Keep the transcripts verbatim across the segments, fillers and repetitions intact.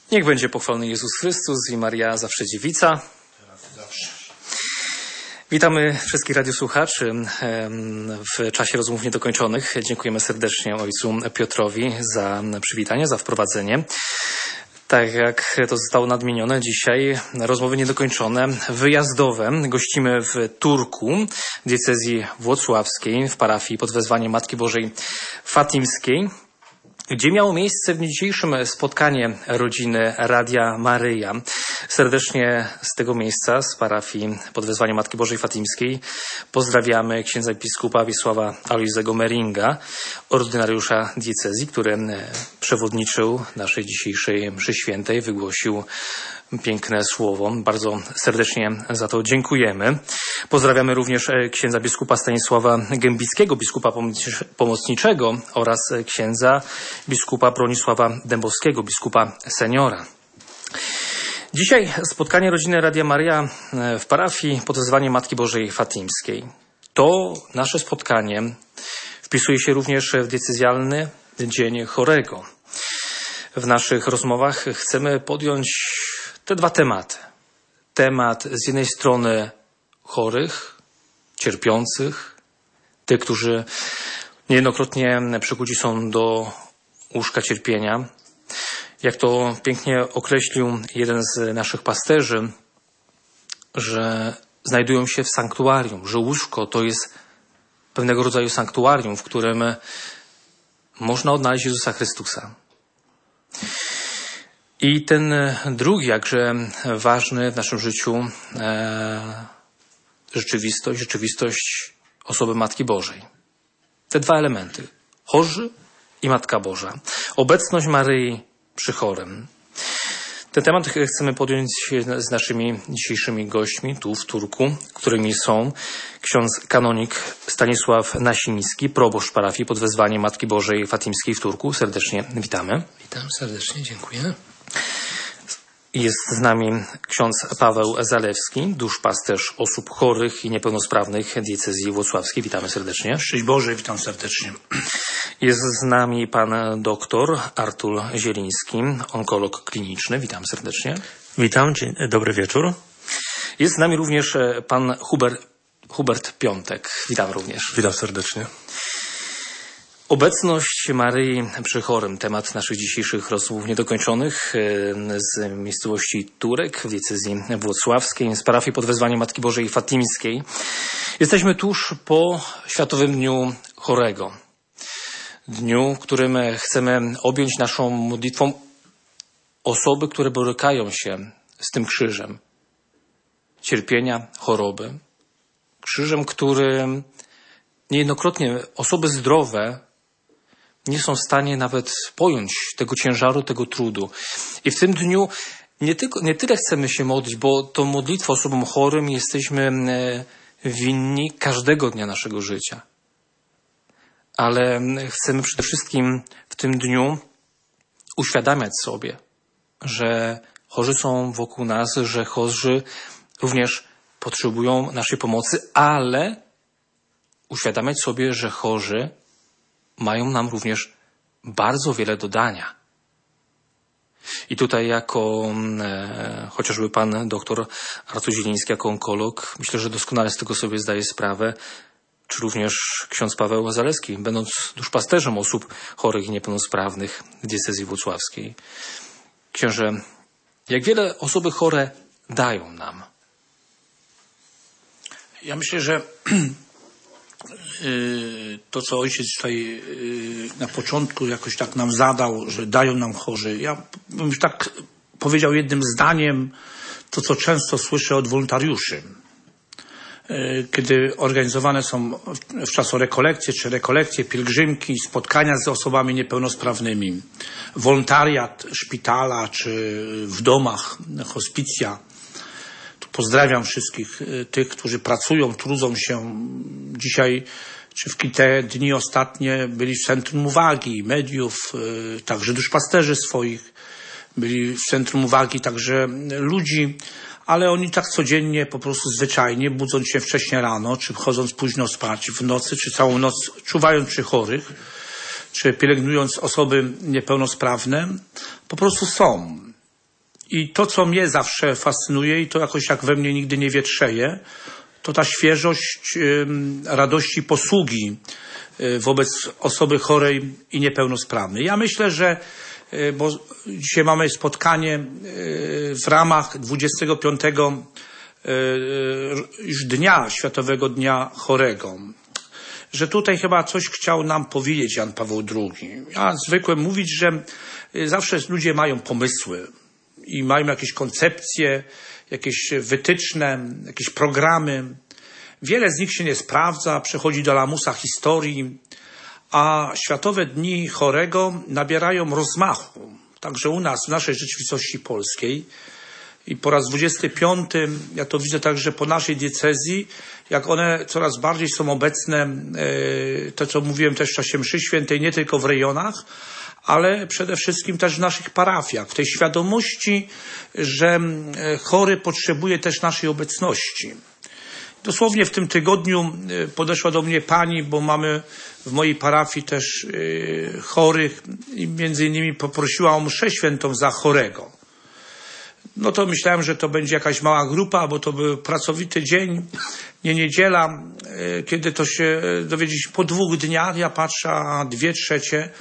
Niech będzie pochwalony Jezus Chrystus i Maria zawsze dziewica. Witamy wszystkich radiosłuchaczy w czasie rozmów niedokończonych. Dziękujemy serdecznie ojcu Piotrowi za przywitanie, za wprowadzenie. Tak jak to zostało nadmienione, dzisiaj rozmowy niedokończone, wyjazdowe. Gościmy w Turku, diecezji włocławskiej, w parafii pod wezwaniem Matki Bożej Fatimskiej, gdzie miało miejsce w dniu dzisiejszym spotkanie rodziny Radia Maryja. Serdecznie z tego miejsca, z parafii pod wezwaniem Matki Bożej Fatimskiej, pozdrawiamy księdza biskupa Wiesława Alojzego Meringa, ordynariusza diecezji, który przewodniczył naszej dzisiejszej mszy świętej, wygłosił piękne słowo. Bardzo serdecznie za to dziękujemy. Pozdrawiamy również księdza biskupa Stanisława Gębickiego, biskupa pomocniczego, oraz księdza biskupa Bronisława Dębowskiego, biskupa seniora. Dzisiaj spotkanie rodziny Radia Maryja w parafii pod wezwaniem Matki Bożej Fatimskiej. To nasze spotkanie wpisuje się również w diecezjalny Dzień Chorego. W naszych rozmowach chcemy podjąć te dwa tematy. Temat z jednej strony chorych, cierpiących, tych, którzy niejednokrotnie przykutni są do łóżka cierpienia. Jak to pięknie określił jeden z naszych pasterzy, że znajdują się w sanktuarium, że łóżko to jest pewnego rodzaju sanktuarium, w którym można odnaleźć Jezusa Chrystusa. I ten drugi, jakże ważny w naszym życiu e, rzeczywistość, rzeczywistość osoby Matki Bożej. Te dwa elementy, chorzy i Matka Boża. Obecność Maryi przy chorym. Ten temat chcemy podjąć z naszymi dzisiejszymi gośćmi tu w Turku, którymi są ksiądz kanonik Stanisław Nasiński, proboszcz parafii pod wezwaniem Matki Bożej Fatimskiej w Turku. Serdecznie witamy. Witam serdecznie, dziękuję. Jest z nami ksiądz Paweł Zalewski, duszpasterz osób chorych i niepełnosprawnych diecezji włocławskiej. Witamy serdecznie. Szczęść Boże, witam serdecznie. Jest z nami pan doktor Artur Zieliński, onkolog kliniczny. Witam serdecznie. Witam, dzień, dobry wieczór. Jest z nami również pan Hubert, Hubert Piątek. Witam również. Witam serdecznie. Obecność Maryi przy chorym, temat naszych dzisiejszych rozmów niedokończonych z miejscowości Turek w diecezji włocławskiej, z parafii pod wezwaniem Matki Bożej Fatimskiej. Jesteśmy tuż po Światowym Dniu Chorego. Dniu, którym chcemy objąć naszą modlitwą osoby, które borykają się z tym krzyżem cierpienia, choroby. Krzyżem, który niejednokrotnie osoby zdrowe nie są w stanie nawet pojąć tego ciężaru, tego trudu. I w tym dniu nie, tylko, nie tyle chcemy się modlić, bo tą modlitwą osobom chorym jesteśmy winni każdego dnia naszego życia. Ale chcemy przede wszystkim w tym dniu uświadamiać sobie, że chorzy są wokół nas, że chorzy również potrzebują naszej pomocy, ale uświadamiać sobie, że chorzy mają nam również bardzo wiele do dania. I tutaj jako e, chociażby pan doktor Artur Zieliński, jako onkolog, myślę, że doskonale z tego sobie zdaje sprawę, czy również ksiądz Paweł Zalewski, będąc duszpasterzem osób chorych i niepełnosprawnych w diecezji włocławskiej. Księże, jak wiele osoby chore dają nam? Ja myślę, że to, co ojciec tutaj na początku jakoś tak nam zadał, że dają nam chorzy. Ja bym już tak powiedział jednym zdaniem to, co często słyszę od wolontariuszy. Kiedy organizowane są w czasu rekolekcje, czy rekolekcje, pielgrzymki, spotkania z osobami niepełnosprawnymi, wolontariat szpitala, czy w domach, hospicja. Pozdrawiam wszystkich tych, którzy pracują, trudzą się. Dzisiaj, czy w te dni ostatnie byli w centrum uwagi mediów, także duszpasterzy swoich, byli w centrum uwagi także ludzi, ale oni tak codziennie, po prostu zwyczajnie, budząc się wcześnie rano, czy wchodząc późno spać w nocy, czy całą noc czuwając przy chorych, czy pielęgnując osoby niepełnosprawne, po prostu są. I to, co mnie zawsze fascynuje i to jakoś jak we mnie nigdy nie wietrzeje, to ta świeżość radości posługi wobec osoby chorej i niepełnosprawnej. Ja myślę, że, bo dzisiaj mamy spotkanie w ramach dwudziestego piątego już dnia, Światowego Dnia Chorego, że tutaj chyba coś chciał nam powiedzieć Jan Paweł drugi. Ja zwykłem mówić, że zawsze ludzie mają pomysły i mają jakieś koncepcje, jakieś wytyczne, jakieś programy. Wiele z nich się nie sprawdza, przechodzi do lamusa historii, a Światowe Dni Chorego nabierają rozmachu. Także u nas, w naszej rzeczywistości polskiej. I po raz dwudziesty piąty, ja to widzę także po naszej diecezji, jak one coraz bardziej są obecne, to co mówiłem też w czasie mszy świętej, nie tylko w rejonach, ale przede wszystkim też w naszych parafiach, w tej świadomości, że chory potrzebuje też naszej obecności. Dosłownie w tym tygodniu podeszła do mnie pani, bo mamy w mojej parafii też chorych i między innymi poprosiła o mszę świętą za chorego. No to myślałem, że to będzie jakaś mała grupa, bo to był pracowity dzień, nie niedziela, kiedy to się dowiedzieć po dwóch dniach, ja patrzę, a dwie trzecie,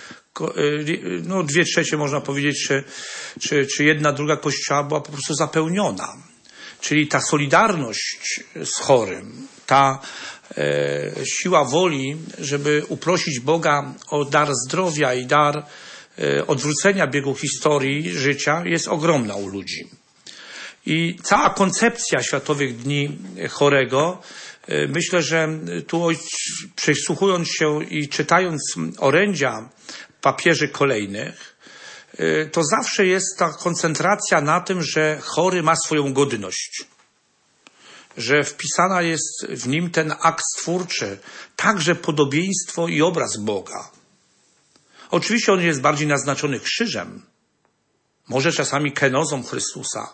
no dwie trzecie można powiedzieć, czy, czy, czy jedna druga kościoła była po prostu zapełniona. Czyli ta solidarność z chorym, ta e, siła woli, żeby uprosić Boga o dar zdrowia i dar e, odwrócenia biegu historii życia jest ogromna u ludzi. I cała koncepcja Światowych Dni Chorego, e, myślę, że tu przysłuchując się i czytając orędzia papieży kolejnych, to zawsze jest ta koncentracja na tym, że chory ma swoją godność. Że wpisana jest w nim ten akt stwórczy, także podobieństwo i obraz Boga. Oczywiście on jest bardziej naznaczony krzyżem, może czasami kenozą Chrystusa,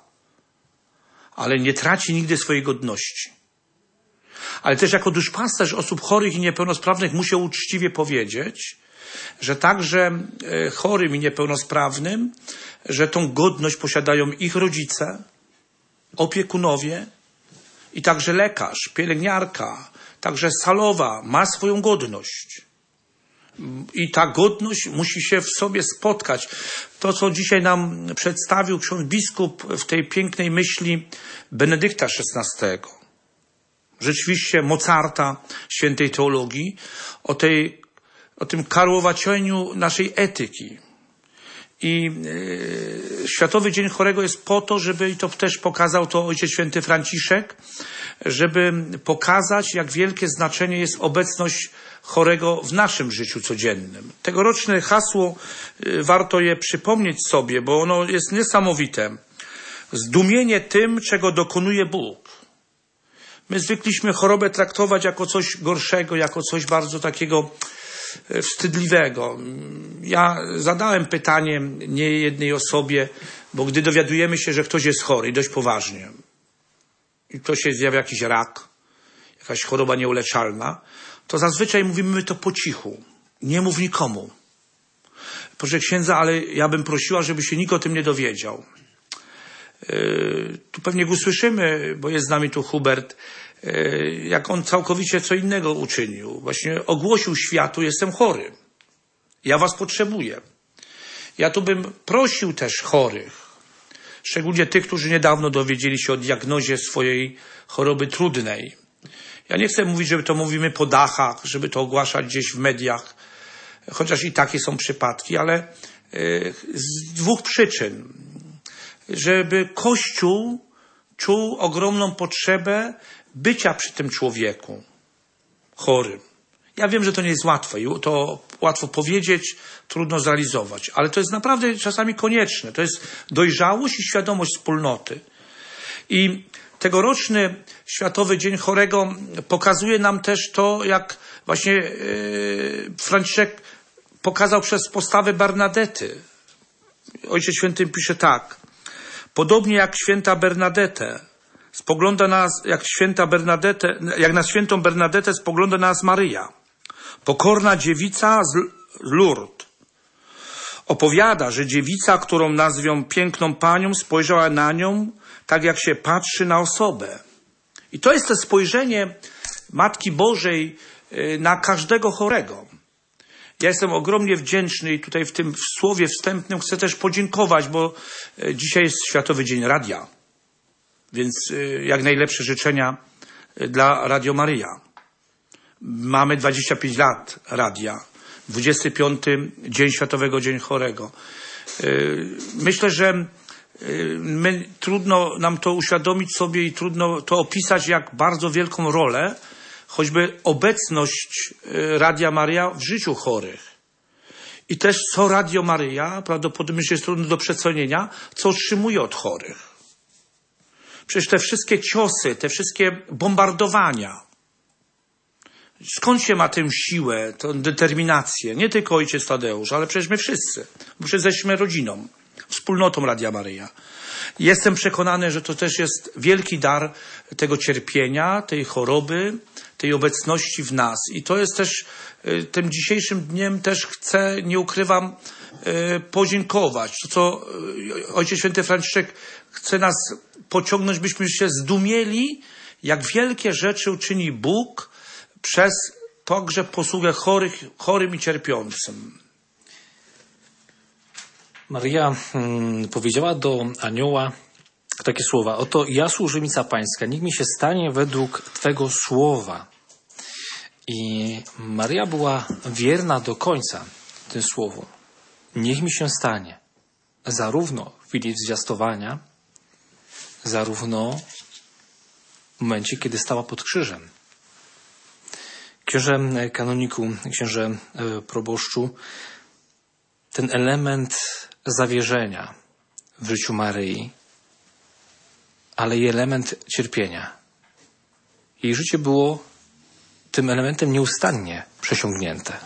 ale nie traci nigdy swojej godności. Ale też jako duszpasterz osób chorych i niepełnosprawnych muszę uczciwie powiedzieć, że także chorym i niepełnosprawnym, że tą godność posiadają ich rodzice, opiekunowie i także lekarz, pielęgniarka, także salowa ma swoją godność. I ta godność musi się w sobie spotkać. To, co dzisiaj nam przedstawił ksiądz biskup w tej pięknej myśli Benedykta szesnastego. Rzeczywiście Mozarta świętej teologii, o tej o tym karłowacieniu naszej etyki. I yy, Światowy Dzień Chorego jest po to, żeby, i to też pokazał to Ojciec Święty Franciszek, żeby pokazać, jak wielkie znaczenie jest obecność chorego w naszym życiu codziennym. Tegoroczne hasło, yy, warto je przypomnieć sobie, bo ono jest niesamowite. Zdumienie tym, czego dokonuje Bóg. My zwykliśmy chorobę traktować jako coś gorszego, jako coś bardzo takiego wstydliwego. Ja zadałem pytanie niejednej osobie, bo gdy dowiadujemy się, że ktoś jest chory i dość poważnie i to się zjawia jakiś rak, jakaś choroba nieuleczalna, to zazwyczaj mówimy to po cichu. Nie mów nikomu. Proszę księdza, ale ja bym prosiła, żeby się nikt o tym nie dowiedział. Yy, tu pewnie go słyszymy, bo jest z nami tu Hubert, jak on całkowicie co innego uczynił. Właśnie ogłosił światu, jestem chory. Ja was potrzebuję. Ja tu bym prosił też chorych, szczególnie tych, którzy niedawno dowiedzieli się o diagnozie swojej choroby trudnej. Ja nie chcę mówić, żeby to mówimy po dachach, żeby to ogłaszać gdzieś w mediach, chociaż i takie są przypadki, ale z dwóch przyczyn. Żeby Kościół czuł ogromną potrzebę bycia przy tym człowieku chorym. Ja wiem, że to nie jest łatwe i to łatwo powiedzieć, trudno zrealizować, ale to jest naprawdę czasami konieczne. To jest dojrzałość i świadomość wspólnoty. I tegoroczny Światowy Dzień Chorego pokazuje nam też to, jak właśnie yy, Franciszek pokazał przez postawę Bernadety. Ojciec Święty pisze tak. Podobnie jak święta Bernadetę, spogląda nas, jak święta Bernadetę, jak na świętą Bernadetę spogląda nas Maryja, pokorna dziewica z Lourdes. Opowiada, że dziewica, którą nazwią piękną panią, spojrzała na nią tak, jak się patrzy na osobę. I to jest to spojrzenie Matki Bożej na każdego chorego. Ja jestem ogromnie wdzięczny i tutaj w tym słowie wstępnym chcę też podziękować, bo dzisiaj jest Światowy Dzień Radia. Więc jak najlepsze życzenia dla Radio Maryja. Mamy dwadzieścia pięć lat radia. dwudziesty piąty Dzień Światowego Dzień Chorego. Myślę, że my, trudno nam to uświadomić sobie i trudno to opisać, jak bardzo wielką rolę choćby obecność Radia Maryja w życiu chorych. I też co Radio Maryja, prawdopodobnie jest trudno do przecenienia, co otrzymuje od chorych. Przecież te wszystkie ciosy, te wszystkie bombardowania, skąd się ma tę siłę, tę determinację? Nie tylko ojciec Tadeusz, ale przecież my wszyscy. Bo przecież jesteśmy rodziną, wspólnotą Radia Maryja. Jestem przekonany, że to też jest wielki dar tego cierpienia, tej choroby, tej obecności w nas. I to jest też, tym dzisiejszym dniem też chcę, nie ukrywam, podziękować. To, co Ojciec Święty Franciszek chce nas pociągnąć, byśmy się zdumieli, jak wielkie rzeczy uczyni Bóg przez także posługę chorych, chorym i cierpiącym. Maryja hmm, powiedziała do anioła takie słowa: oto ja, służebnica pańska, niech mi się stanie według Twego słowa. I Maryja była wierna do końca tym słowom. Niech mi się stanie. Zarówno w chwili zwiastowania, zarówno w momencie, kiedy stała pod krzyżem. Księże kanoniku, księże proboszczu, ten element zawierzenia w życiu Maryi, ale i element cierpienia. Jej życie było tym elementem nieustannie przesiągnięte.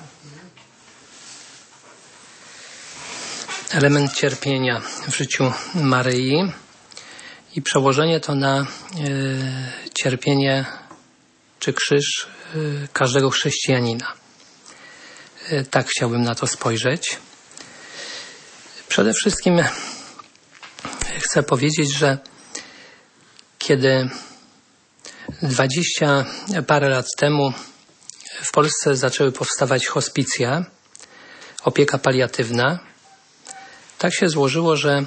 Element cierpienia w życiu Maryi i przełożenie to na y, cierpienie czy krzyż y, każdego chrześcijanina. Y, tak chciałbym na to spojrzeć. Przede wszystkim chcę powiedzieć, że kiedy dwadzieścia parę lat temu w Polsce zaczęły powstawać hospicja, opieka paliatywna, tak się złożyło, że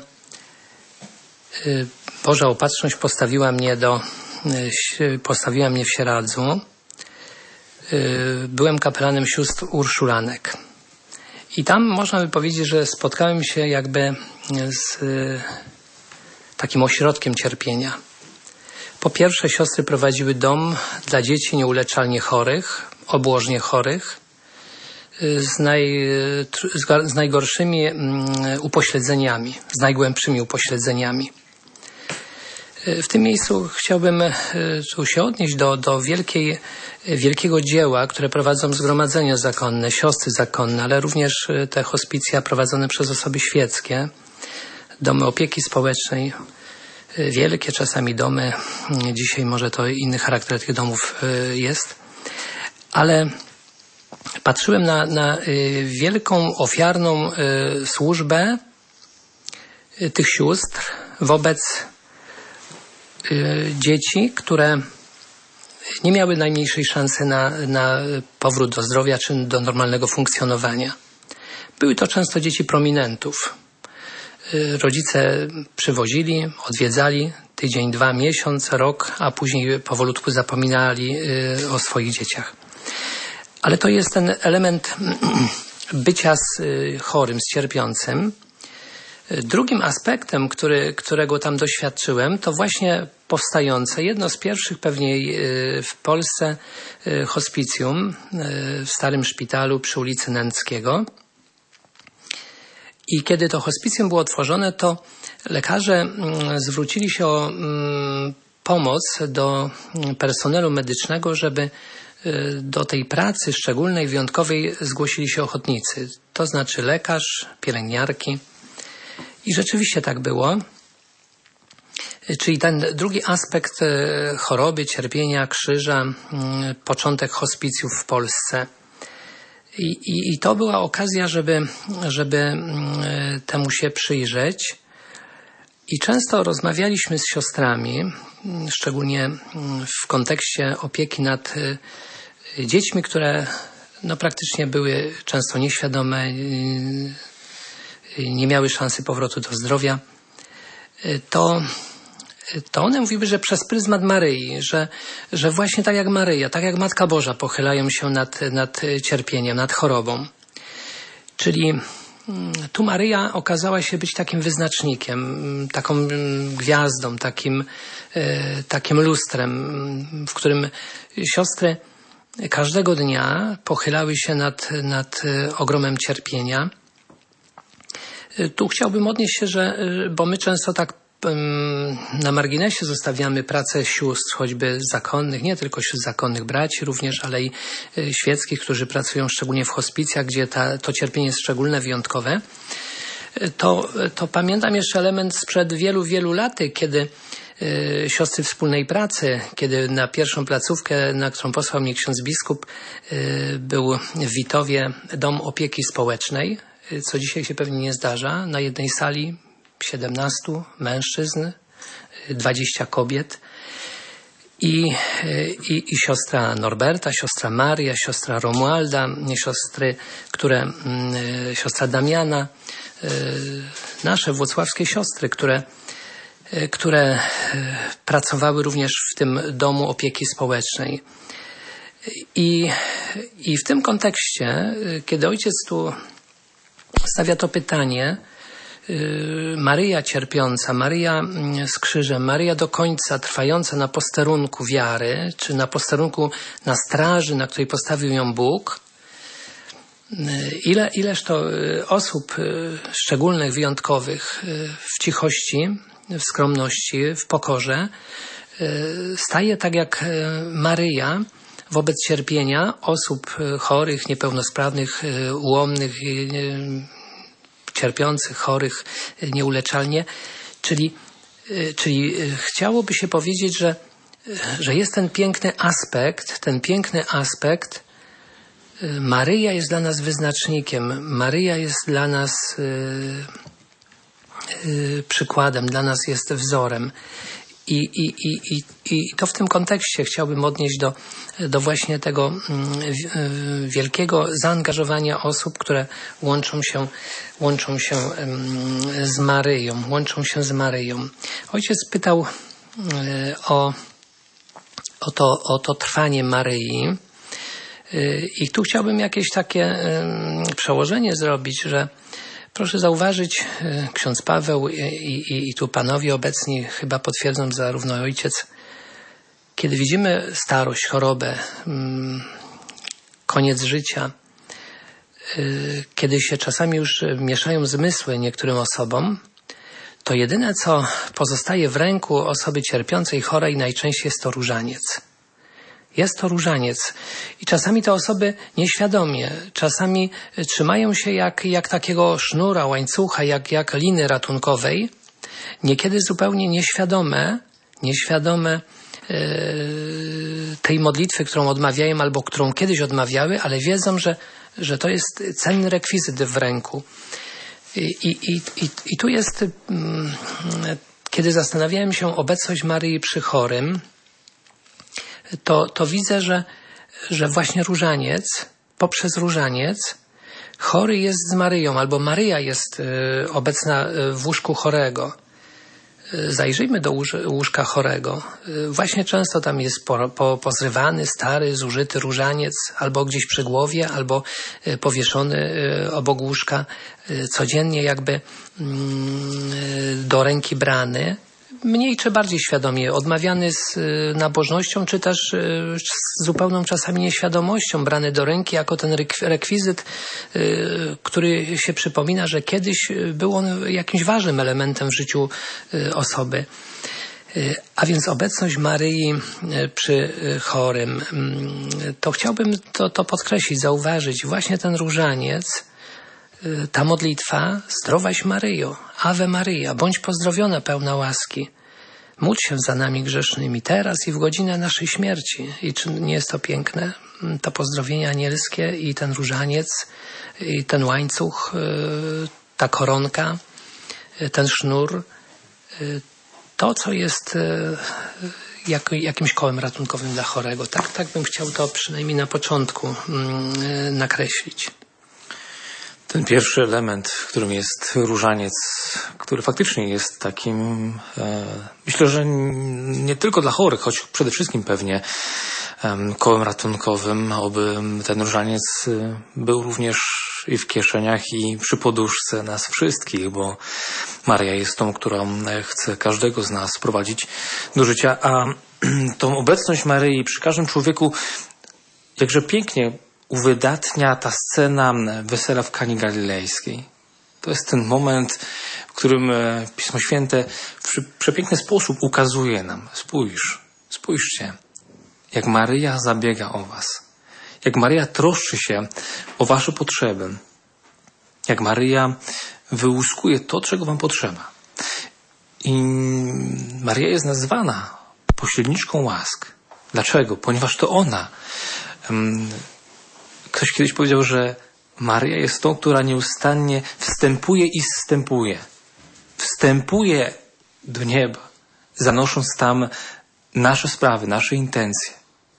Boża Opatrzność postawiła mnie do, postawiła mnie w Sieradzu. Byłem kapelanem sióstr Urszulanek. I tam można by powiedzieć, że spotkałem się jakby z takim ośrodkiem cierpienia. Po pierwsze, siostry prowadziły dom dla dzieci nieuleczalnie chorych, obłożnie chorych, z, naj, z najgorszymi upośledzeniami, z najgłębszymi upośledzeniami. W tym miejscu chciałbym tu się odnieść do, do wielkiej, wielkiego dzieła, które prowadzą zgromadzenia zakonne, siostry zakonne, ale również te hospicja prowadzone przez osoby świeckie, domy opieki społecznej, wielkie czasami domy, dzisiaj może to inny charakter tych domów jest, ale patrzyłem na, na wielką, ofiarną służbę tych sióstr wobec dzieci, które nie miały najmniejszej szansy na, na powrót do zdrowia czy do normalnego funkcjonowania. Były to często dzieci prominentów. Rodzice przywozili, odwiedzali tydzień, dwa, miesiąc, rok, a później powolutku zapominali o swoich dzieciach. Ale to jest ten element bycia z chorym, z cierpiącym. Drugim aspektem, który, którego tam doświadczyłem, to właśnie powstające, jedno z pierwszych pewnie w Polsce hospicjum w Starym Szpitalu przy ulicy Nęckiego. I kiedy to hospicjum było otworzone, to lekarze zwrócili się o pomoc do personelu medycznego, żeby do tej pracy szczególnej, wyjątkowej zgłosili się ochotnicy. To znaczy lekarz, pielęgniarki. I rzeczywiście tak było. Czyli ten drugi aspekt choroby, cierpienia, krzyża, początek hospicjów w Polsce. I, i, i to była okazja, żeby, żeby temu się przyjrzeć. I często rozmawialiśmy z siostrami, szczególnie w kontekście opieki nad dziećmi, które no, praktycznie były często nieświadome, nie miały szansy powrotu do zdrowia. To, to one mówiły, że przez pryzmat Maryi, że, że właśnie tak jak Maryja, tak jak Matka Boża pochylają się nad, nad cierpieniem, nad chorobą. Czyli tu Maryja okazała się być takim wyznacznikiem, taką gwiazdą, takim, takim lustrem, w którym siostry każdego dnia pochylały się nad, nad ogromem cierpienia. Tu chciałbym odnieść się, że, bo my często tak na marginesie zostawiamy pracę sióstr, choćby zakonnych, nie tylko sióstr zakonnych braci również, ale i świeckich, którzy pracują szczególnie w hospicjach, gdzie ta, to cierpienie jest szczególne, wyjątkowe. To, to pamiętam jeszcze element sprzed wielu, wielu lat, kiedy y, siostry wspólnej pracy, kiedy na pierwszą placówkę, na którą posłał mnie ksiądz biskup, y, był w Witowie dom opieki społecznej, y, co dzisiaj się pewnie nie zdarza, na jednej sali siedemnastu mężczyzn, dwadzieścia kobiet i, i, i siostra Norberta, siostra Maria, siostra Romualda, siostry, które, siostra Damiana, nasze włocławskie siostry, które, które pracowały również w tym domu opieki społecznej. I, i w tym kontekście, kiedy ojciec tu stawia to pytanie, Maryja cierpiąca, Maryja z krzyżem, Maryja do końca trwająca na posterunku wiary, czy na posterunku, na straży, na której postawił ją Bóg. Ile, ileż to osób szczególnych, wyjątkowych w cichości, w skromności, w pokorze staje tak jak Maryja wobec cierpienia osób chorych, niepełnosprawnych, ułomnych, cierpiących, chorych nieuleczalnie. Czyli, czyli chciałoby się powiedzieć, że, że jest ten piękny aspekt, ten piękny aspekt. Maryja jest dla nas wyznacznikiem, Maryja jest dla nas y, y, przykładem, dla nas jest wzorem. I, i, i, i, I to w tym kontekście chciałbym odnieść do, do właśnie tego y, wielkiego zaangażowania osób, które łączą się, łączą się y, z Maryją, łączą się z Maryją. Ojciec pytał y, o, o, to, o to trwanie Maryi. I tu chciałbym jakieś takie przełożenie zrobić, że proszę zauważyć, ksiądz Paweł i, i, i tu panowie obecni chyba potwierdzą, zarówno ojciec, kiedy widzimy starość, chorobę, koniec życia, kiedy się czasami już mieszają zmysły niektórym osobom, to jedyne, co pozostaje w ręku osoby cierpiącej, chorej, najczęściej jest to różaniec. Jest to różaniec. I czasami te osoby nieświadomie, czasami trzymają się jak, jak takiego sznura, łańcucha, jak, jak liny ratunkowej, niekiedy zupełnie nieświadome, nieświadome yy, tej modlitwy, którą odmawiają albo którą kiedyś odmawiały, ale wiedzą, że, że to jest cenny rekwizyt w ręku. I, i, i, i tu jest, yy, kiedy zastanawiałem się obecność Maryi przy chorym, To, to widzę, że, że właśnie różaniec, poprzez różaniec, chory jest z Maryją, albo Maryja jest y, obecna w łóżku chorego. Y, zajrzyjmy do łóż, łóżka chorego. Y, właśnie często tam jest po, po, pozrywany, stary, zużyty różaniec, albo gdzieś przy głowie, albo y, powieszony y, obok łóżka, y, codziennie jakby y, do ręki brany. Mniej czy bardziej świadomie, odmawiany z y, nabożnością, czy też y, z zupełną czasami nieświadomością, brany do ręki jako ten rekwizyt, y, który się przypomina, że kiedyś był on jakimś ważnym elementem w życiu y, osoby. Y, a więc obecność Maryi y, przy y, chorym. Y, to chciałbym to, to podkreślić, zauważyć. Właśnie ten różaniec, ta modlitwa, zdrowaś Maryjo, Ave Maryja, bądź pozdrowiona, pełna łaski. Módl się za nami grzesznymi teraz i w godzinę naszej śmierci. I czy nie jest to piękne? to pozdrowienie anielskie i ten różaniec, i ten łańcuch, ta koronka, ten sznur, to, co jest jak, jakimś kołem ratunkowym dla chorego. Tak, tak bym chciał to przynajmniej na początku nakreślić. Ten pierwszy element, którym jest różaniec, który faktycznie jest takim, e, myślę, że nie tylko dla chorych, choć przede wszystkim pewnie e, kołem ratunkowym, oby ten różaniec był również i w kieszeniach, i przy poduszce nas wszystkich, bo Maria jest tą, która chce każdego z nas prowadzić do życia, a tą obecność Maryi przy każdym człowieku jakże pięknie uwydatnia ta scena wesela w Kani Galilejskiej. To jest ten moment, w którym Pismo Święte w przepiękny sposób ukazuje nam. Spójrz, spójrzcie, jak Maryja zabiega o was. Jak Maryja troszczy się o wasze potrzeby. Jak Maryja wyłuskuje to, czego wam potrzeba. I Maryja jest nazwana pośredniczką łask. Dlaczego? Ponieważ to ona. Ktoś kiedyś powiedział, że Maryja jest tą, która nieustannie wstępuje i zstępuje. Wstępuje do nieba, zanosząc tam nasze sprawy, nasze intencje.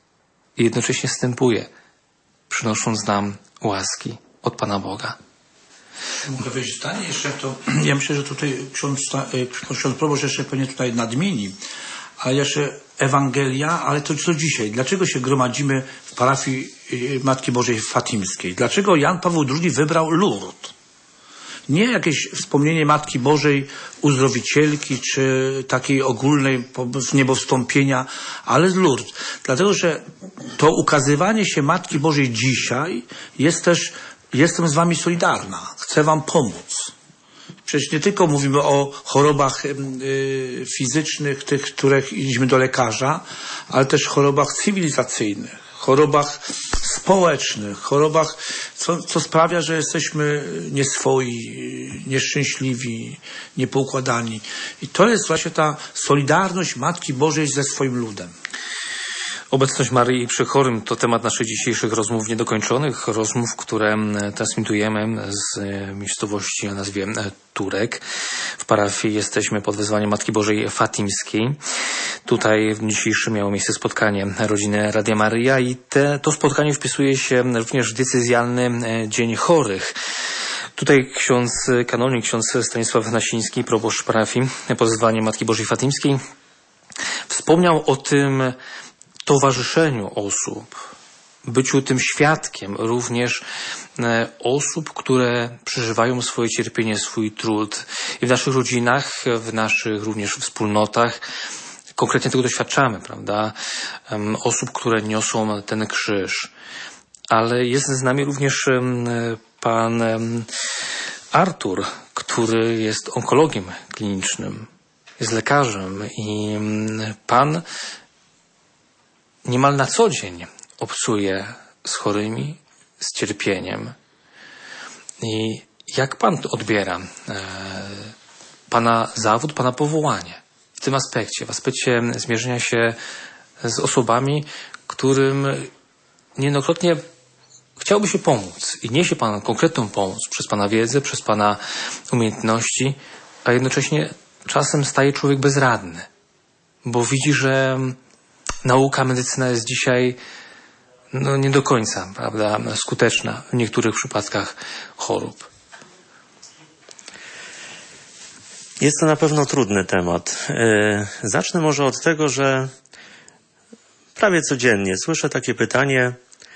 I jednocześnie wstępuje, przynosząc nam łaski od Pana Boga. Mogę wejść zdanie jeszcze to. Ja myślę, że tutaj ksiądz, ksiądz proboszcz jeszcze pewnie tutaj nadmieni, ale jeszcze Ewangelia, ale to co dzisiaj? Dlaczego się gromadzimy w parafii Matki Bożej Fatimskiej? Dlaczego Jan Paweł drugi wybrał Lourdes? Nie jakieś wspomnienie Matki Bożej Uzdrowicielki, czy takiej ogólnej niebowstąpienia, ale z Lourdes. Dlatego, że to ukazywanie się Matki Bożej dzisiaj jest też, jestem z wami solidarna, chcę wam pomóc. Przecież nie tylko mówimy o chorobach y, fizycznych, tych, których idźmy do lekarza, ale też chorobach cywilizacyjnych, chorobach społecznych, chorobach, co, co sprawia, że jesteśmy nieswoi, nieszczęśliwi, niepoukładani. I to jest właśnie ta solidarność Matki Bożej ze swoim ludem. Obecność Maryi przy chorym to temat naszych dzisiejszych rozmów niedokończonych, rozmów, które transmitujemy z miejscowości o nazwie Turek. W parafii jesteśmy pod wezwaniem Matki Bożej Fatimskiej. Tutaj w dzisiejszym miało miejsce spotkanie rodziny Radia Maryja i te, to spotkanie wpisuje się również w decyzjalny Dzień Chorych. Tutaj ksiądz kanonik, ksiądz Stanisław Nasiński, proboszcz parafii pod wezwaniem Matki Bożej Fatimskiej, wspomniał o tym towarzyszeniu osób, byciu tym świadkiem również e, osób, które przeżywają swoje cierpienie, swój trud. I w naszych rodzinach, w naszych również wspólnotach konkretnie tego doświadczamy, prawda? Um, osób, które niosą ten krzyż. Ale jest z nami również um, pan um, Artur, który jest onkologiem klinicznym, jest lekarzem i um, pan niemal na co dzień obcuje z chorymi, z cierpieniem. I jak pan odbiera e, pana zawód, pana powołanie w tym aspekcie, w aspekcie zmierzenia się z osobami, którym niejednokrotnie chciałby się pomóc i niesie pan konkretną pomoc przez pana wiedzę, przez pana umiejętności, a jednocześnie czasem staje człowiek bezradny, bo widzi, że nauka, medycyna jest dzisiaj no, nie do końca, prawda, skuteczna w niektórych przypadkach chorób. Jest to na pewno trudny temat. Zacznę może od tego, że prawie codziennie słyszę takie pytanie,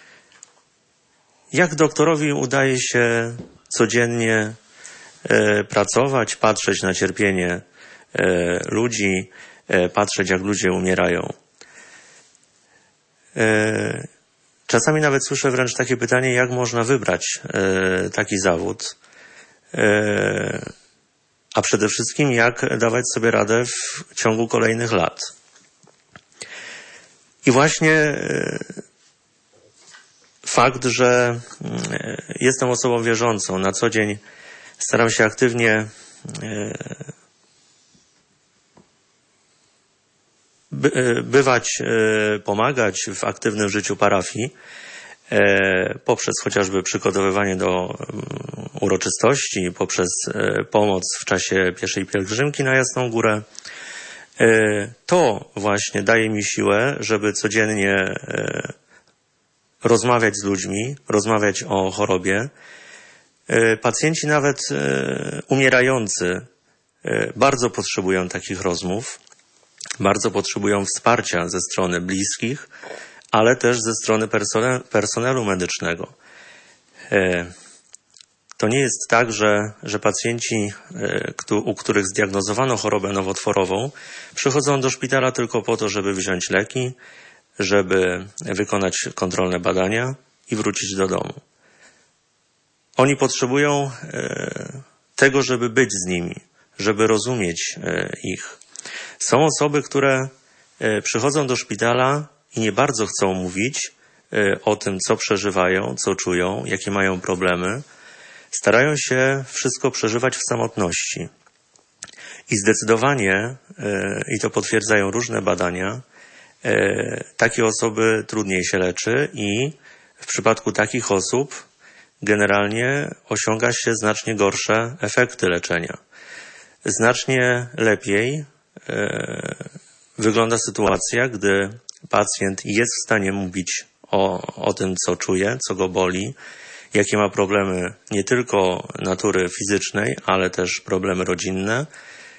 jak doktorowi udaje się codziennie pracować, patrzeć na cierpienie ludzi, patrzeć, jak ludzie umierają. Czasami nawet słyszę wręcz takie pytanie, jak można wybrać taki zawód, a przede wszystkim jak dawać sobie radę w ciągu kolejnych lat. I właśnie fakt, że jestem osobą wierzącą, na co dzień staram się aktywnie by, bywać, pomagać w aktywnym życiu parafii, poprzez chociażby przygotowywanie do uroczystości, poprzez pomoc w czasie pieszej pielgrzymki na Jasną Górę. To właśnie daje mi siłę, żeby codziennie rozmawiać z ludźmi, rozmawiać o chorobie. Pacjenci nawet umierający bardzo potrzebują takich rozmów, bardzo potrzebują wsparcia ze strony bliskich, ale też ze strony personelu medycznego. To nie jest tak, że, że pacjenci, u których zdiagnozowano chorobę nowotworową, przychodzą do szpitala tylko po to, żeby wziąć leki, żeby wykonać kontrolne badania i wrócić do domu. Oni potrzebują tego, żeby być z nimi, żeby rozumieć ich. Są osoby, które przychodzą do szpitala i nie bardzo chcą mówić o tym, co przeżywają, co czują, jakie mają problemy. Starają się wszystko przeżywać w samotności. I zdecydowanie, i to potwierdzają różne badania, takie osoby trudniej się leczy i w przypadku takich osób generalnie osiąga się znacznie gorsze efekty leczenia. Znacznie lepiej wygląda sytuacja, gdy pacjent jest w stanie mówić o, o tym, co czuje, co go boli, jakie ma problemy nie tylko natury fizycznej, ale też problemy rodzinne,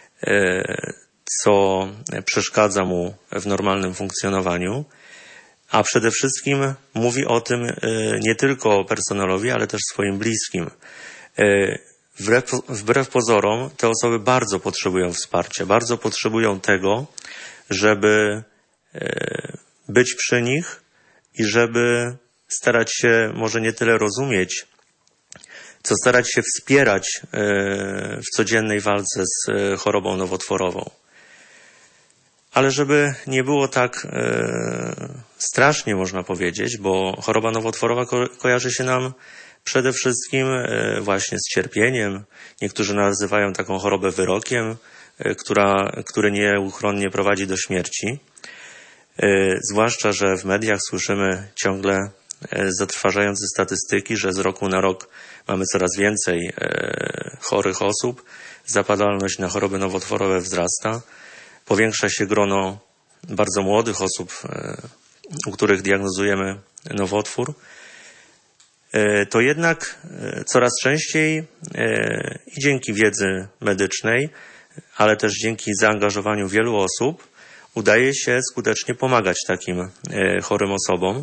co przeszkadza mu w normalnym funkcjonowaniu, a przede wszystkim mówi o tym nie tylko personelowi, ale też swoim bliskim. Wbrew, wbrew pozorom te osoby bardzo potrzebują wsparcia, bardzo potrzebują tego, żeby być przy nich i żeby starać się może nie tyle rozumieć, co starać się wspierać w codziennej walce z chorobą nowotworową. Ale żeby nie było tak strasznie, można powiedzieć, bo choroba nowotworowa ko- kojarzy się nam przede wszystkim właśnie z cierpieniem. Niektórzy nazywają taką chorobę wyrokiem, która, który nieuchronnie prowadzi do śmierci. Zwłaszcza, że w mediach słyszymy ciągle zatrważające statystyki, że z roku na rok mamy coraz więcej chorych osób. Zapadalność na choroby nowotworowe wzrasta. Powiększa się grono bardzo młodych osób, u których diagnozujemy nowotwór. To jednak coraz częściej i dzięki wiedzy medycznej, ale też dzięki zaangażowaniu wielu osób udaje się skutecznie pomagać takim chorym osobom.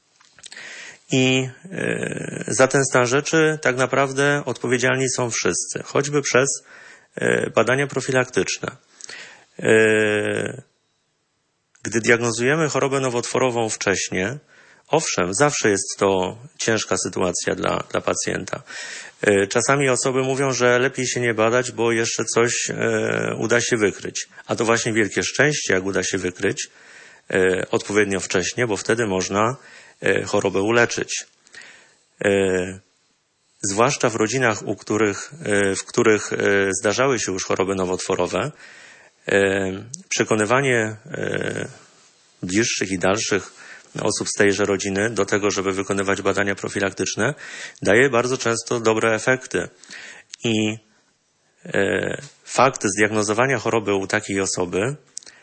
I za ten stan rzeczy tak naprawdę odpowiedzialni są wszyscy, choćby przez badania profilaktyczne. Gdy diagnozujemy chorobę nowotworową wcześnie, owszem, zawsze jest to ciężka sytuacja dla, dla pacjenta. Czasami osoby mówią, że lepiej się nie badać, bo jeszcze coś uda się wykryć. A to właśnie wielkie szczęście, jak uda się wykryć odpowiednio wcześnie, bo wtedy można chorobę uleczyć. Zwłaszcza w rodzinach, u których, w których zdarzały się już choroby nowotworowe, przekonywanie bliższych i dalszych osób z tejże rodziny do tego, żeby wykonywać badania profilaktyczne, daje bardzo często dobre efekty. I fakt zdiagnozowania choroby u takiej osoby,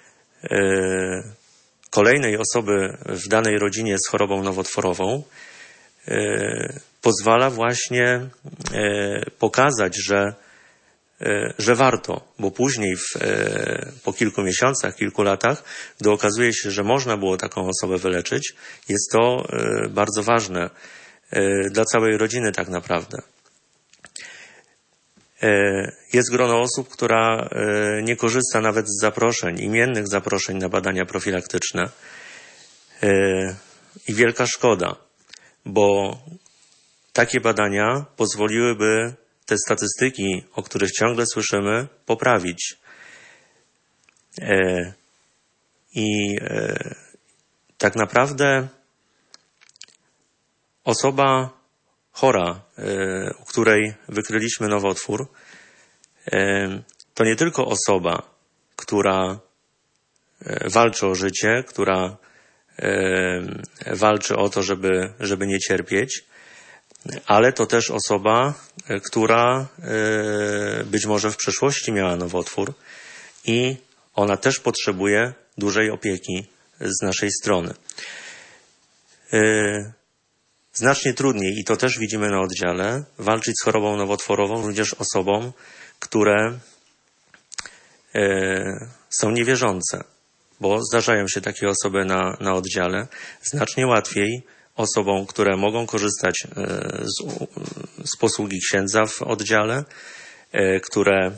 kolejnej osoby w danej rodzinie z chorobą nowotworową, pozwala właśnie pokazać, że że warto, bo później w, po kilku miesiącach, kilku latach, gdy okazuje się, że można było taką osobę wyleczyć, jest to bardzo ważne dla całej rodziny tak naprawdę. Jest grono osób, która nie korzysta nawet z zaproszeń, imiennych zaproszeń na badania profilaktyczne i wielka szkoda, bo takie badania pozwoliłyby te statystyki, o których ciągle słyszymy, poprawić. I tak naprawdę osoba chora, u której wykryliśmy nowotwór, to nie tylko osoba, która walczy o życie, która walczy o to, żeby, żeby nie cierpieć, ale to też osoba, która być może w przeszłości miała nowotwór i ona też potrzebuje dużej opieki z naszej strony. Znacznie trudniej, i to też widzimy na oddziale, walczyć z chorobą nowotworową również osobom, które są niewierzące, bo zdarzają się takie osoby na, na oddziale. Znacznie łatwiej osobom, które mogą korzystać z, z posługi księdza w oddziale, które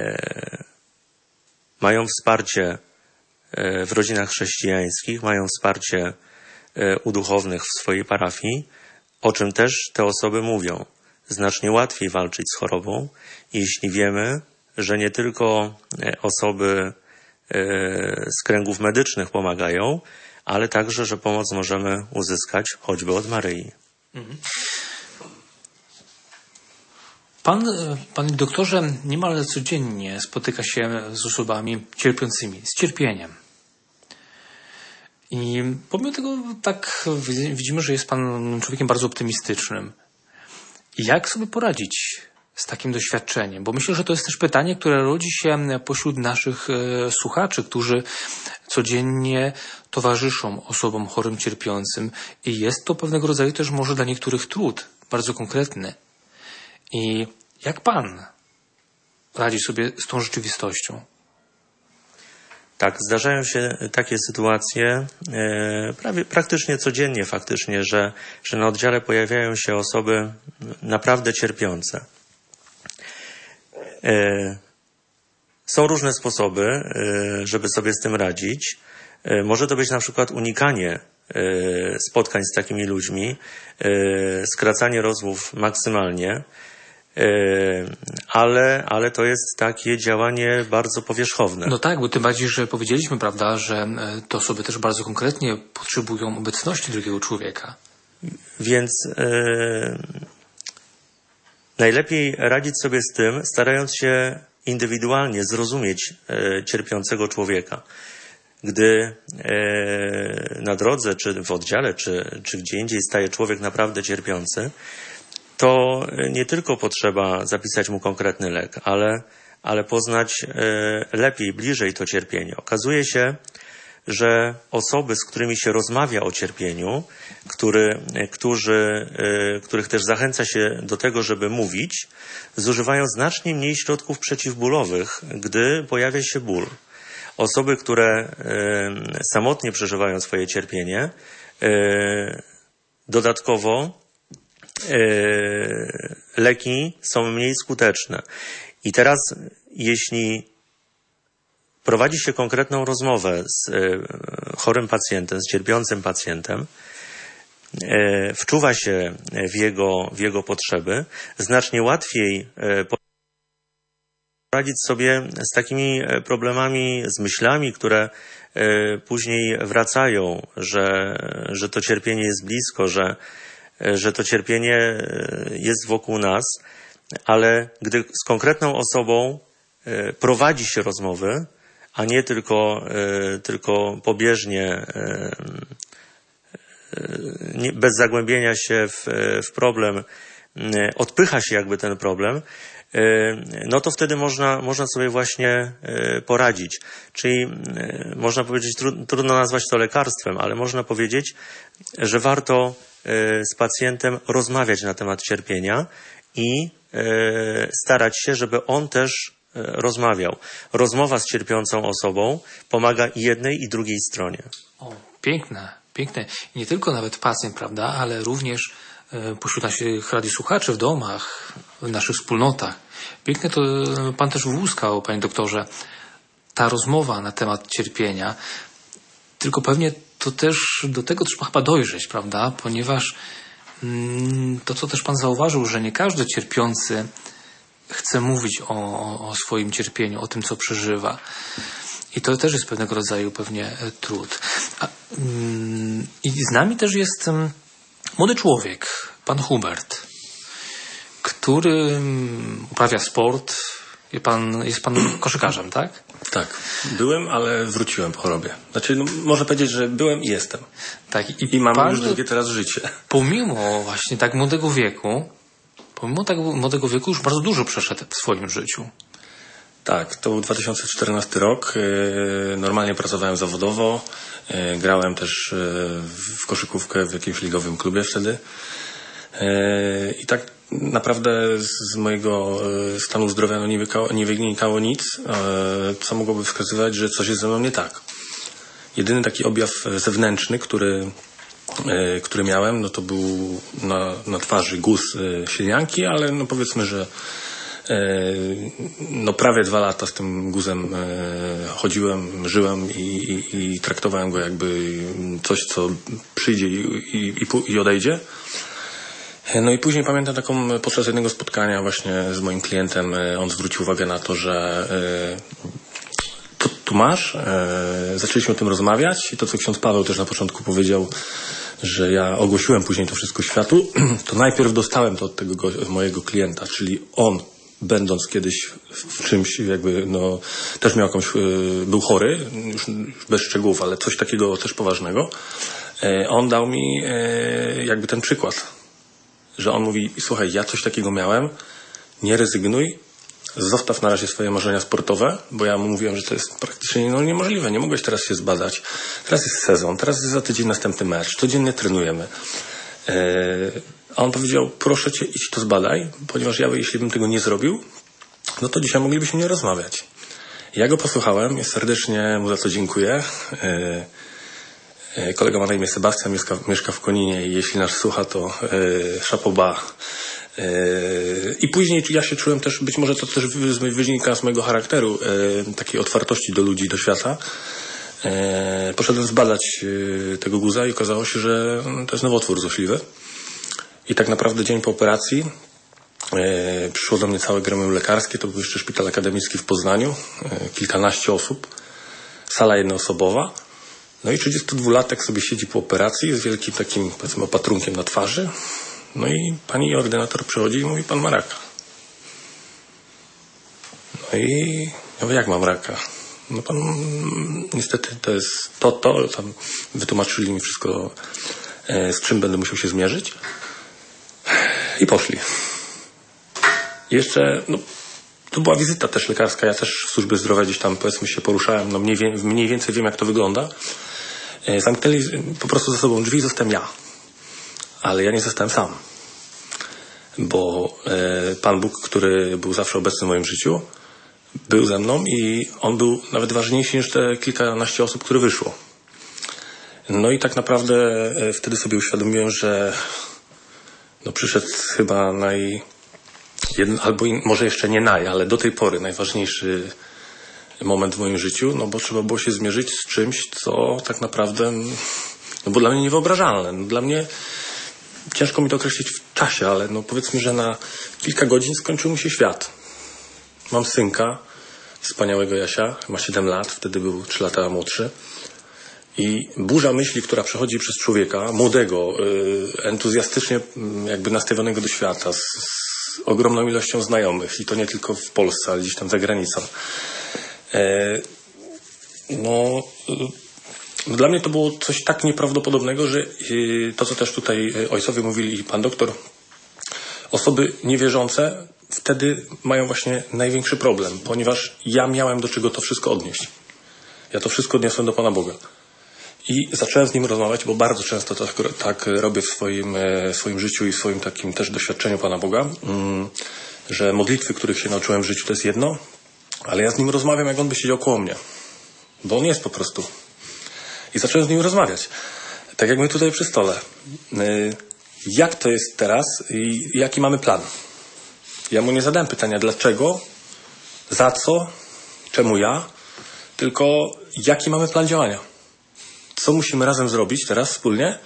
mają wsparcie w rodzinach chrześcijańskich, mają wsparcie u duchownych w swojej parafii, o czym też te osoby mówią. Znacznie łatwiej walczyć z chorobą, jeśli wiemy, że nie tylko osoby z kręgów medycznych pomagają, ale także, że pomoc możemy uzyskać choćby od Maryi. Pan, panie doktorze, niemal codziennie spotyka się z osobami cierpiącymi, z cierpieniem. I pomimo tego tak widzimy, że jest pan człowiekiem bardzo optymistycznym. Jak sobie poradzić z takim doświadczeniem? Bo myślę, że to jest też pytanie, które rodzi się pośród naszych słuchaczy, którzy codziennie towarzyszą osobom chorym, cierpiącym. I jest to pewnego rodzaju też może dla niektórych trud, bardzo konkretny. I jak pan radzi sobie z tą rzeczywistością? Tak, zdarzają się takie sytuacje e, prawie praktycznie codziennie faktycznie, że, że na oddziale pojawiają się osoby naprawdę cierpiące. E, są różne sposoby, e, żeby sobie z tym radzić. E, może to być na przykład unikanie e, spotkań z takimi ludźmi, e, skracanie rozmów maksymalnie, ale, ale to jest takie działanie bardzo powierzchowne. No tak, bo tym bardziej, że powiedzieliśmy, prawda, że te osoby też bardzo konkretnie potrzebują obecności drugiego człowieka. Więc e, najlepiej radzić sobie z tym, starając się indywidualnie zrozumieć e, cierpiącego człowieka. Gdy e, na drodze, czy w oddziale, czy, czy gdzie indziej staje człowiek naprawdę cierpiący, to nie tylko potrzeba zapisać mu konkretny lek, ale, ale poznać lepiej, bliżej to cierpienie. Okazuje się, że osoby, z którymi się rozmawia o cierpieniu, który, którzy, których też zachęca się do tego, żeby mówić, zużywają znacznie mniej środków przeciwbólowych, gdy pojawia się ból. Osoby, które samotnie przeżywają swoje cierpienie, dodatkowo leki są mniej skuteczne. I teraz, jeśli prowadzi się konkretną rozmowę z chorym pacjentem, z cierpiącym pacjentem, wczuwa się w jego, w jego potrzeby, znacznie łatwiej poradzić sobie z takimi problemami, z myślami, które później wracają, że, że to cierpienie jest blisko, że że to cierpienie jest wokół nas, ale gdy z konkretną osobą prowadzi się rozmowy, a nie tylko, tylko pobieżnie, bez zagłębienia się w, w problem, odpycha się jakby ten problem, no to wtedy można, można sobie właśnie poradzić. Czyli można powiedzieć, trudno nazwać to lekarstwem, ale można powiedzieć, że warto z pacjentem rozmawiać na temat cierpienia i starać się, żeby on też rozmawiał. Rozmowa z cierpiącą osobą pomaga i jednej, i drugiej stronie. O, piękne, piękne. I nie tylko nawet pacjent, prawda, ale również pośród naszych radiosłuchaczy w domach, w naszych wspólnotach. Piękne to pan też wyłuskał, panie doktorze, ta rozmowa na temat cierpienia. Tylko pewnie to też do tego trzeba chyba dojrzeć, prawda? Ponieważ mm, to, co też pan zauważył, że nie każdy cierpiący chce mówić o, o, o swoim cierpieniu, o tym, co przeżywa. I to też jest pewnego rodzaju pewnie trud. A, mm, I z nami też jest um, młody człowiek, pan Hubert, który um, uprawia sport, I pan, jest pan koszykarzem, tak? Tak. Byłem, ale wróciłem po chorobie. Znaczy, no, można powiedzieć, że byłem i jestem. Tak. I, I mam pan, już drugie teraz życie. Pomimo właśnie tak młodego wieku, pomimo tak młodego wieku już bardzo dużo przeszedł w swoim życiu. Tak, to był dwa tysiące czternasty rok. Normalnie pracowałem zawodowo. Grałem też w koszykówkę w jakimś ligowym klubie wtedy. I tak naprawdę z mojego stanu zdrowia no nie, wynikało, nie wynikało nic, co mogłoby wskazywać, że coś jest ze mną nie tak. Jedyny taki objaw zewnętrzny, który, który miałem, no to był na, na twarzy guz ślinianki, ale no powiedzmy, że no prawie dwa lata z tym guzem chodziłem, żyłem i, i, i traktowałem go jakby coś, co przyjdzie i, i, i odejdzie. No i później pamiętam taką, podczas jednego spotkania właśnie z moim klientem, on zwrócił uwagę na to, że to tu masz, zaczęliśmy o tym rozmawiać i to, co ksiądz Paweł też na początku powiedział, że ja ogłosiłem później to wszystko światu, to najpierw dostałem to od tego mojego klienta, czyli on, będąc kiedyś w czymś jakby, no, też miał jakąś, był chory, już bez szczegółów, ale coś takiego też poważnego, on dał mi jakby ten przykład, że on mówi, słuchaj, ja coś takiego miałem, nie rezygnuj, zostaw na razie swoje marzenia sportowe, bo ja mu mówiłem, że to jest praktycznie no, niemożliwe, nie mogłeś teraz się zbadać, teraz jest sezon, teraz jest za tydzień następny mecz, codziennie trenujemy. A on powiedział, proszę cię, idź to zbadaj, ponieważ ja, jeśli bym tego nie zrobił, no to dzisiaj moglibyśmy nie rozmawiać. Ja go posłuchałem, serdecznie mu za to dziękuję. Kolega ma na imię Sebastian, mieszka, mieszka w Koninie i jeśli nas słucha, to chapeau bas. I później ja się czułem też, być może to też wynika z mojego charakteru, takiej otwartości do ludzi, do świata. Poszedłem zbadać tego guza i okazało się, że to jest nowotwór złośliwy. I tak naprawdę dzień po operacji przyszło do mnie całe gremium lekarskie, to był jeszcze szpital akademicki w Poznaniu, kilkanaście osób, sala jednoosobowa. No i trzydziestodwulatek sobie siedzi po operacji z wielkim takim, powiedzmy, opatrunkiem na twarzy. No i pani ordynator przychodzi i mówi, pan ma raka. No i ja mówię, jak mam raka? No pan, niestety to jest to, to, tam wytłumaczyli mi wszystko, z czym będę musiał się zmierzyć. I poszli. I jeszcze, no, to była wizyta też lekarska. Ja też w służbie zdrowia gdzieś tam, powiedzmy, się poruszałem. No mniej, mniej więcej wiem, jak to wygląda. Zamknęli po prostu za sobą drzwi i zostałem ja. Ale ja nie zostałem sam. Bo e, Pan Bóg, który był zawsze obecny w moim życiu, był ze mną i on był nawet ważniejszy niż te kilkanaście osób, które wyszło. No i tak naprawdę e, wtedy sobie uświadomiłem, że no przyszedł chyba naj... Jeden, albo in, może jeszcze nie naj, ale do tej pory najważniejszy moment w moim życiu, no bo trzeba było się zmierzyć z czymś, co tak naprawdę, no bo dla mnie niewyobrażalne. No dla mnie ciężko mi to określić w czasie, ale no powiedzmy, że na kilka godzin skończył mi się świat. Mam synka, wspaniałego Jasia, ma siedem lat, wtedy był trzy lata młodszy. I burza myśli, która przechodzi przez człowieka, młodego, entuzjastycznie jakby nastawionego do świata, z, z ogromną ilością znajomych. I to nie tylko w Polsce, ale gdzieś tam za granicą. E, no, dla mnie to było coś tak nieprawdopodobnego, że to, co też tutaj ojcowie mówili i pan doktor, osoby niewierzące wtedy mają właśnie największy problem, ponieważ ja miałem do czego to wszystko odnieść. Ja to wszystko odniosłem do Pana Boga. I zacząłem z nim rozmawiać, bo bardzo często tak, tak robię w swoim, w swoim życiu i w swoim takim też doświadczeniu Pana Boga, że modlitwy, których się nauczyłem w życiu, to jest jedno, ale ja z nim rozmawiam, jak on by siedział koło mnie. Bo on jest po prostu. I zacząłem z nim rozmawiać. Tak jak my tutaj przy stole. Jak to jest teraz i jaki mamy plan? Ja mu nie zadałem pytania dlaczego, za co, czemu ja, tylko jaki mamy plan działania. Co musimy razem zrobić teraz wspólnie,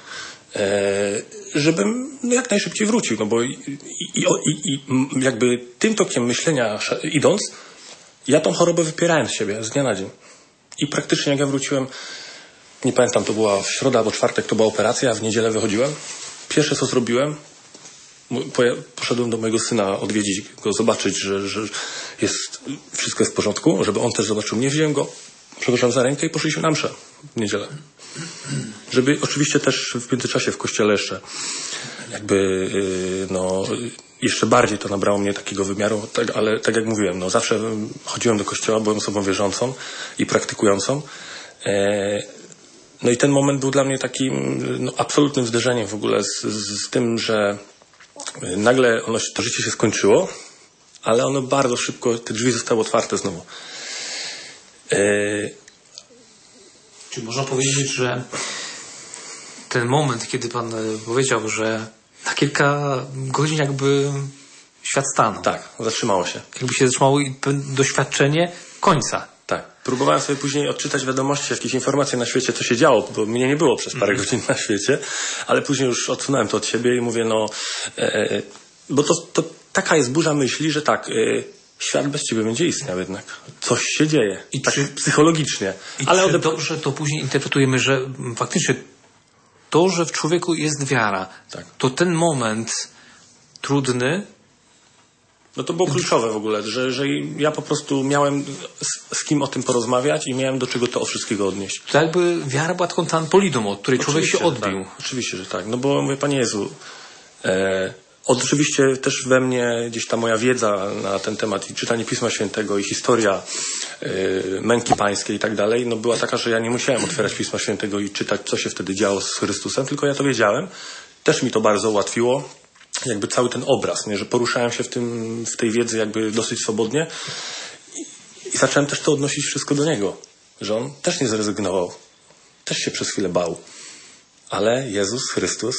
żebym jak najszybciej wrócił. No bo i, i, i, i jakby tym tokiem myślenia idąc, ja tą chorobę wypierałem z siebie z dnia na dzień. I praktycznie jak ja wróciłem, nie pamiętam, to była w środę albo czwartek, to była operacja, a w niedzielę wychodziłem. Pierwsze co zrobiłem, poszedłem do mojego syna odwiedzić go, zobaczyć, że, że jest, wszystko jest w porządku, żeby on też zobaczył mnie. Wziąłem go, przepraszam, za rękę i poszliśmy na mszę w niedzielę. Żeby oczywiście też w międzyczasie w kościele jeszcze jakby yy, no jeszcze bardziej to nabrało mnie takiego wymiaru, tak, ale tak jak mówiłem, no zawsze chodziłem do kościoła, byłem osobą wierzącą i praktykującą. E, no i ten moment był dla mnie takim no, absolutnym zderzeniem w ogóle z, z, z tym, że nagle ono, to życie się skończyło, ale ono bardzo szybko, te drzwi zostały otwarte znowu. E, Czy można powiedzieć, że ten moment, kiedy pan powiedział, że na kilka godzin jakby świat stanął. Tak, zatrzymało się. Jakby się zatrzymało i doświadczenie końca. Tak. Próbowałem sobie później odczytać wiadomości, jakieś informacje na świecie, co się działo, bo mnie nie było przez parę mm. godzin na świecie, ale później już odsunąłem to od siebie i mówię, no, e, bo to, to taka jest burza myśli, że tak, e, świat bez ciebie będzie istniał jednak. Coś się dzieje. I tak czy, psychologicznie. I ale czy ode... dobrze to później interpretujemy, że faktycznie to, że w człowieku jest wiara, tak. to ten moment trudny. No to było kluczowe w ogóle, że, że ja po prostu miałem z, z kim o tym porozmawiać i miałem do czego to wszystkiego odnieść. To jakby wiara była taką tampoliną, od której oczywiście, człowiek się odbił. Tak. Oczywiście, że tak. No bo mówię, Panie Jezu, e, oczywiście też we mnie gdzieś ta moja wiedza na ten temat i czytanie Pisma Świętego i historia e, męki pańskiej i tak dalej, no była taka, że ja nie musiałem otwierać Pisma Świętego i czytać, co się wtedy działo z Chrystusem, tylko ja to wiedziałem. Też mi to bardzo ułatwiło. Jakby cały ten obraz, nie? Że poruszałem się w, tym, w tej wiedzy jakby dosyć swobodnie I, i zacząłem też to odnosić wszystko do Niego, że On też nie zrezygnował, też się przez chwilę bał, ale Jezus Chrystus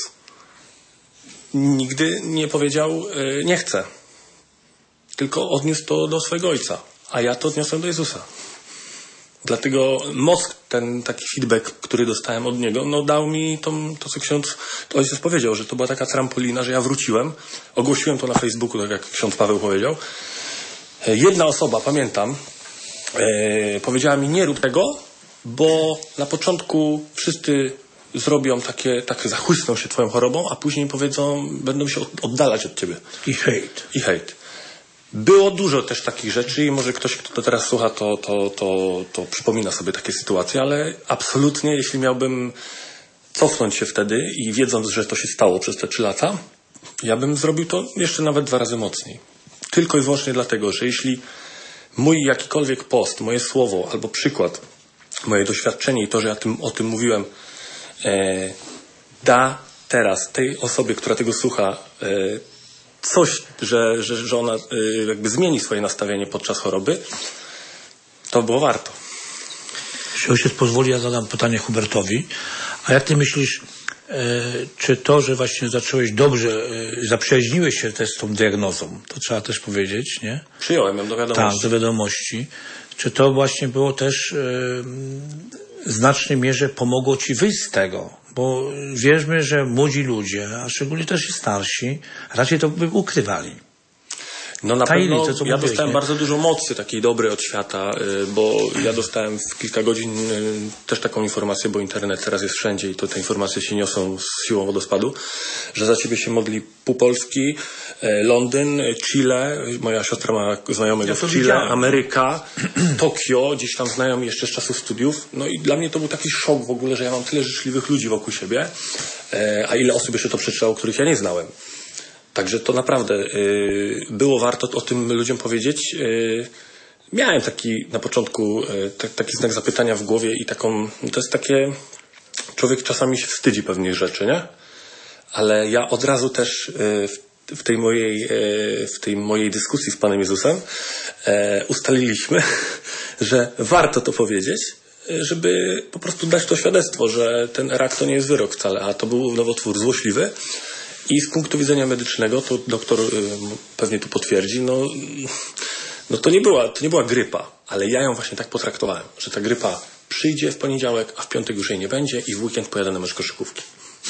nigdy nie powiedział yy, nie chcę, tylko odniósł to do swojego Ojca, a ja to odniosłem do Jezusa. Dlatego mózg, ten taki feedback, który dostałem od niego, no dał mi tą, to, co ksiądz, to ojciec powiedział, że to była taka trampolina, że ja wróciłem, ogłosiłem to na Facebooku, tak jak ksiądz Paweł powiedział. Jedna osoba, pamiętam, e, powiedziała mi, nie rób tego, bo na początku wszyscy zrobią takie, tak zachłysną się twoją chorobą, a później powiedzą, będą się oddalać od ciebie. I hejt. I hejt. Było dużo też takich rzeczy i może ktoś, kto to teraz słucha, to, to, to, to przypomina sobie takie sytuacje, ale absolutnie, jeśli miałbym cofnąć się wtedy i wiedząc, że to się stało przez te trzy lata, ja bym zrobił to jeszcze nawet dwa razy mocniej. Tylko i wyłącznie dlatego, że jeśli mój jakikolwiek post, moje słowo albo przykład, moje doświadczenie i to, że ja tym, o tym mówiłem, e, da teraz tej osobie, która tego słucha, e, coś, że, że, że ona y, jakby zmieni swoje nastawienie podczas choroby, to było warto. Jeśli ojciec pozwoli, ja zadam pytanie Hubertowi. A jak ty myślisz, y, czy to, że właśnie zacząłeś dobrze, y, zaprzyjaźniłeś się też z tą diagnozą, to trzeba też powiedzieć, nie? Przyjąłem ją do wiadomości. Tak, do wiadomości. Czy to właśnie było też y, w znacznej mierze pomogło ci wyjść z tego? Bo wierzmy, że młodzi ludzie, a szczególnie też i starsi, raczej to by ukrywali. No na Tajli, pewno to, co ja mówiłeś, dostałem nie? bardzo dużo mocy takiej dobrej od świata, bo ja dostałem w kilka godzin też taką informację, bo internet teraz jest wszędzie i to te informacje się niosą z siłą wodospadu, że za ciebie się modli pół Polski, Londyn, Chile, moja siostra ma znajomego ja w Chile, widziałem. Ameryka, Tokio, gdzieś tam znajomi jeszcze z czasów studiów. No i dla mnie to był taki szok w ogóle, że ja mam tyle życzliwych ludzi wokół siebie, a ile osób jeszcze to przeczytało, których ja nie znałem. Także to naprawdę y, było warto o tym ludziom powiedzieć. Y, miałem taki na początku y, t- taki znak zapytania w głowie i taką, to jest takie, człowiek czasami się wstydzi pewnych rzeczy, nie? Ale ja od razu też y, w, w, tej mojej, y, w tej mojej dyskusji z Panem Jezusem y, ustaliliśmy, że warto to powiedzieć, y, żeby po prostu dać to świadectwo, że ten rak to nie jest wyrok wcale, a to był nowotwór złośliwy. I z punktu widzenia medycznego, to doktor y, pewnie tu potwierdzi, no, no to, nie była, to nie była grypa, ale ja ją właśnie tak potraktowałem, że ta grypa przyjdzie w poniedziałek, a w piątek już jej nie będzie i w weekend pojadę na mecz koszykówki.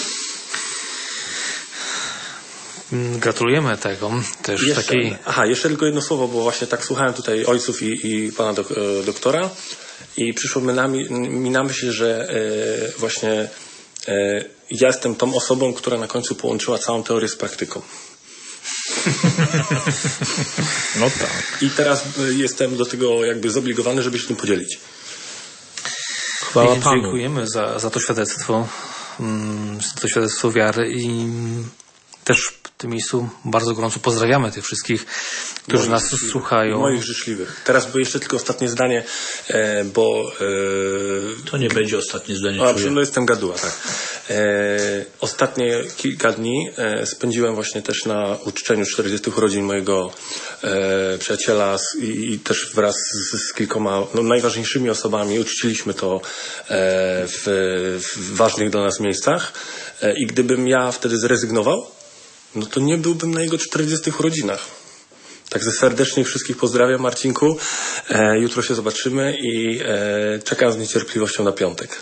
Gratulujemy tego też jeszcze, takiej... Aha, jeszcze tylko jedno słowo, bo właśnie tak słuchałem tutaj ojców i, i pana dok, doktora i przyszło mi na, mi na myśl, że e, właśnie e, ja jestem tą osobą, która na końcu połączyła całą teorię z praktyką. No tak. I teraz jestem do tego jakby zobligowany, żeby się tym podzielić. Chwała Panu. Dziękujemy za, za to świadectwo, za to świadectwo wiary i też w tym miejscu bardzo gorąco pozdrawiamy tych wszystkich, którzy moich nas słuchają. Moich życzliwych. Teraz by jeszcze tylko ostatnie zdanie, e, bo... E, to nie będzie ostatnie zdanie. A, no jestem gaduła, tak. E, ostatnie kilka dni e, spędziłem właśnie też na uczczeniu czterdziestych urodzin mojego e, przyjaciela z, i, i też wraz z, z kilkoma no, najważniejszymi osobami uczciliśmy to e, w, w ważnych dla nas miejscach. E, I gdybym ja wtedy zrezygnował, no to nie byłbym na jego czterdziestych urodzinach. Także serdecznie wszystkich pozdrawiam, Marcinku. E, jutro się zobaczymy i e, czekam z niecierpliwością na piątek.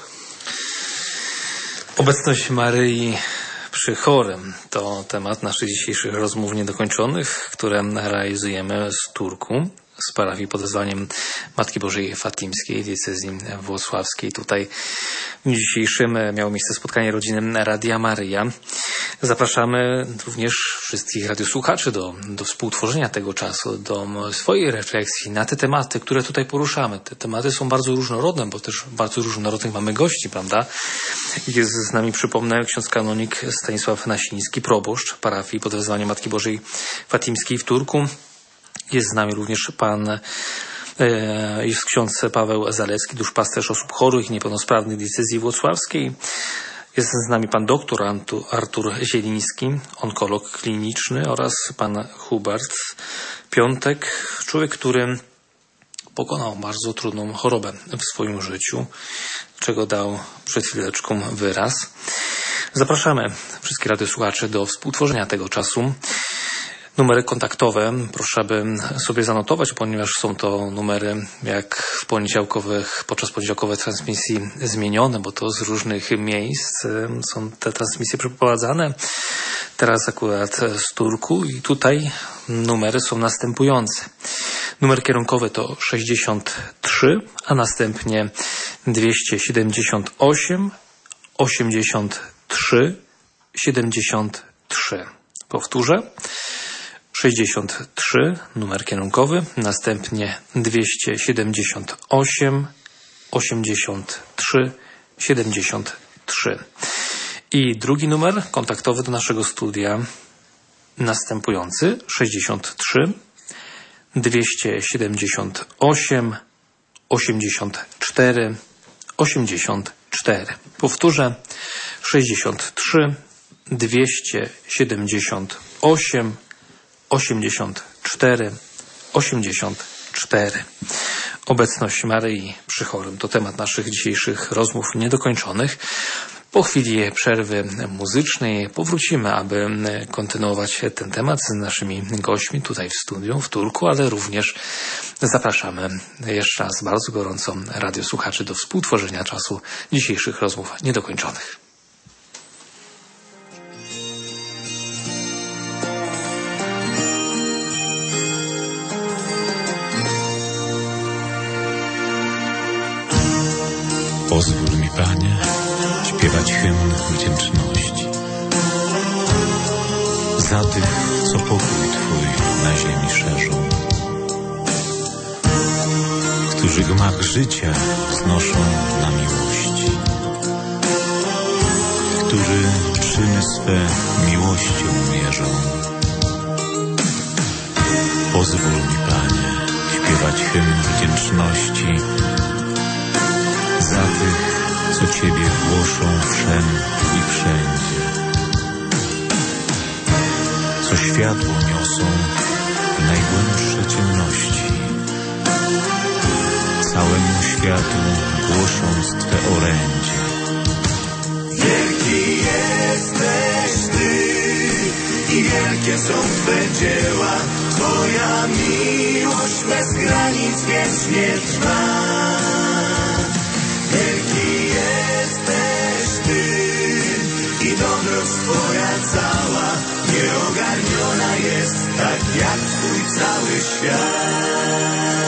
Obecność Maryi przy chorym to temat naszych dzisiejszych rozmów niedokończonych, które realizujemy z Turku, z parafii pod wezwaniem Matki Bożej Fatimskiej, diecezji włocławskiej. Tutaj w dniu dzisiejszym miało miejsce spotkanie rodziny Radia Maryja. Zapraszamy również wszystkich radiosłuchaczy do, do współtworzenia tego czasu, do swojej refleksji na te tematy, które tutaj poruszamy. Te tematy są bardzo różnorodne, bo też bardzo różnorodnych mamy gości, prawda? Jest z nami, przypomnę, ksiądz kanonik Stanisław Nasiński, proboszcz parafii pod wezwaniem Matki Bożej Fatimskiej w Turku. Jest z nami również pan, e, jest ksiądz Paweł Zalecki, duszpasterz osób chorych i niepełnosprawnych diecezji włocławskiej. Jest z nami pan doktor Artur Zieliński, onkolog kliniczny, oraz pan Hubert Piątek, człowiek, który pokonał bardzo trudną chorobę w swoim życiu, czego dał przed chwileczką wyraz. Zapraszamy wszystkich radiosłuchaczy do współtworzenia tego czasu. Numery kontaktowe proszę, aby sobie zanotować, ponieważ są to numery jak w poniedziałkowych, podczas poniedziałkowej transmisji zmienione, bo to z różnych miejsc są te transmisje przeprowadzane. Teraz akurat z Turku i tutaj numery są następujące. Numer kierunkowy to sześćdziesiąt trzy, a następnie dwieście siedemdziesiąt osiem, osiemdziesiąt trzy, siedemdziesiąt trzy. Powtórzę. sześćdziesiąt trzy, numer kierunkowy, następnie dwieście siedemdziesiąt osiem, osiemdziesiąt trzy, siedemdziesiąt trzy. I drugi numer kontaktowy do naszego studia następujący, sześćdziesiąt trzy, dwieście siedemdziesiąt osiem, osiemdziesiąt cztery, osiemdziesiąt cztery. Powtórzę, sześćdziesiąt trzy, dwieście siedemdziesiąt osiem, osiemdziesiąt cztery, osiemdziesiąt cztery. Obecność Maryi przy chorym to temat naszych dzisiejszych rozmów niedokończonych. Po chwili przerwy muzycznej powrócimy, aby kontynuować ten temat z naszymi gośćmi tutaj w studiu, w Turku, ale również zapraszamy jeszcze raz bardzo gorąco radiosłuchaczy do współtworzenia czasu dzisiejszych rozmów niedokończonych. Pozwól mi, Panie, śpiewać hymn wdzięczności za tych, co pokój Twój na ziemi szerzą, którzy gmach życia znoszą na miłości, którzy czyny swe miłością mierzą. Pozwól mi, Panie, śpiewać hymn wdzięczności za tych, co Ciebie głoszą wszem i wszędzie, co światło niosą w najgłębsze ciemności, całemu światu głosząc Twe orędzie. Wielki jesteś Ty i wielkie są Twe dzieła, Twoja miłość bez granic wiecznie trwa. Wielki jesteś Ty i dobroć Twoja cała nieogarniona jest, tak jak Twój cały świat.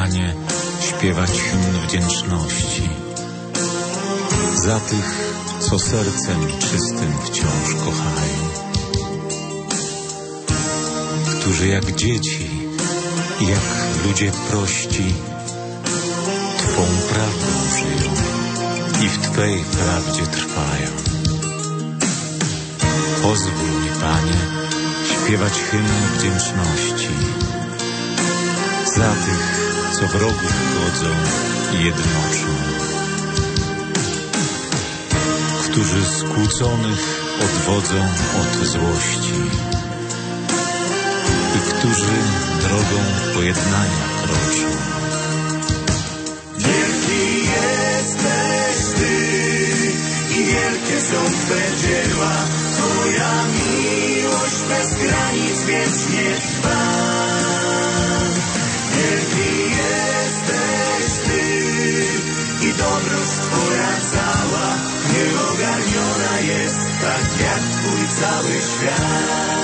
Panie, śpiewać hymn wdzięczności za tych, co sercem czystym wciąż kochają, którzy jak dzieci i jak ludzie prości Twą prawdą żyją i w Twej prawdzie trwają. Pozwól mi, Panie, śpiewać hymn wdzięczności za tych, co wrogów godzą i jednoczą, którzy skłóconych odwodzą od złości i którzy drogą pojednania kroczą. Wielki jesteś Ty i wielkie są Twe dzieła. Twoja miłość bez granic wiecznie trwa. Wielki jesteś Ty i dobroć Twoja cała nieogarniona jest, tak jak Twój cały świat.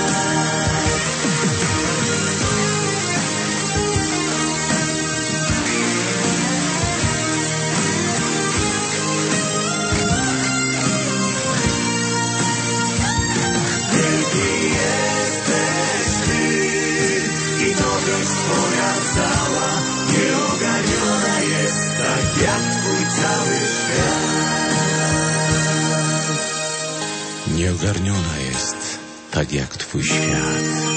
Twoja cała nieogarniona jest, tak jak Twój cały świat. Nieogarniona jest, tak jak Twój świat.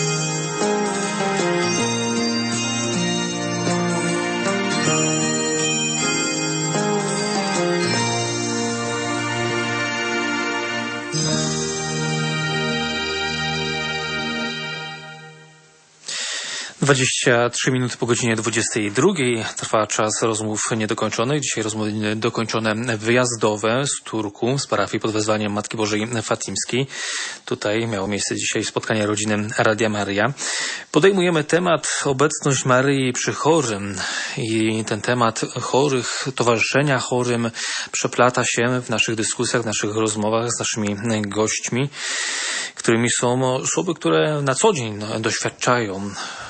dwadzieścia trzy minuty po godzinie dwudziestej drugiej trwa czas rozmów niedokończonych. Dzisiaj rozmowy niedokończone wyjazdowe z Turku, z parafii pod wezwaniem Matki Bożej Fatimskiej. Tutaj miało miejsce dzisiaj spotkanie rodziny Radia Maryja. Podejmujemy temat obecność Maryi przy chorym i ten temat chorych, towarzyszenia chorym przeplata się w naszych dyskusjach, w naszych rozmowach z naszymi gośćmi, którymi są osoby, które na co dzień doświadczają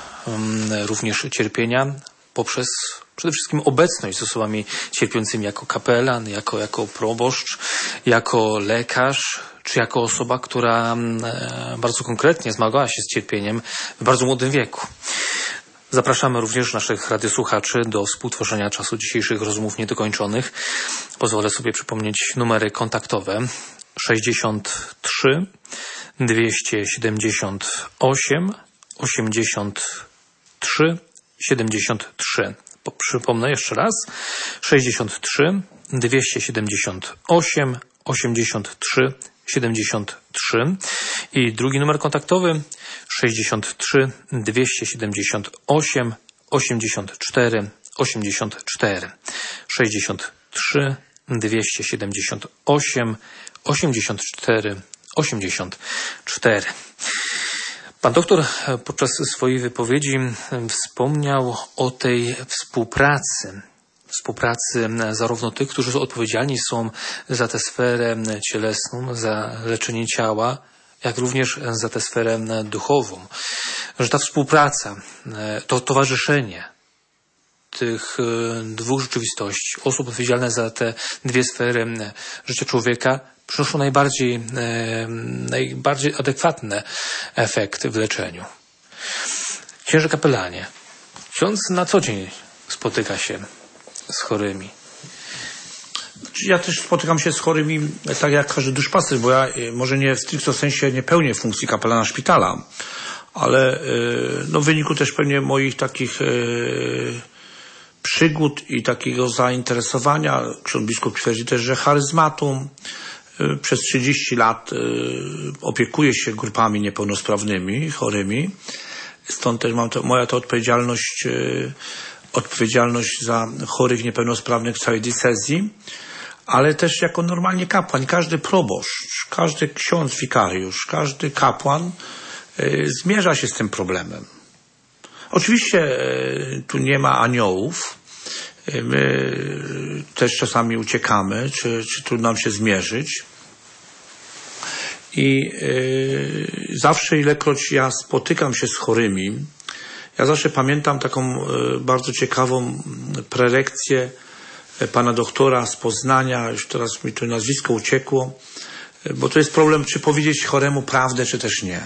również cierpienia poprzez przede wszystkim obecność z osobami cierpiącymi jako kapelan, jako, jako proboszcz, jako lekarz, czy jako osoba, która bardzo konkretnie zmagała się z cierpieniem w bardzo młodym wieku. Zapraszamy również naszych radiosłuchaczy do współtworzenia czasu dzisiejszych rozmów niedokończonych. Pozwolę sobie przypomnieć numery kontaktowe sześćdziesiąt trzy dwieście siedemdziesiąt osiem osiemdziesiąt trzy siedemdziesiąt trzy. Przypomnę jeszcze raz. sześćdziesiąt trzy dwieście siedemdziesiąt osiem osiemdziesiąt trzy siedemdziesiąt trzy i drugi numer kontaktowy sześćdziesiąt trzy dwieście siedemdziesiąt osiem osiemdziesiąt cztery osiemdziesiąt cztery. sześćdziesiąt trzy dwieście siedemdziesiąt osiem osiemdziesiąt cztery osiemdziesiąt cztery. Pan doktor podczas swojej wypowiedzi wspomniał o tej współpracy. Współpracy zarówno tych, którzy odpowiedzialni są za tę sferę cielesną, za leczenie ciała, jak również za tę sferę duchową. Że ta współpraca, to towarzyszenie tych dwóch rzeczywistości, osób odpowiedzialnych za te dwie sfery życia człowieka, przynoszą najbardziej, najbardziej adekwatne efekty w leczeniu. Księże kapelanie, ksiądz na co dzień spotyka się z chorymi. Ja też spotykam się z chorymi tak jak każdy duszpasterz, bo ja może nie w stricte sensie nie pełnię funkcji kapelana szpitala, ale no, w wyniku też pewnie moich takich przygód i takiego zainteresowania, ksiądz biskup twierdzi też, że charyzmatum, przez trzydzieści lat opiekuję się grupami niepełnosprawnymi, chorymi. Stąd też mam to, moja to odpowiedzialność, odpowiedzialność za chorych niepełnosprawnych w całej diecezji, ale też jako normalnie kapłan. Każdy proboszcz, każdy ksiądz wikariusz, każdy kapłan zmierza się z tym problemem. Oczywiście tu nie ma aniołów. My też czasami uciekamy, czy, czy trudno nam się zmierzyć. I yy, zawsze ilekroć ja spotykam się z chorymi Ja zawsze pamiętam taką bardzo ciekawą prelekcję pana doktora z Poznania, już teraz mi to nazwisko uciekło, bo to jest problem, czy powiedzieć choremu prawdę, czy też nie.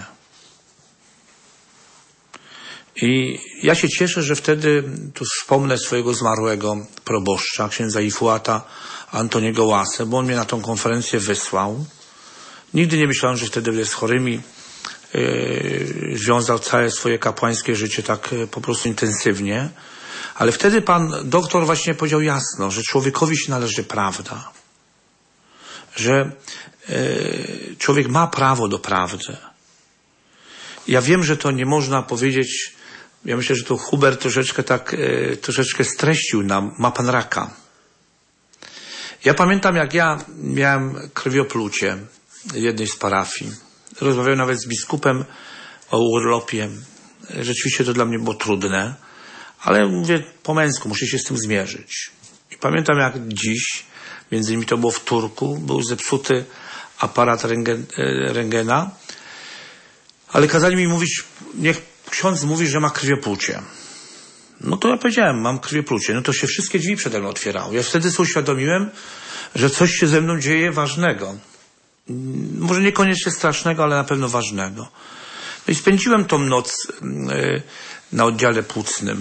I ja się cieszę, że wtedy, tu wspomnę swojego zmarłego proboszcza, księdza Ifuata Antoniego Łasę, bo on mnie na tą konferencję wysłał. Nigdy nie myślałem, że wtedy z chorymi yy, związał całe swoje kapłańskie życie tak yy, po prostu intensywnie. Ale wtedy pan doktor właśnie powiedział jasno, że człowiekowi się należy prawda. Że yy, człowiek ma prawo do prawdy. Ja wiem, że to nie można powiedzieć. Ja myślę, że to Hubert troszeczkę tak, yy, troszeczkę streścił nam. Ma pan raka. Ja pamiętam, jak ja miałem krwioplucie jednej z parafii. Rozmawiałem nawet z biskupem o urlopie. Rzeczywiście to dla mnie było trudne, ale mówię po męsku, muszę się z tym zmierzyć. I pamiętam, jak dziś, między innymi to było w Turku, był zepsuty aparat rentgen, rentgena, ale kazali mi mówić, niech ksiądz mówi, że ma krwioplucie. No to ja powiedziałem, mam krwioplucie. No to się wszystkie drzwi przede mną otwierały. Ja wtedy sobie uświadomiłem, że coś się ze mną dzieje ważnego. Może niekoniecznie strasznego, ale na pewno ważnego. No i spędziłem tą noc yy, na oddziale płucnym.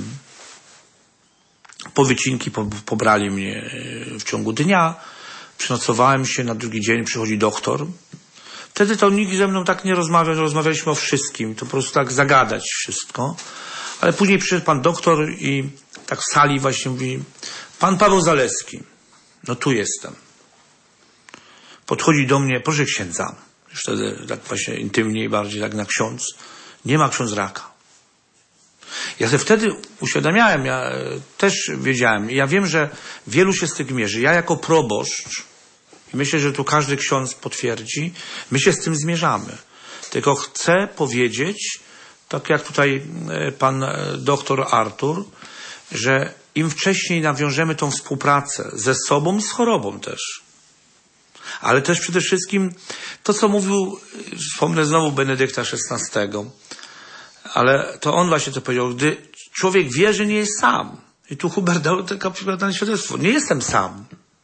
Po wycinki po, pobrali mnie yy, w ciągu dnia. Przynocowałem się, na drugi dzień przychodzi doktor. Wtedy to nikt ze mną tak nie rozmawiał, rozmawialiśmy o wszystkim. To po prostu tak zagadać wszystko. Ale później przyszedł pan doktor i tak w sali właśnie mówi, pan Paweł Zaleski. No tu jestem. Podchodzi do mnie, proszę księdza. Już wtedy tak właśnie intymniej, bardziej tak na ksiądz. Nie ma ksiądz raka. Ja sobie wtedy uświadamiałem, ja też wiedziałem. Ja wiem, że wielu się z tym mierzy. Ja jako proboszcz, i myślę, że tu każdy ksiądz potwierdzi, my się z tym zmierzamy. Tylko chcę powiedzieć, tak jak tutaj pan doktor Artur, że im wcześniej nawiążemy tą współpracę ze sobą i z chorobą też. Ale też przede wszystkim to, co mówił, wspomnę znowu Benedykta szesnastego, ale to on właśnie to powiedział, gdy człowiek wie, że nie jest sam. I tu Hubert dał takie przykładane świadectwo. Nie jestem sam.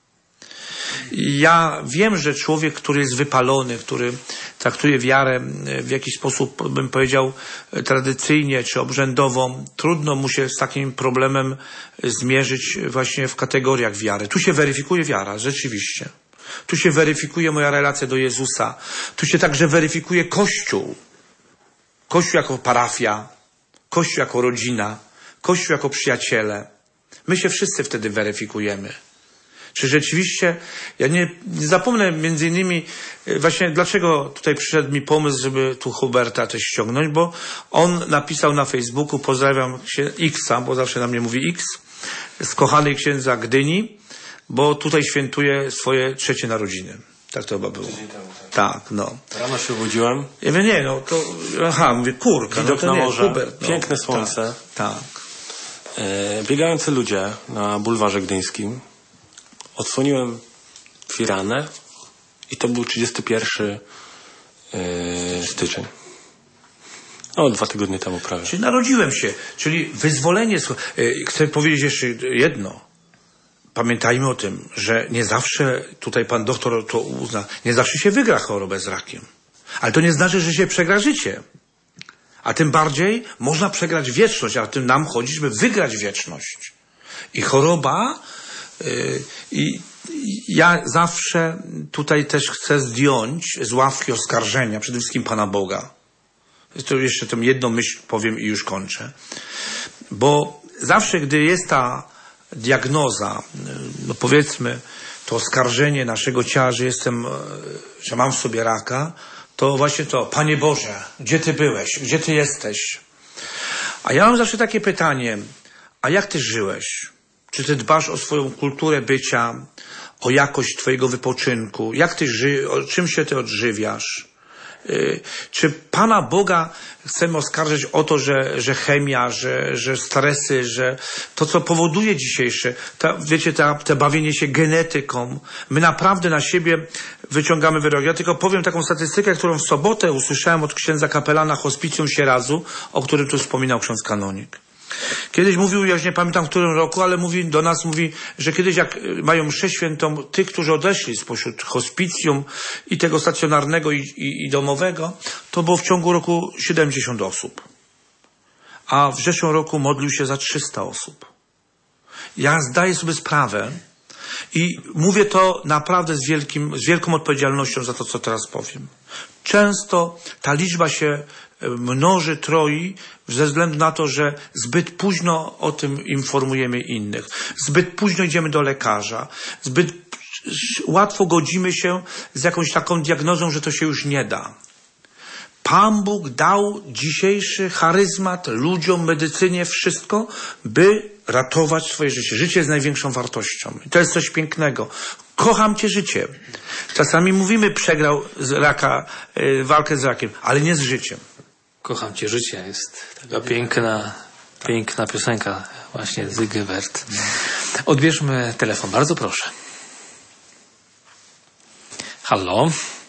Ja wiem, że człowiek, który jest wypalony, który traktuje wiarę w jakiś sposób, bym powiedział, tradycyjnie czy obrzędowo, trudno mu się z takim problemem zmierzyć właśnie w kategoriach wiary. Tu się weryfikuje wiara, rzeczywiście. Tu się weryfikuje moja relacja do Jezusa. Tu się także weryfikuje Kościół. Kościół jako parafia, Kościół jako rodzina, Kościół jako przyjaciele. My się wszyscy wtedy weryfikujemy. Czy rzeczywiście, ja nie, nie zapomnę między innymi właśnie dlaczego tutaj przyszedł mi pomysł, żeby tu Huberta też ściągnąć, bo on napisał na Facebooku, pozdrawiam Xa, bo zawsze na mnie mówi X, z kochanej księdza Gdyni, bo tutaj świętuje swoje trzecie narodziny. Tak to chyba było. Tak, no. Rano się obudziłem. Ja mówię, nie, no to, aha, mówię, kurka, widok no to na nie, morze, Hubert, no. Piękne słońce. Tak. tak. E, biegający ludzie na bulwarze gdyńskim. Odsłoniłem firanę i to był trzydziesty pierwszy e, styczeń. No, dwa tygodnie temu prawie. Czyli narodziłem się, czyli wyzwolenie. Chcę powiedzieć jeszcze jedno. Pamiętajmy o tym, że nie zawsze, tutaj pan doktor to uzna, nie zawsze się wygra chorobę z rakiem. Ale to nie znaczy, że się przegra życie. A tym bardziej można przegrać wieczność, a o tym nam chodzi, żeby wygrać wieczność. I choroba, yy, i ja zawsze tutaj też chcę zdjąć z ławki oskarżenia, przede wszystkim Pana Boga. To jeszcze tę jedną myśl powiem i już kończę. Bo zawsze, gdy jest ta diagnoza, no powiedzmy, to oskarżenie naszego ciała, że jestem, że mam w sobie raka, to właśnie to, Panie Boże, gdzie Ty byłeś? Gdzie Ty jesteś? A ja mam zawsze takie pytanie, a jak Ty żyłeś? Czy Ty dbasz o swoją kulturę bycia, o jakość Twojego wypoczynku? Jak Ty ży, o czym się Ty odżywiasz? Yy, czy Pana Boga chcemy oskarżyć o to, że, że chemia, że, że stresy, że to, co powoduje dzisiejsze, ta, wiecie, ta, te bawienie się genetyką, my naprawdę na siebie wyciągamy wyrok. Ja tylko powiem taką statystykę, którą w sobotę usłyszałem od księdza kapelana hospicjum Sierazu, o którym tu wspominał ksiądz kanonik. Kiedyś mówił, ja już nie pamiętam w którym roku, ale mówi do nas, mówi, że kiedyś jak mają mszę świętą tych, którzy odeszli spośród hospicjum i tego stacjonarnego i, i, i domowego, to było w ciągu roku siedemdziesiąt osób. A w zeszłym roku modlił się za trzysta osób. Ja zdaję sobie sprawę i mówię to naprawdę z, wielkim, z wielką odpowiedzialnością za to, co teraz powiem. Często ta liczba się mnoży, troi ze względu na to, że zbyt późno o tym informujemy innych. Zbyt późno idziemy do lekarza. Zbyt łatwo godzimy się z jakąś taką diagnozą, że to się już nie da. Pan Bóg dał dzisiejszy charyzmat ludziom, medycynie, wszystko, by ratować swoje życie. Życie jest największą wartością. I to jest coś pięknego. Kocham cię życie. Czasami mówimy, przegrał z raka, y, walkę z rakiem, ale nie z życiem. Kocham cię życie jest taka piękna, piękna piosenka właśnie Zygy Wert. Odbierzmy telefon, bardzo proszę. Halo?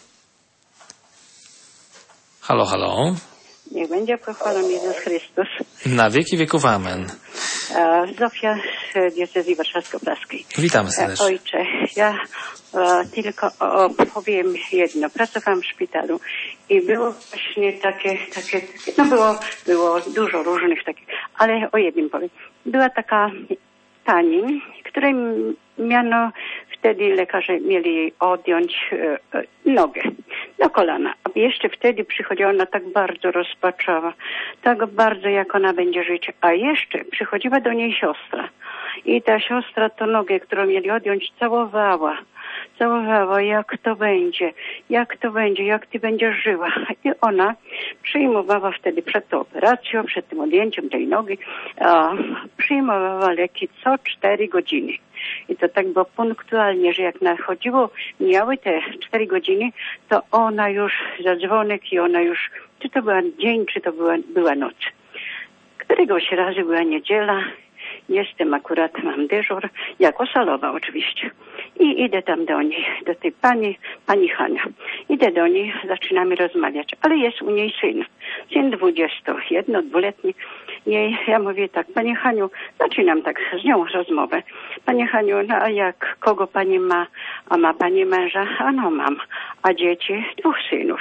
Halo, halo? Niech będzie pochwalony Jezus Chrystus. Na wieki wieków amen. E, Zofia z diecezji warszawsko-praskiej. Witamy serdecznie. E, ojcze, ja e, tylko o, powiem jedno. Pracowałam w szpitalu i było właśnie takie, takie no było, było dużo różnych takich, ale o jednym powiem. Była taka pani, której miano wtedy lekarze mieli jej odjąć e, e, nogę do kolana. A jeszcze wtedy przychodziła ona tak bardzo rozpaczała, tak bardzo jak ona będzie żyć. A jeszcze przychodziła do niej siostra. I ta siostra to nogę, którą mieli odjąć, całowała. Całowała, jak to będzie, jak to będzie, jak ty będziesz żyła. I ona przyjmowała wtedy przed tą operacją, przed tym odjęciem tej nogi, a, przyjmowała leki co cztery godziny. I to tak było punktualnie, że jak nachodziło, miały te cztery godziny, to ona już za dzwonek i ona już, czy to była dzień, czy to była, była noc. Któregoś razu była niedziela, jestem akurat, mam dyżur, jako salowa oczywiście. I idę tam do niej, do tej pani, pani Hania. Idę do niej, zaczynamy rozmawiać, ale jest u niej syn. Syn dwudziestojedno, dwuletni. Jej, ja mówię tak, pani Haniu, zaczynam tak z nią rozmowę. Pani Haniu, no a jak, kogo pani ma? A ma pani męża? A no mam. A dzieci? Dwóch synów.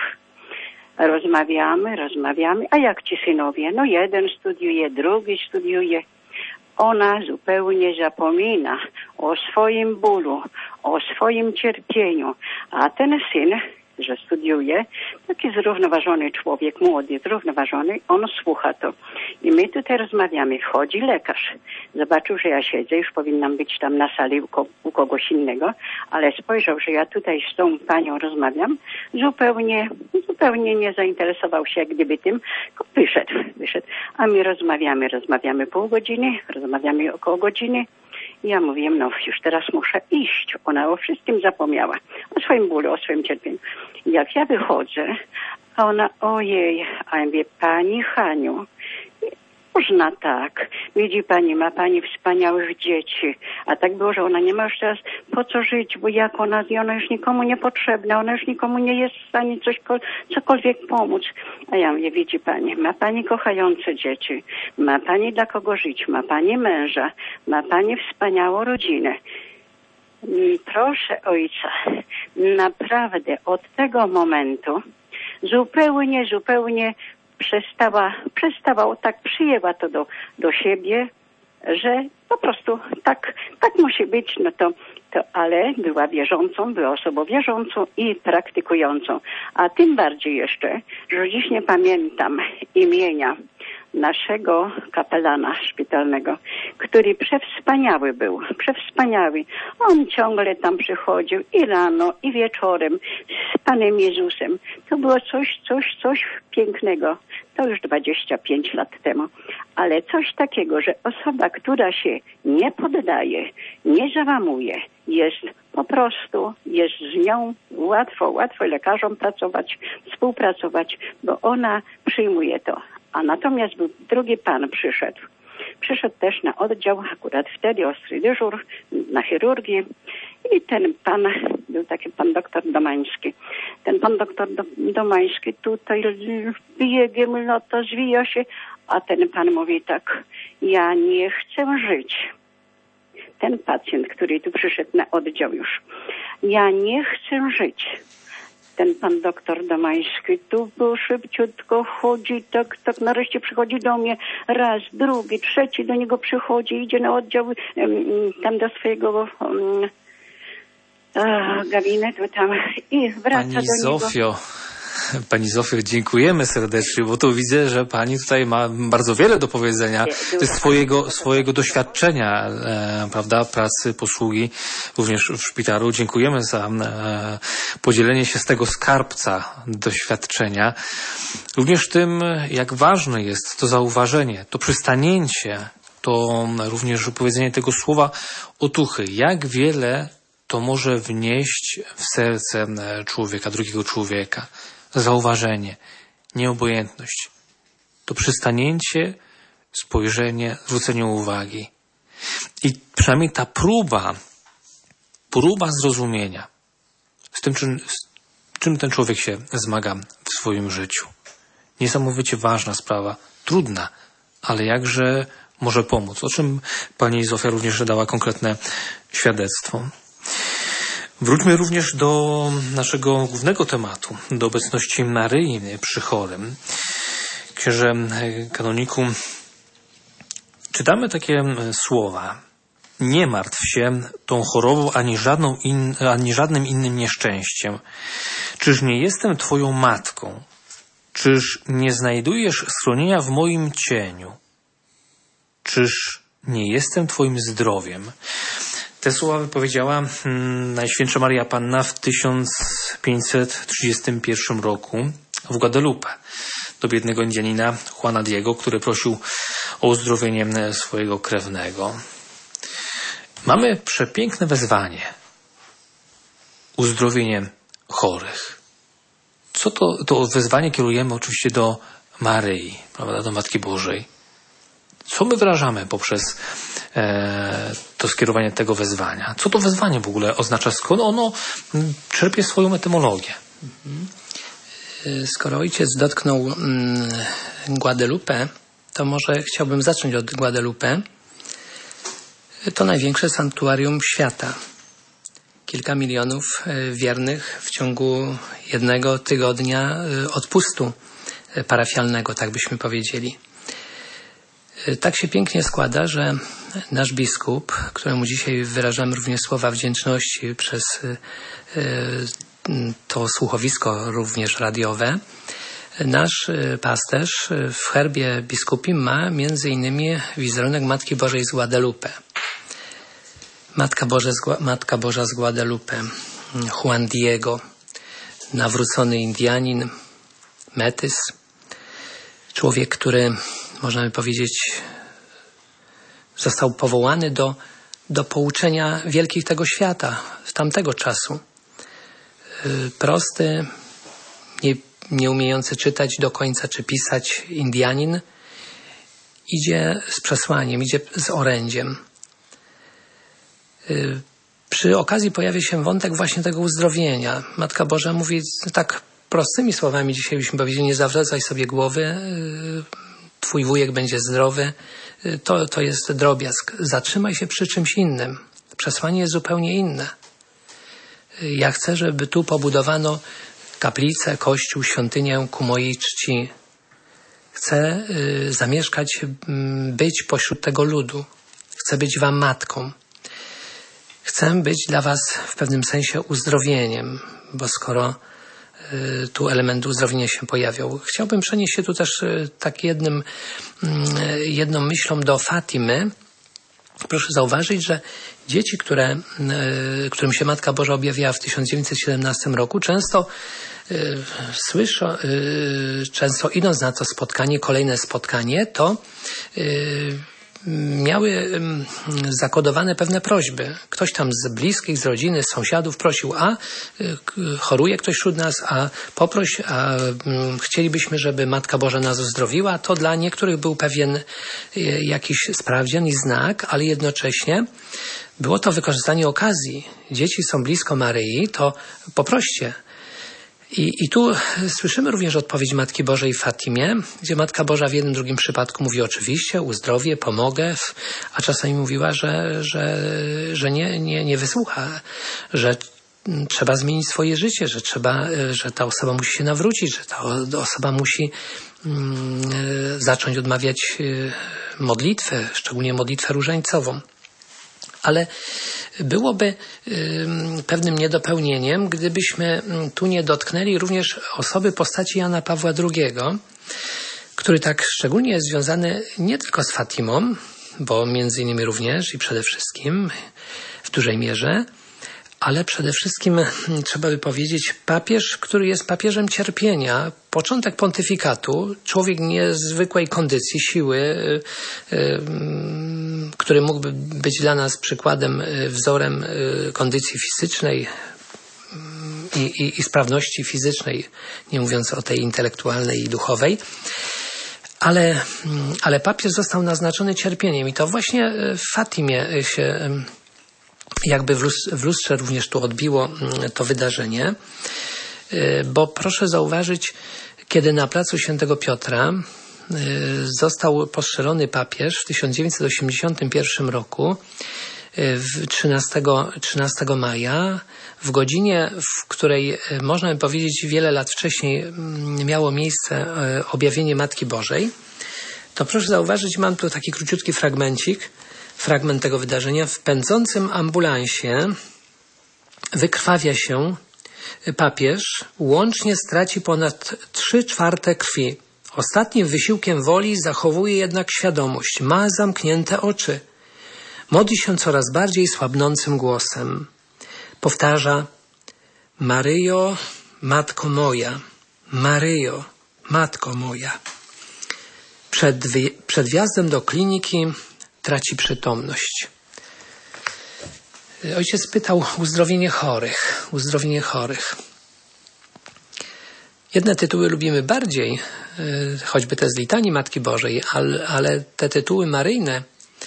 Rozmawiamy, rozmawiamy. A jak ci synowie? No jeden studiuje, drugi studiuje. Ona zupełnie zapomina o swoim bólu, o swoim cierpieniu, a ten syn, że studiuje, taki zrównoważony człowiek, młody, zrównoważony, on słucha to. I my tutaj rozmawiamy, wchodzi lekarz, zobaczył, że ja siedzę, już powinnam być tam na sali u, ko- u kogoś innego, ale spojrzał, że ja tutaj z tą panią rozmawiam, zupełnie, zupełnie nie zainteresował się jak gdyby tym, tylko wyszedł, wyszedł. A my rozmawiamy, rozmawiamy pół godziny, rozmawiamy około godziny. Ja mówię, no już teraz muszę iść. Ona o wszystkim zapomniała. O swoim bólu, o swoim cierpieniu. Jak ja wychodzę, a ona, ojej, a ja mówię, pani Haniu, można tak. Widzi pani, ma pani wspaniałych dzieci. A tak było, że ona nie ma już teraz po co żyć, bo jak ona, i ona już nikomu nie potrzebna, ona już nikomu nie jest w stanie coś, cokolwiek pomóc. A ja mówię, widzi pani, ma pani kochające dzieci, ma pani dla kogo żyć, ma pani męża, ma pani wspaniałą rodzinę. Proszę ojca, naprawdę od tego momentu zupełnie, zupełnie przestała, przestała, tak przyjęła to do, do siebie, że po prostu tak, tak musi być, no to, to, ale była wierzącą, była osobą wierzącą i praktykującą. A tym bardziej jeszcze, że dziś nie pamiętam imienia naszego kapelana szpitalnego, który przewspaniały był, przewspaniały. On ciągle tam przychodził i rano, i wieczorem z Panem Jezusem. To było coś, coś, coś pięknego. To już dwadzieścia pięć lat temu. Ale coś takiego, że osoba, która się nie poddaje, nie załamuje, jest po prostu, jest z nią łatwo, łatwo lekarzom pracować, współpracować, bo ona przyjmuje to. A natomiast był drugi pan przyszedł. Przyszedł też na oddział, akurat wtedy ostry dyżur, na chirurgię. I ten pan był taki pan doktor Domański. Ten pan doktor Domański tutaj biegiem lata zwija się, a ten pan mówi tak, ja nie chcę żyć. Ten pacjent, który tu przyszedł na oddział już, ja nie chcę żyć. Ten pan doktor Domański tu był szybciutko, chodzi, tak, tak nareszcie przychodzi do mnie, raz, drugi, trzeci do niego przychodzi, idzie na oddział, tam do swojego um, gabinetu tam i wraca Pani do niego. Zofio, Pani Zofio, dziękujemy serdecznie, bo tu widzę, że Pani tutaj ma bardzo wiele do powiedzenia ze swojego, swojego doświadczenia, e, prawda, pracy, posługi, również w szpitalu. Dziękujemy za e, podzielenie się z tego skarbca doświadczenia. Również tym, jak ważne jest to zauważenie, to przystanięcie, to również wypowiedzenie tego słowa otuchy. Jak wiele to może wnieść w serce człowieka, drugiego człowieka. Zauważenie, nieobojętność. To przystanięcie, spojrzenie, zwrócenie uwagi. I przynajmniej ta próba, próba zrozumienia z tym, czym, z czym ten człowiek się zmaga w swoim życiu. Niesamowicie ważna sprawa, trudna, ale jakże może pomóc. O czym pani Zofia również dała konkretne świadectwo. Wróćmy również do naszego głównego tematu, do obecności Maryi przy chorym. Księże kanoniku, czytamy takie słowa. Nie martw się tą chorobą ani, żadną in, ani żadnym innym nieszczęściem. Czyż nie jestem twoją matką? Czyż nie znajdujesz schronienia w moim cieniu? Czyż nie jestem twoim zdrowiem? Te słowa wypowiedziała hmm, Najświętsza Maria Panna w tysiąc pięćset trzydziestym pierwszym roku w Guadalupe do biednego Indianina Juana Diego, który prosił o uzdrowienie swojego krewnego. Mamy przepiękne wezwanie. Uzdrowienie chorych. Co to, to wezwanie kierujemy oczywiście do Maryi, prawda, do Matki Bożej. Co my wyrażamy poprzez e, to skierowanie tego wezwania? Co to wezwanie w ogóle oznacza? Skąd ono czerpie swoją etymologię? Skoro ojciec dotknął mm, Guadalupe, to może chciałbym zacząć od Guadalupe. To największe sanktuarium świata. Kilka milionów wiernych w ciągu jednego tygodnia odpustu parafialnego, tak byśmy powiedzieli. Tak się pięknie składa, że nasz biskup, któremu dzisiaj wyrażamy również słowa wdzięczności przez to słuchowisko również radiowe, nasz pasterz w herbie biskupim ma między innymi wizerunek Matki Bożej z Guadalupe. Matka, Boże, Matka Boża z Guadalupe, Juan Diego, nawrócony Indianin, metys, człowiek, który, można by powiedzieć, został powołany do, do pouczenia wielkich tego świata, z tamtego czasu. Prosty, nie, nie umiejący czytać do końca czy pisać Indianin idzie z przesłaniem, idzie z orędziem. Przy okazji pojawia się wątek właśnie tego uzdrowienia. Matka Boża mówi tak prostymi słowami, dzisiaj byśmy powiedzieli, nie zawracaj sobie głowy, twój wujek będzie zdrowy. To, to jest drobiazg. Zatrzymaj się przy czymś innym. Przesłanie jest zupełnie inne. Ja chcę, żeby tu pobudowano kaplicę, kościół, świątynię ku mojej czci. Chcę y, zamieszkać, y, być pośród tego ludu. Chcę być wam matką. Chcę być dla was w pewnym sensie uzdrowieniem, bo skoro y, tu element uzdrowienia się pojawiał. Chciałbym przenieść się tu też y, tak jednym, y, jedną myślą do Fatimy. Proszę zauważyć, że dzieci, które, y, którym się Matka Boża objawiała w tysiąc dziewięćset siedemnastym roku, często y, słyszą, y, często idąc na to spotkanie, kolejne spotkanie, to y, miały zakodowane pewne prośby. Ktoś tam z bliskich, z rodziny, z sąsiadów prosił, a choruje ktoś wśród nas, a poproś, a chcielibyśmy, żeby Matka Boża nas uzdrowiła. To dla niektórych był pewien jakiś sprawdzian i znak, ale jednocześnie było to wykorzystanie okazji. Dzieci są blisko Maryi, to poproście. I, I tu słyszymy również odpowiedź Matki Bożej w Fatimie, gdzie Matka Boża w jednym, drugim przypadku mówi oczywiście, uzdrowię, pomogę, a czasami mówiła, że, że, że nie, nie, nie wysłucha, że trzeba zmienić swoje życie, że trzeba, że ta osoba musi się nawrócić, że ta osoba musi mm, zacząć odmawiać modlitwę, szczególnie modlitwę różańcową. Ale byłoby pewnym niedopełnieniem, gdybyśmy tu nie dotknęli również osoby postaci Jana Pawła drugiego, który tak szczególnie jest związany nie tylko z Fatimą, bo między innymi również i przede wszystkim w dużej mierze, ale przede wszystkim trzeba by powiedzieć papież, który jest papieżem cierpienia, początek pontyfikatu, człowiek niezwykłej kondycji, siły, który mógłby być dla nas przykładem, wzorem kondycji fizycznej i, i, i sprawności fizycznej, nie mówiąc o tej intelektualnej i duchowej. Ale, ale papież został naznaczony cierpieniem i to właśnie w Fatimie się jakby w lustrze również tu odbiło to wydarzenie, bo proszę zauważyć, kiedy na placu Świętego Piotra został postrzelony papież w tysiąc dziewięćset osiemdziesiątym pierwszym roku, trzynastego maja, w godzinie, w której można by powiedzieć wiele lat wcześniej miało miejsce objawienie Matki Bożej, to proszę zauważyć, mam tu taki króciutki fragmencik, fragment tego wydarzenia. W pędzącym ambulansie wykrwawia się papież, łącznie straci ponad trzy czwarte krwi. Ostatnim wysiłkiem woli zachowuje jednak świadomość. Ma zamknięte oczy. Modli się coraz bardziej słabnącym głosem. Powtarza: Maryjo, Matko moja, Maryjo, Matko moja. Przed, wy- przed wjazdem do kliniki traci przytomność. Ojciec pytał uzdrowienie chorych, uzdrowienie chorych. Jedne tytuły lubimy bardziej, choćby te z litanii Matki Bożej, ale, ale te tytuły maryjne,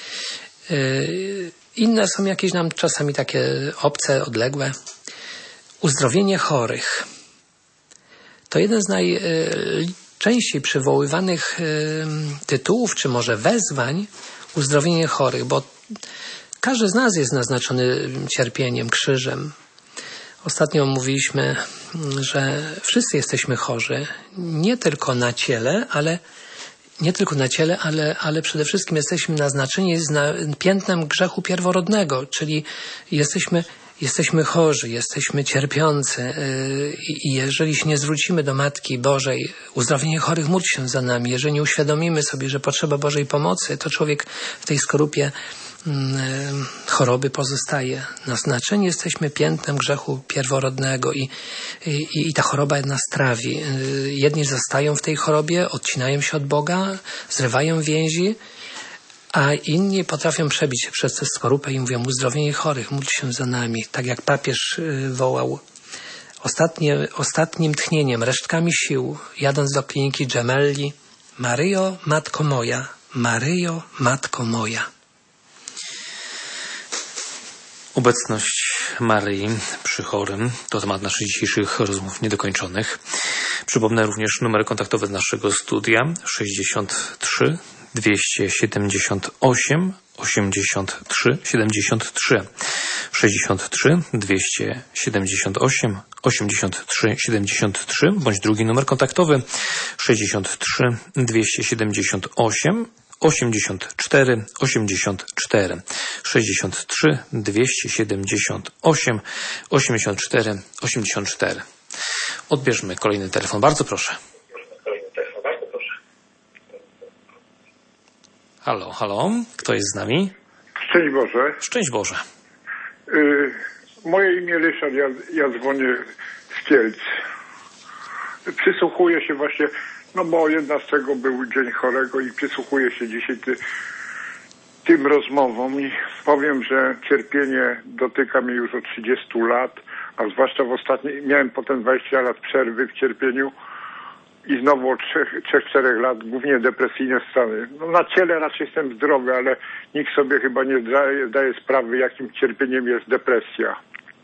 inne są jakieś nam czasami takie obce, odległe. Uzdrowienie chorych. To jeden z najczęściej przywoływanych tytułów, czy może wezwań, uzdrowienie chorych, bo każdy z nas jest naznaczony cierpieniem, krzyżem. Ostatnio mówiliśmy, że wszyscy jesteśmy chorzy, nie tylko na ciele, ale nie tylko na ciele, ale, ale przede wszystkim jesteśmy naznaczeni z piętnem grzechu pierworodnego, czyli jesteśmy, jesteśmy chorzy, jesteśmy cierpiący i jeżeli się nie zwrócimy do Matki Bożej, uzdrowienie chorych, módl się za nami. Jeżeli nie uświadomimy sobie, że potrzeba Bożej pomocy, to człowiek w tej skorupie choroby pozostaje. Naznaczeni jesteśmy piętnem grzechu pierworodnego i, i, i ta choroba nas trawi. Jedni zostają w tej chorobie, odcinają się od Boga, zrywają więzi, a inni potrafią przebić się przez tę skorupę i mówią: uzdrowienie chorych, módl się za nami. Tak jak papież wołał ostatnie, ostatnim tchnieniem, resztkami sił, jadąc do kliniki Gemelli: Maryjo, Matko moja, Maryjo, Matko moja. Obecność Maryi przy chorym to temat naszych dzisiejszych rozmów niedokończonych. Przypomnę również numer kontaktowy naszego studia sześćdziesiąt trzy dwieście siedemdziesiąt osiem osiemdziesiąt trzy siedemdziesiąt trzy sześćdziesiąt trzy dwieście siedemdziesiąt osiem osiemdziesiąt trzy siedemdziesiąt trzy bądź drugi numer kontaktowy sześćdziesiąt trzy dwieście siedemdziesiąt osiem osiemdziesiąt cztery osiemdziesiąt cztery sześćdziesiąt trzy dwieście siedemdziesiąt osiem osiemdziesiąt cztery osiemdziesiąt cztery. Odbierzmy kolejny telefon. Bardzo proszę. Halo, halo. Kto jest z nami? Szczęść Boże. Szczęść Boże. Y, moje imię Ryszard, ja, ja dzwonię z Kielc. Przysłuchuję się właśnie, no bo jedenastego był Dzień Chorego i przysłuchuję się dzisiaj. Ty, tym rozmowom i powiem, że cierpienie dotyka mnie już od trzydziestu lat, a zwłaszcza w ostatniej, miałem potem dwadzieścia lat przerwy w cierpieniu i znowu od trzech czterech lat głównie depresyjne stany. No, na ciele raczej jestem zdrowy, ale nikt sobie chyba nie zdaje, zdaje sprawy, jakim cierpieniem jest depresja.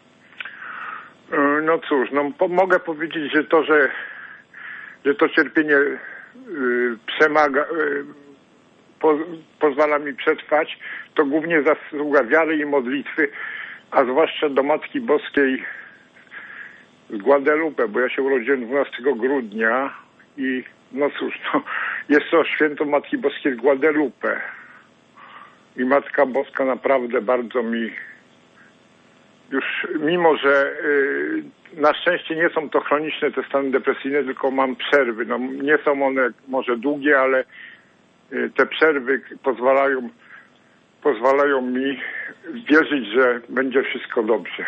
No cóż, no po, mogę powiedzieć, że to, że, że to cierpienie y, przemaga, y, po, pozwala mi przetrwać, to głównie zasługa wiary i modlitwy, a zwłaszcza do Matki Boskiej z Guadalupe, bo ja się urodziłem dwunastego grudnia i no cóż, no, jest to święto Matki Boskiej z Guadalupe. I Matka Boska naprawdę bardzo mi już, mimo że y, na szczęście nie są to chroniczne te stany depresyjne, tylko mam przerwy. No, nie są one może długie, ale y, te przerwy pozwalają, pozwalają mi wierzyć, że będzie wszystko dobrze.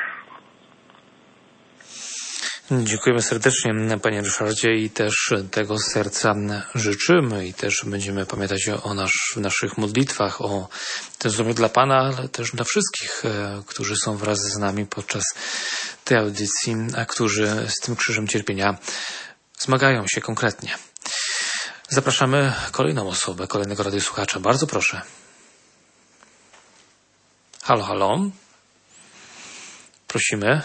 Dziękujemy serdecznie, panie Ryszardzie, i też tego z serca życzymy i też będziemy pamiętać o nasz, naszych modlitwach, o tym zdrowiu dla pana, ale też dla wszystkich, którzy są wraz z nami podczas tej audycji, a którzy z tym krzyżem cierpienia zmagają się konkretnie. Zapraszamy kolejną osobę, kolejnego radiosłuchacza. Bardzo proszę. Halo, halo. Prosimy.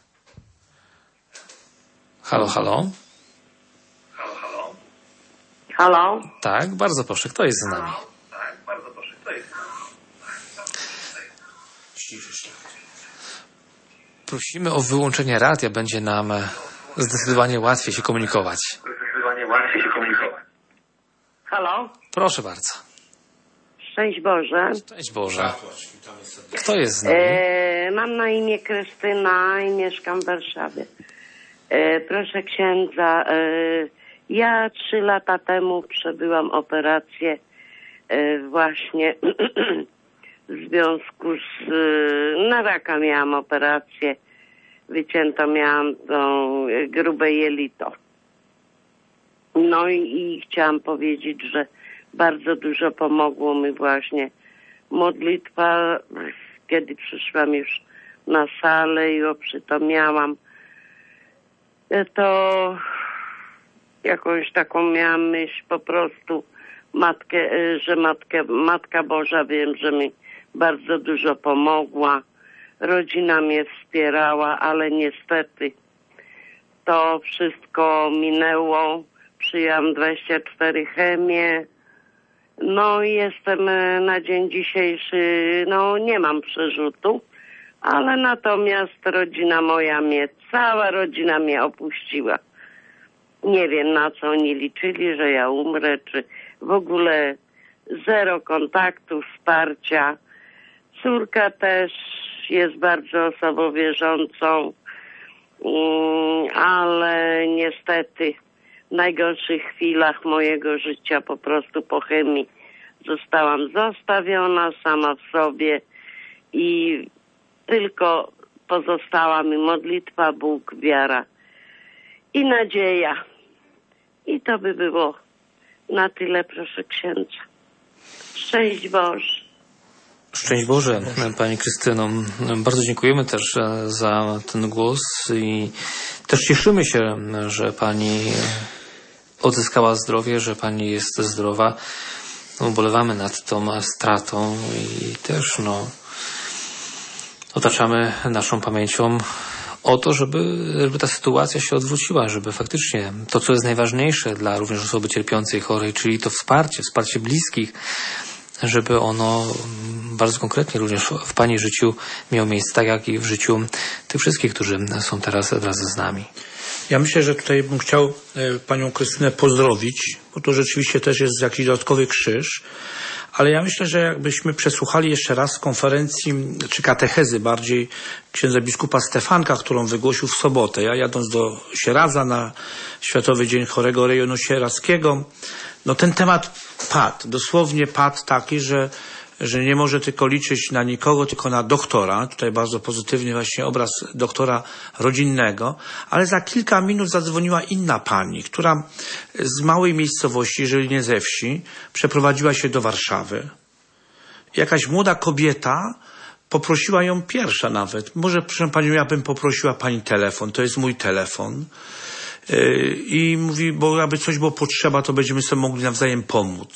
Halo, halo. Halo, halo. Halo? Tak, bardzo proszę. Kto jest z nami? Tak, bardzo proszę. Kto jest z nami? Prosimy o wyłączenie radia. Będzie nam zdecydowanie łatwiej się komunikować. Zdecydowanie łatwiej się komunikować. Halo? Proszę bardzo. Szczęść Boże. Szczęść Boże. Kto jest z nami? E, mam na imię Krystyna i mieszkam w Warszawie. E, proszę księdza, e, ja trzy lata temu przebyłam operację e, właśnie w związku z... E, na raka miałam operację. Wycięto miałam tą grube jelito. No i, i chciałam powiedzieć, że bardzo dużo pomogło mi właśnie modlitwa, kiedy przyszłam już na salę i oprzytomniałam. To jakąś taką miałam myśl po prostu, matkę, że matkę, Matka Boża, wiem, że mi bardzo dużo pomogła. Rodzina mnie wspierała, ale niestety to wszystko minęło. Przyjęłam dwadzieścia cztery chemię. No i jestem na dzień dzisiejszy, no nie mam przerzutu, ale natomiast rodzina moja mnie, cała rodzina mnie opuściła. Nie wiem, na co oni liczyli, że ja umrę, czy w ogóle zero kontaktu, wsparcia. Córka też jest bardzo osobą wierzącą, ale niestety w najgorszych chwilach mojego życia po prostu po chemii zostałam zostawiona sama w sobie i tylko pozostała mi modlitwa, Bóg, wiara i nadzieja. I to by było na tyle, proszę księdza. Szczęść Boże. Szczęść Boże, Pani Krystyno. Bardzo dziękujemy też za ten głos i też cieszymy się, że Pani odzyskała zdrowie, że Pani jest zdrowa. Ubolewamy nad tą stratą i też no, otaczamy naszą pamięcią o to, żeby, żeby ta sytuacja się odwróciła, żeby faktycznie to, co jest najważniejsze dla również osoby cierpiącej, chorej, czyli to wsparcie, wsparcie bliskich, żeby ono bardzo konkretnie również w Pani życiu miało miejsce, tak jak i w życiu tych wszystkich, którzy są teraz wraz z nami. Ja myślę, że tutaj bym chciał Panią Krystynę pozdrowić, bo to rzeczywiście też jest jakiś dodatkowy krzyż, ale ja myślę, że jakbyśmy przesłuchali jeszcze raz konferencji, czy katechezy bardziej księdza biskupa Stefanka, którą wygłosił w sobotę. Ja jadąc do Sieradza na Światowy Dzień Chorego Rejonu Sieradzkiego, no ten temat padł, dosłownie padł taki, że że nie może tylko liczyć na nikogo, tylko na doktora. Tutaj bardzo pozytywny właśnie obraz doktora rodzinnego. Ale za kilka minut zadzwoniła inna pani, która z małej miejscowości, jeżeli nie ze wsi, przeprowadziła się do Warszawy. Jakaś młoda kobieta poprosiła ją pierwsza nawet. Może, proszę panią, ja bym poprosiła pani telefon. To jest mój telefon. Yy, I mówi, bo aby coś było potrzeba, to będziemy sobie mogli nawzajem pomóc.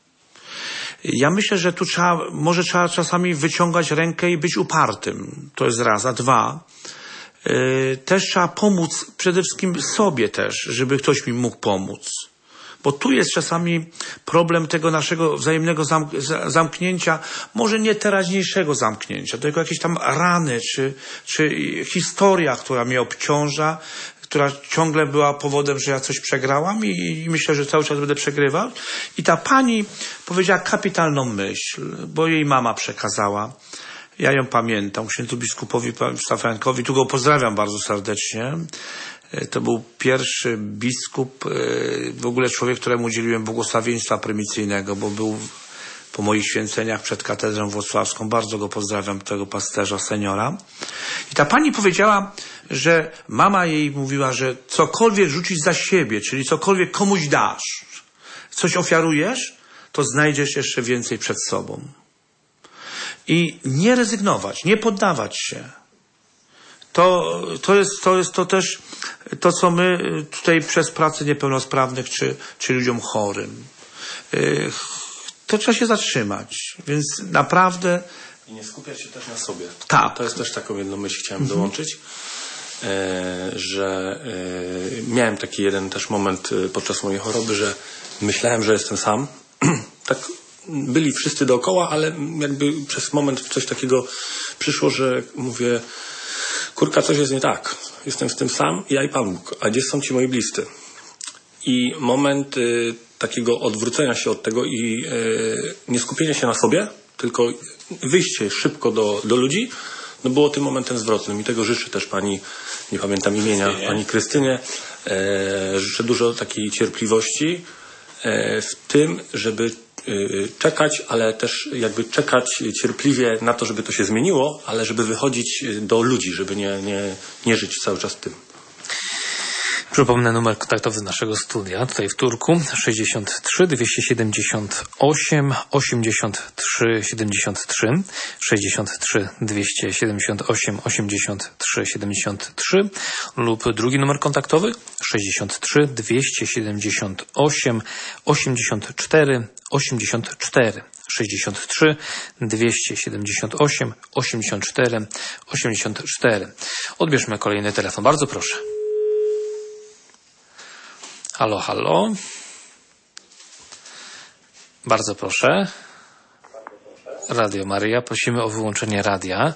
Ja myślę, że tu trzeba, może trzeba czasami wyciągać rękę i być upartym. To jest raz. A dwa, yy, też trzeba pomóc przede wszystkim sobie też, żeby ktoś mi mógł pomóc. Bo tu jest czasami problem tego naszego wzajemnego zamk- zamknięcia, może nie teraźniejszego zamknięcia, tylko jakieś tam rany, czy, czy historia, która mnie obciąża, która ciągle była powodem, że ja coś przegrałam i, i myślę, że cały czas będę przegrywał. I ta pani powiedziała kapitalną myśl, bo jej mama przekazała. Ja ją pamiętam, księdzu biskupowi Stefaniakowi, tu go pozdrawiam bardzo serdecznie. To był pierwszy biskup, w ogóle człowiek, któremu udzieliłem błogosławieństwa prymicyjnego, bo był po moich święceniach przed katedrą włocławską. Bardzo go pozdrawiam, tego pasterza, seniora. I ta pani powiedziała, że mama jej mówiła, że cokolwiek rzucisz za siebie, czyli cokolwiek komuś dasz, coś ofiarujesz, to znajdziesz jeszcze więcej przed sobą. I nie rezygnować, nie poddawać się. To, to, jest, to jest to też to, co my tutaj przez pracę niepełnosprawnych czy, czy ludziom chorym. To trzeba się zatrzymać. Więc naprawdę... I nie skupiać się też na sobie. Tak. To jest też taką jedną myśl chciałem mhm. dołączyć, e, że e, miałem taki jeden też moment podczas mojej choroby, że myślałem, że jestem sam. Tak byli wszyscy dookoła, ale jakby przez moment coś takiego przyszło, że mówię, kurka, coś jest nie tak. Jestem z tym sam, ja i Pan Bóg. A gdzie są ci moi bliscy? I moment y, takiego odwrócenia się od tego i y, nie skupienia się na sobie, tylko wyjście szybko do, do ludzi, no było tym momentem zwrotnym. I tego życzę też pani, nie pamiętam imienia, Krystynie. pani Krystynie. E, życzę dużo takiej cierpliwości e, w tym, żeby czekać, ale też jakby czekać cierpliwie na to, żeby to się zmieniło, ale żeby wychodzić do ludzi, żeby nie, nie, nie żyć cały czas tym. Przypomnę numer kontaktowy naszego studia, tutaj w Turku, sześćdziesiąt trzy dwieście siedemdziesiąt osiem osiemdziesiąt trzy siedemdziesiąt trzy, sześćdziesiąt trzy dwieście siedemdziesiąt osiem osiemdziesiąt trzy siedemdziesiąt trzy lub drugi numer kontaktowy sześćdziesiąt trzy dwieście siedemdziesiąt osiem osiemdziesiąt cztery osiemdziesiąt cztery. sześćdziesiąt trzy dwieście siedemdziesiąt osiem osiemdziesiąt cztery osiemdziesiąt cztery. Odbierzmy kolejny telefon. Bardzo proszę. Halo, halo. Bardzo proszę. Radio Maryja. Prosimy o wyłączenie radia.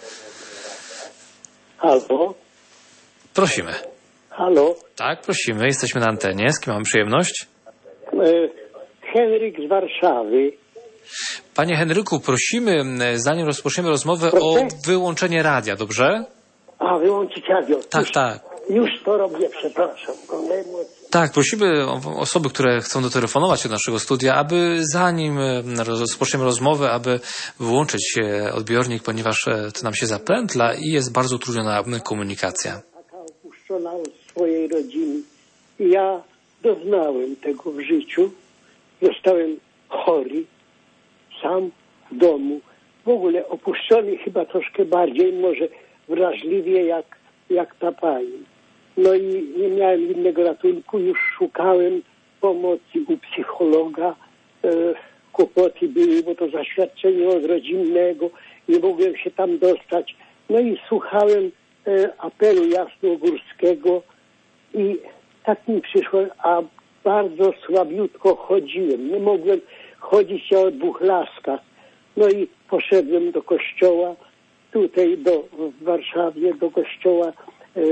Halo. Prosimy. Halo. Tak, prosimy. Jesteśmy na antenie. Z kim mamy przyjemność? Henryk z Warszawy. Panie Henryku, prosimy, zanim rozpoczniemy rozmowę, Proszę? o wyłączenie radia, dobrze? A, wyłączyć radio. Tak, już, tak. Już to robię, przepraszam. Tak, prosimy osoby, które chcą dotelefonować do naszego studia, aby zanim rozpoczniemy rozmowę, aby wyłączyć odbiornik, ponieważ to nam się zapętla i jest bardzo utrudniona komunikacja. Taka opuszczona od swojej rodziny. Ja doznałem tego w życiu. Zostałem chory, sam w domu. W ogóle opuszczony chyba troszkę bardziej, może wrażliwie jak, jak ta pani. No i nie miałem innego ratunku, już szukałem pomocy u psychologa. E, kłopoty były, bo to zaświadczenie od rodzinnego, nie mogłem się tam dostać. No i słuchałem e, apelu jasnogórskiego i tak mi przyszło, a bardzo słabiutko chodziłem. Nie mogłem chodzić ja o dwóch laskach. No i poszedłem do kościoła, tutaj do, w Warszawie, do kościoła e,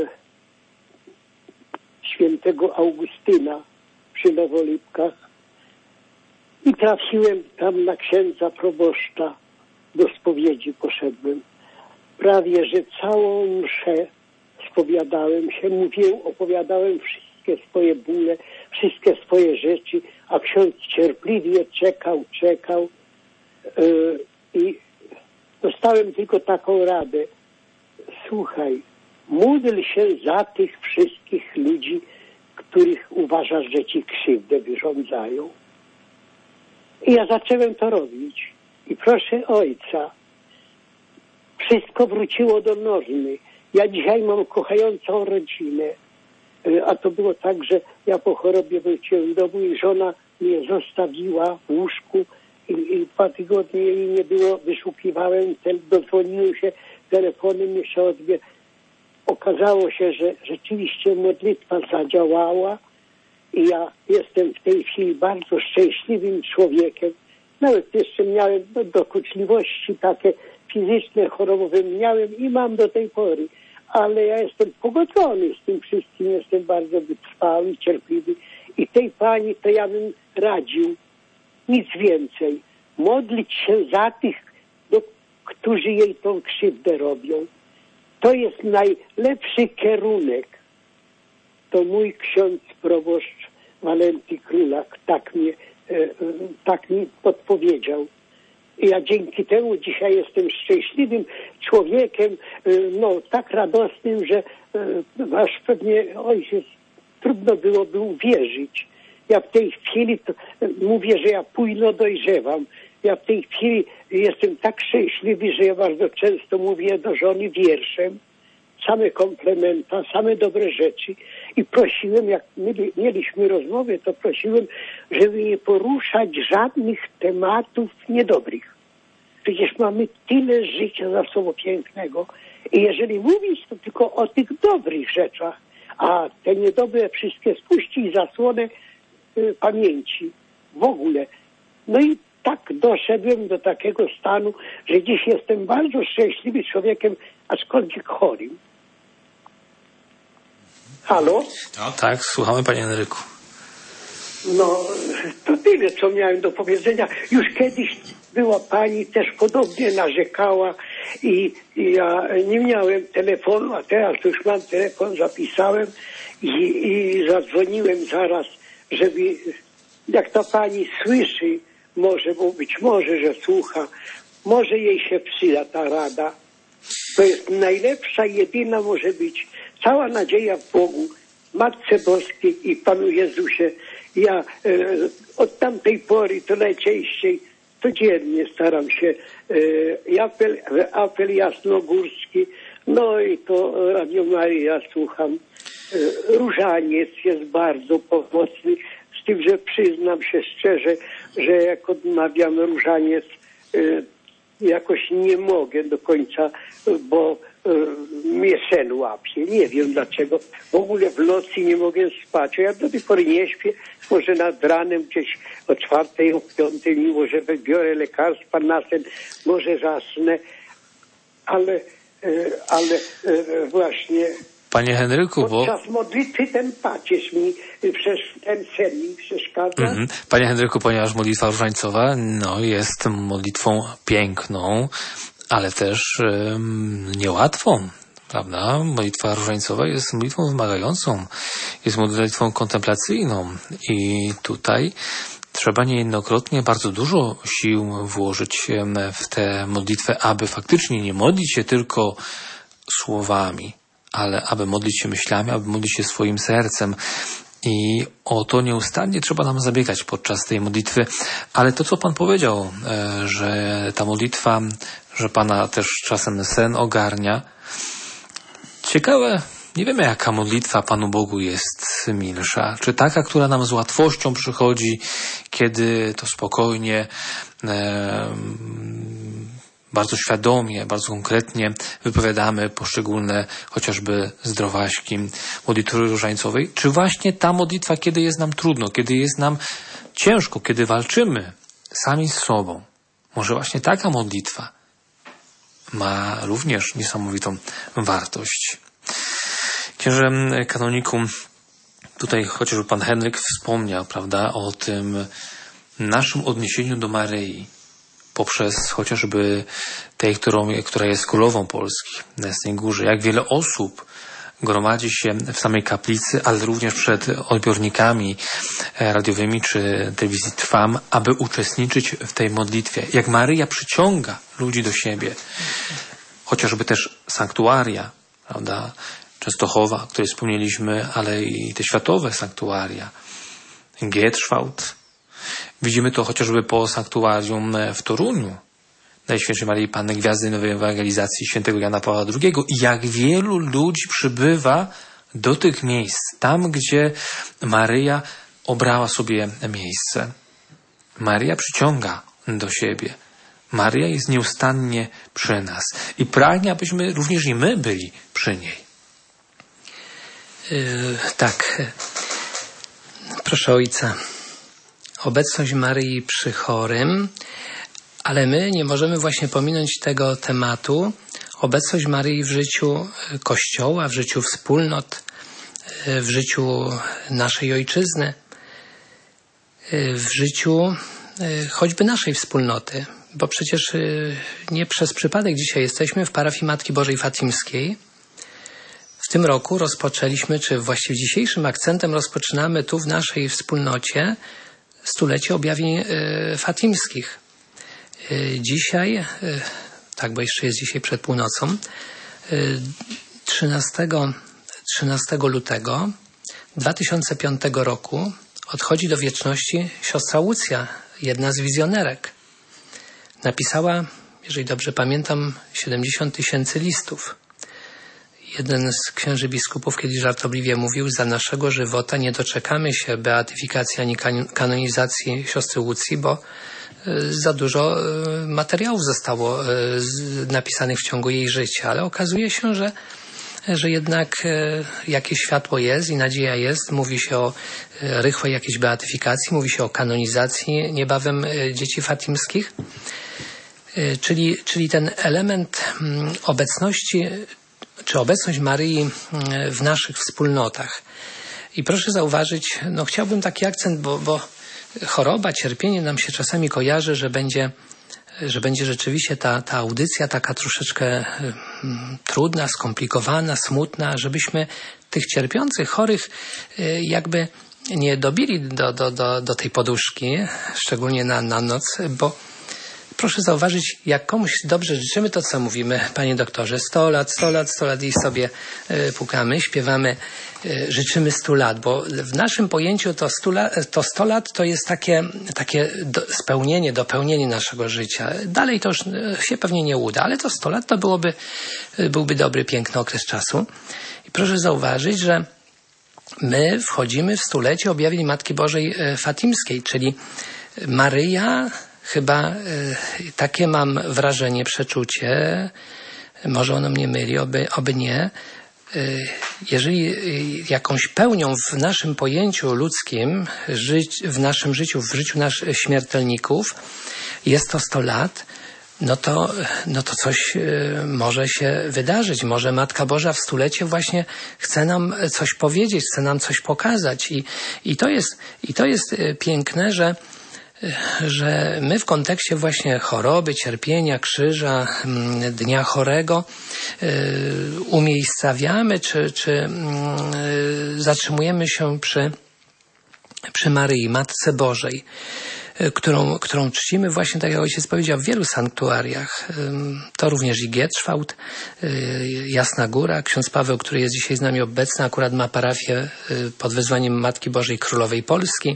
świętego Augustyna przy Nowolipkach i trafiłem tam na księdza proboszcza, do spowiedzi poszedłem. Prawie, że całą mszę spowiadałem się, mówiłem, opowiadałem wszystkie swoje bóle, wszystkie swoje rzeczy, a ksiądz cierpliwie czekał, czekał yy, i dostałem tylko taką radę. Słuchaj, módl się za tych wszystkich ludzi, których uważasz, że ci krzywdę wyrządzają. I ja zacząłem to robić. I proszę Ojca, wszystko wróciło do normy. Ja dzisiaj mam kochającą rodzinę. A to było tak, że ja po chorobie wróciłem do domu i żona mnie zostawiła w łóżku i, i dwa tygodnie jej nie było. Wyszukiwałem, dodzwoniłem się, telefony mnie się odbie. Okazało się, że rzeczywiście modlitwa zadziałała i ja jestem w tej chwili bardzo szczęśliwym człowiekiem. Nawet jeszcze miałem dokuczliwości takie fizyczne, chorobowe miałem i mam do tej pory. Ale ja jestem pogodzony z tym wszystkim, jestem bardzo wytrwały, cierpliwy i tej pani to ja bym radził nic więcej. Modlić się za tych, do, którzy jej tą krzywdę robią. To jest najlepszy kierunek. To mój ksiądz proboszcz Walenty Królak tak, mnie, e, tak mi podpowiedział. I ja dzięki temu dzisiaj jestem szczęśliwym człowiekiem, no tak radosnym, że aż pewnie ojciec trudno byłoby uwierzyć. Ja w tej chwili to, mówię, że ja późno dojrzewam. Ja w tej chwili jestem tak szczęśliwy, że ja bardzo często mówię do żony wierszem. Same komplementa, same dobre rzeczy. I prosiłem, jak mieli, mieliśmy rozmowę, to prosiłem, żeby nie poruszać żadnych tematów niedobrych. Przecież mamy tyle życia za sobą pięknego. I jeżeli mówić, to tylko o tych dobrych rzeczach, a te niedobre wszystkie spuści zasłonę y, pamięci. W ogóle. No i tak doszedłem do takiego stanu, że dziś jestem bardzo szczęśliwym człowiekiem, aczkolwiek chorym. Halo? No, tak, słuchamy, panie Henryku. No, to tyle, co miałem do powiedzenia. Już kiedyś była pani, też podobnie narzekała i, i ja nie miałem telefonu, a teraz już mam telefon, zapisałem i, i zadzwoniłem zaraz, żeby, jak ta pani słyszy, może, bo być może, że słucha, może jej się przyda ta rada. To jest najlepsza, jedyna może być. Cała nadzieja w Bogu, Matce Boskiej i Panu Jezusie. Ja e, od tamtej pory to najczęściej codziennie staram się e, apel, apel jasnogórski, no i to Radio Maryja słucham. E, różaniec jest bardzo pomocny, z tym, że przyznam się szczerze, że jak odmawiam różaniec, e, jakoś nie mogę do końca, bo y, mnie sen łapie. Nie wiem dlaczego. W ogóle w nocy nie mogę spać. Ja do tej pory nie śpię. Może nad ranem gdzieś o czwartej, o piątej, mimo że biorę lekarstwa na sen, może zasnę. Ale, y, ale y, właśnie... Panie Henryku, bo... Podczas modlitwy ten pacierz mi, ten sen mi przeszkadza. Mhm. Panie Henryku, ponieważ modlitwa różańcowa no, jest modlitwą piękną, ale też ym, niełatwą, prawda? Modlitwa różańcowa jest modlitwą wymagającą, jest modlitwą kontemplacyjną i tutaj trzeba niejednokrotnie bardzo dużo sił włożyć w tę modlitwę, aby faktycznie nie modlić się tylko słowami, ale aby modlić się myślami, aby modlić się swoim sercem. I o to nieustannie trzeba nam zabiegać podczas tej modlitwy. Ale to, co Pan powiedział, że ta modlitwa, że Pana też czasem sen ogarnia. Ciekawe, nie wiemy, jaka modlitwa Panu Bogu jest milsza. Czy taka, która nam z łatwością przychodzi, kiedy to spokojnie, e, bardzo świadomie, bardzo konkretnie wypowiadamy poszczególne chociażby zdrowaśki modlitwy różańcowej, czy właśnie ta modlitwa, kiedy jest nam trudno, kiedy jest nam ciężko, kiedy walczymy sami z sobą. Może właśnie taka modlitwa ma również niesamowitą wartość. Księże kanoniku, tutaj chociażby pan Henryk wspomniał, prawda, o tym naszym odniesieniu do Maryi, poprzez chociażby tej, którą, która jest królową Polski na Jasnej Górze. Jak wiele osób gromadzi się w samej kaplicy, ale również przed odbiornikami radiowymi czy telewizji Trwam, aby uczestniczyć w tej modlitwie. Jak Maryja przyciąga ludzi do siebie. Chociażby też sanktuaria, prawda? Częstochowa, o której wspomnieliśmy, ale i te światowe sanktuaria. Gierschwald. Widzimy to chociażby po sanktuarium w Toruniu, Najświętszej Maryi Panny, Gwiazdy Nowej Ewangelizacji świętego Jana Pawła drugiego. I jak wielu ludzi przybywa do tych miejsc, tam gdzie Maryja obrała sobie miejsce. Maryja przyciąga do siebie. Maryja jest nieustannie przy nas i pragnie, abyśmy również i my byli przy niej. Yy, tak. Proszę Ojca, obecność Maryi przy chorym, ale my nie możemy właśnie pominąć tego tematu. Obecność Maryi w życiu Kościoła, w życiu wspólnot, w życiu naszej Ojczyzny, w życiu choćby naszej wspólnoty. Bo przecież nie przez przypadek dzisiaj jesteśmy w parafii Matki Bożej Fatimskiej. W tym roku rozpoczęliśmy, czy właściwie dzisiejszym akcentem rozpoczynamy tu w naszej wspólnocie stulecie objawień fatimskich. Dzisiaj, tak, bo jeszcze jest dzisiaj przed północą, trzynastego lutego dwa tysiące piątego roku odchodzi do wieczności siostra Łucja, jedna z wizjonerek. Napisała, jeżeli dobrze pamiętam, siedemdziesiąt tysięcy listów. Jeden z księży biskupów kiedyś żartobliwie mówił, za naszego żywota nie doczekamy się beatyfikacji ani kanonizacji siostry Łucji, bo za dużo materiałów zostało napisanych w ciągu jej życia, ale okazuje się, że że jednak jakieś światło jest i nadzieja jest. Mówi się o rychłej jakiejś beatyfikacji, mówi się o kanonizacji niebawem dzieci fatimskich. Czyli, czyli ten element obecności, czy obecność Maryi w naszych wspólnotach. I proszę zauważyć, no chciałbym taki akcent, bo, bo choroba, cierpienie nam się czasami kojarzy, że będzie że będzie rzeczywiście ta, ta audycja taka troszeczkę trudna, skomplikowana, smutna, żebyśmy tych cierpiących, chorych jakby nie dobili do, do, do, do tej poduszki, szczególnie na, na noc, bo proszę zauważyć, jak komuś dobrze życzymy, to co mówimy, panie doktorze, sto lat, sto lat, sto lat i sobie pukamy, śpiewamy, życzymy stu lat, bo w naszym pojęciu to sto lat to, sto lat to jest takie, takie do, spełnienie, dopełnienie naszego życia. Dalej to już się pewnie nie uda, ale to sto lat to byłoby, byłby dobry, piękny okres czasu. I proszę zauważyć, że my wchodzimy w stulecie objawień Matki Bożej Fatimskiej, czyli Maryja, chyba takie mam wrażenie, przeczucie, może ono mnie myli, oby, oby nie. Jeżeli jakąś pełnią w naszym pojęciu ludzkim, żyć, w naszym życiu, w życiu naszych śmiertelników jest to sto lat, no to, no to coś może się wydarzyć. Może Matka Boża w stulecie właśnie chce nam coś powiedzieć, chce nam coś pokazać. I, i, to, jest, i to jest piękne, że że my w kontekście właśnie choroby, cierpienia, krzyża, Dnia Chorego umiejscawiamy, czy, czy zatrzymujemy się przy, przy Maryi, Matce Bożej, którą, którą czcimy właśnie, tak jak ojciec powiedział, w wielu sanktuariach. To również i Gietrzwałt, Jasna Góra. Ksiądz Paweł, który jest dzisiaj z nami obecny, akurat ma parafię pod wezwaniem Matki Bożej Królowej Polski.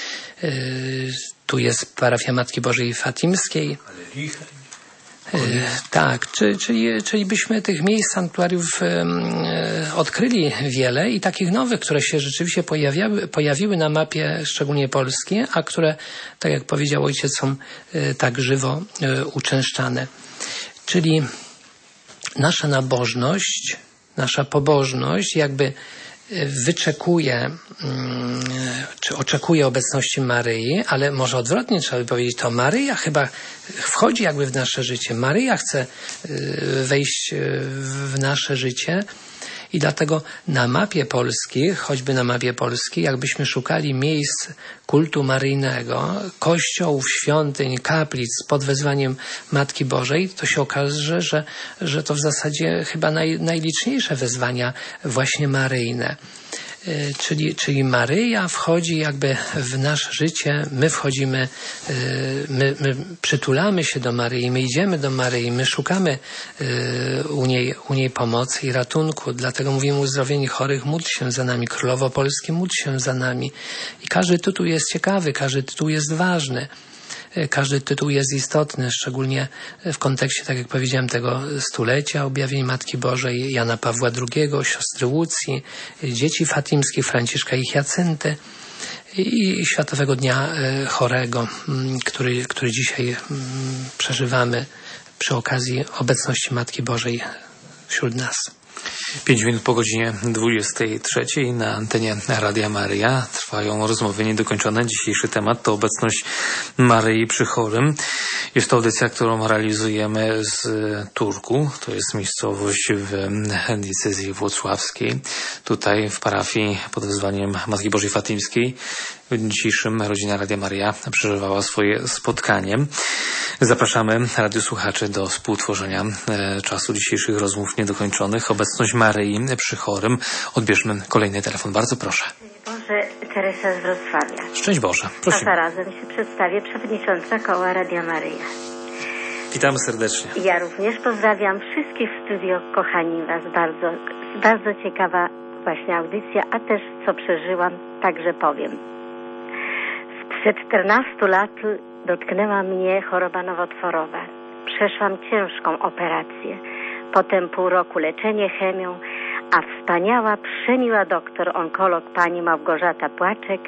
Tu jest parafia Matki Bożej Fatimskiej. E, tak, czy, czyli, czyli byśmy tych miejsc, sanktuariów e, odkryli wiele i takich nowych, które się rzeczywiście pojawiały, pojawiły na mapie, szczególnie Polski, a które, tak jak powiedział ojciec, są e, tak żywo e, uczęszczane. Czyli nasza nabożność, nasza pobożność jakby wyczekuje, czy oczekuje obecności Maryi, ale może odwrotnie trzeba by powiedzieć, to Maryja chyba wchodzi jakby w nasze życie. Maryja chce wejść w nasze życie i dlatego na mapie Polski, choćby na mapie Polski, jakbyśmy szukali miejsc kultu maryjnego, kościołów, świątyń, kaplic pod wezwaniem Matki Bożej, to się okaże, że, że to w zasadzie chyba naj, najliczniejsze wezwania właśnie maryjne. Czyli, czyli Maryja wchodzi jakby w nasze życie, my wchodzimy, my, my przytulamy się do Maryi, my idziemy do Maryi, my szukamy u niej, u niej pomocy i ratunku. Dlatego mówimy uzdrowieni chorych, módl się za nami, Królowo Polskie, módl się za nami. I każdy tytuł jest ciekawy, każdy tytuł jest ważny. każdy tytuł jest istotny, szczególnie w kontekście, tak jak powiedziałem, tego stulecia objawień Matki Bożej, Jana Pawła drugiego, siostry Łucji, dzieci fatimskich, Franciszka i Hiacynty i Światowego Dnia Chorego, który, który dzisiaj przeżywamy przy okazji obecności Matki Bożej wśród nas. Pięć minut po godzinie dwudziestej trzeciej na antenie Radia Maryja trwają rozmowy niedokończone. Dzisiejszy temat to obecność Maryi przy chorym. Jest to audycja, którą realizujemy z Turku. To jest miejscowość w diecezji włocławskiej. Tutaj w parafii pod wezwaniem Matki Bożej Fatimskiej. W dzisiejszym rodzina Radia Maryja przeżywała swoje spotkanie. Zapraszamy radiosłuchaczy do współtworzenia e, czasu dzisiejszych rozmów niedokończonych. Obecność Maryi przy chorym. Odbierzmy kolejny telefon. Bardzo proszę. Boże, Teresa z Wrocławia. Szczęść Boże. A Prosimy. zarazem się przedstawię, przewodnicząca Koła Radia Maryja. Witamy serdecznie. Ja również pozdrawiam wszystkich w studio, kochani was. Bardzo, bardzo ciekawa właśnie audycja, a też co przeżyłam, także powiem. Przed czternastu laty dotknęła mnie choroba nowotworowa. Przeszłam ciężką operację. Potem pół roku leczenie chemią, a wspaniała, przemiła doktor, onkolog pani Małgorzata Płaczek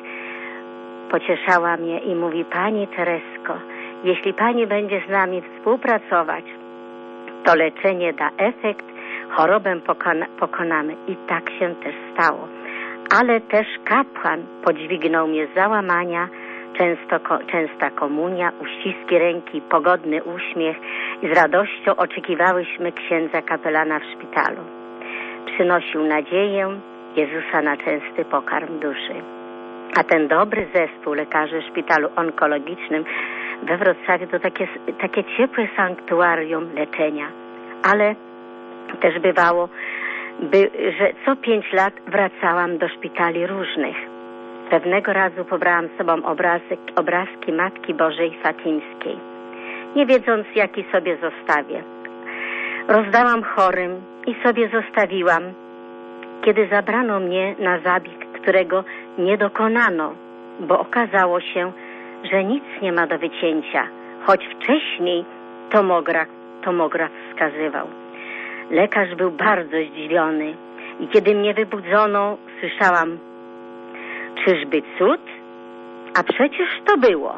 pocieszała mnie i mówi: Pani Teresko, jeśli pani będzie z nami współpracować, to leczenie da efekt, chorobę pokona, pokonamy. I tak się też stało. Ale też kapłan podźwignął mnie z załamania, Często, częsta komunia, uściski ręki, pogodny uśmiech i z radością oczekiwałyśmy księdza kapelana w szpitalu. Przynosił nadzieję Jezusa na częsty pokarm duszy. A ten dobry zespół lekarzy w szpitalu onkologicznym we Wrocławiu to takie, takie ciepłe sanktuarium leczenia. Ale też bywało, by, że co pięć lat wracałam do szpitali różnych. Pewnego razu pobrałam z sobą obrazek, obrazki Matki Bożej Fatimskiej, nie wiedząc, jaki sobie zostawię. Rozdałam chorym i sobie zostawiłam, kiedy zabrano mnie na zabieg, którego nie dokonano, bo okazało się, że nic nie ma do wycięcia, choć wcześniej tomograf, tomograf wskazywał. Lekarz był bardzo zdziwiony i kiedy mnie wybudzono, słyszałam: czyżby cud? A przecież to było.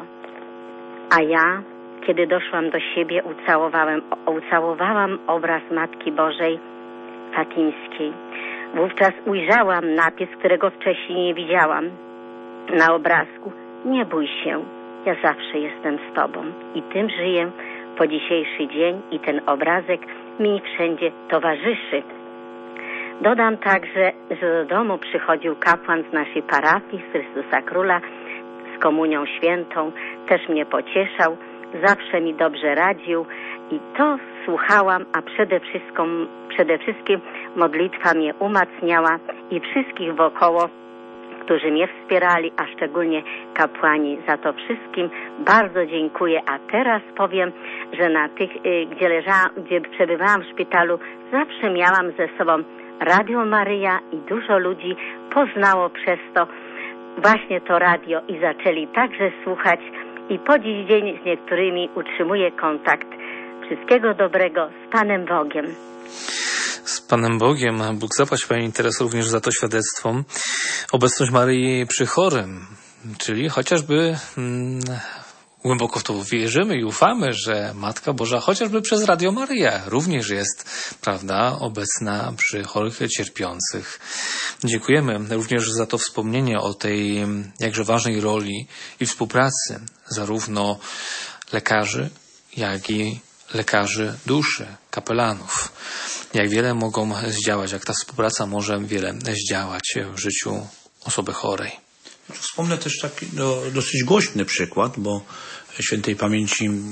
A ja, kiedy doszłam do siebie, ucałowałem, ucałowałam obraz Matki Bożej Fatimskiej. Wówczas ujrzałam napis, którego wcześniej nie widziałam. Na obrazku: nie bój się, ja zawsze jestem z Tobą. I tym żyję po dzisiejszy dzień i ten obrazek mi wszędzie towarzyszy. Dodam także, że do domu przychodził kapłan z naszej parafii, z Chrystusa Króla, z komunią świętą, też mnie pocieszał, zawsze mi dobrze radził i to słuchałam, a przede wszystkim, przede wszystkim modlitwa mnie umacniała i wszystkich wokoło, którzy mnie wspierali, a szczególnie kapłani. Za to wszystkim bardzo dziękuję. A teraz powiem, że na tych, gdzie leżałam, gdzie przebywałam w szpitalu, zawsze miałam ze sobą Radio Maryja i dużo ludzi poznało przez to właśnie to radio i zaczęli także słuchać i po dziś dzień z niektórymi utrzymuję kontakt. Wszystkiego dobrego, z Panem Bogiem. Z Panem Bogiem. Bóg zapłać Pani teraz również za to świadectwo. Obecność Maryi przy chorym, czyli chociażby mm, głęboko w to wierzymy i ufamy, że Matka Boża chociażby przez Radio Maryja również jest, prawda, obecna przy chorych cierpiących. Dziękujemy również za to wspomnienie o tej jakże ważnej roli i współpracy zarówno lekarzy, jak i lekarzy duszy, kapelanów. Jak wiele mogą zdziałać, jak ta współpraca może wiele zdziałać w życiu osoby chorej. Wspomnę też taki no, dosyć głośny przykład, bo świętej pamięci e,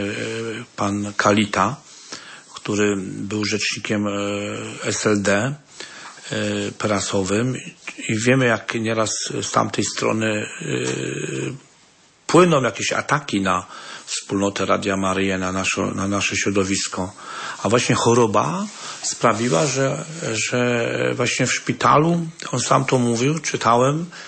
pan Kalita, który był rzecznikiem e, S L D e, prasowym i wiemy, jak nieraz z tamtej strony e, płyną jakieś ataki na wspólnotę Radia Maryja, na, nasze, na nasze środowisko. A właśnie choroba sprawiła, że, że właśnie w szpitalu, on sam to mówił, czytałem,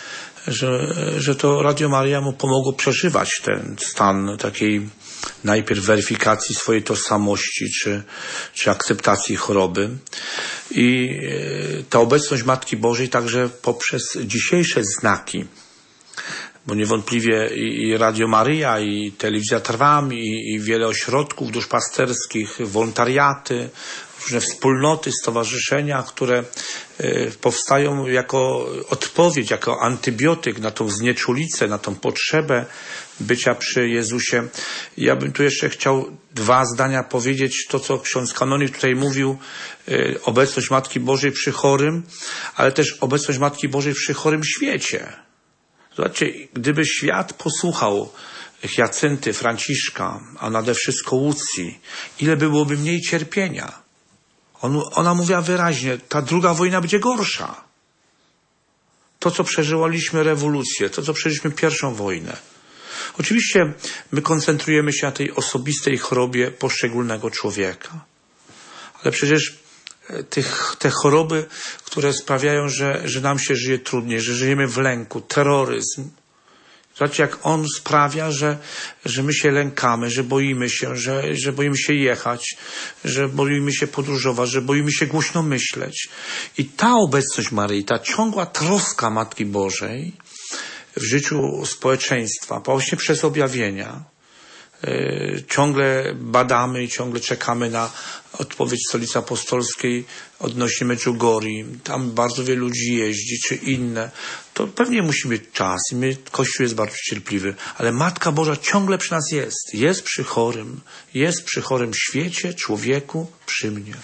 że, że to Radio Maryja mu pomogło przeżywać ten stan takiej najpierw weryfikacji swojej tożsamości, czy, czy akceptacji choroby. I ta obecność Matki Bożej także poprzez dzisiejsze znaki, bo niewątpliwie i Radio Maryja, i Telewizja Trwam, i, i wiele ośrodków duszpasterskich, wolontariaty, różne wspólnoty, stowarzyszenia, które y, powstają jako odpowiedź, jako antybiotyk na tą znieczulicę, na tą potrzebę bycia przy Jezusie. Ja bym tu jeszcze chciał dwa zdania powiedzieć, to co ksiądz kanonik tutaj mówił, y, obecność Matki Bożej przy chorym, ale też obecność Matki Bożej przy chorym świecie. Zobaczcie, gdyby świat posłuchał Hiacynty, Franciszka, a nade wszystko Łucji, ile byłoby mniej cierpienia. On, ona mówiła wyraźnie, ta druga wojna będzie gorsza. To, co przeżyliśmy rewolucję, to, co przeżyliśmy pierwszą wojnę. Oczywiście my koncentrujemy się na tej osobistej chorobie poszczególnego człowieka. Ale przecież tych, te choroby, które sprawiają, że, że nam się żyje trudniej, że żyjemy w lęku, terroryzm. Zobaczcie, jak on sprawia, że, że my się lękamy, że boimy się, że, że boimy się jechać, że boimy się podróżować, że boimy się głośno myśleć. I ta obecność Maryi, ta ciągła troska Matki Bożej w życiu społeczeństwa, właśnie przez objawienia, yy, ciągle badamy i ciągle czekamy na odpowiedź Stolicy Apostolskiej odnośnie Medjugorji. Tam bardzo wielu ludzi jeździ, czy inne. To pewnie musi mieć czas i my, Kościół jest bardzo cierpliwy, ale Matka Boża ciągle przy nas jest. Jest przy chorym, jest przy chorym świecie, człowieku, przy mnie.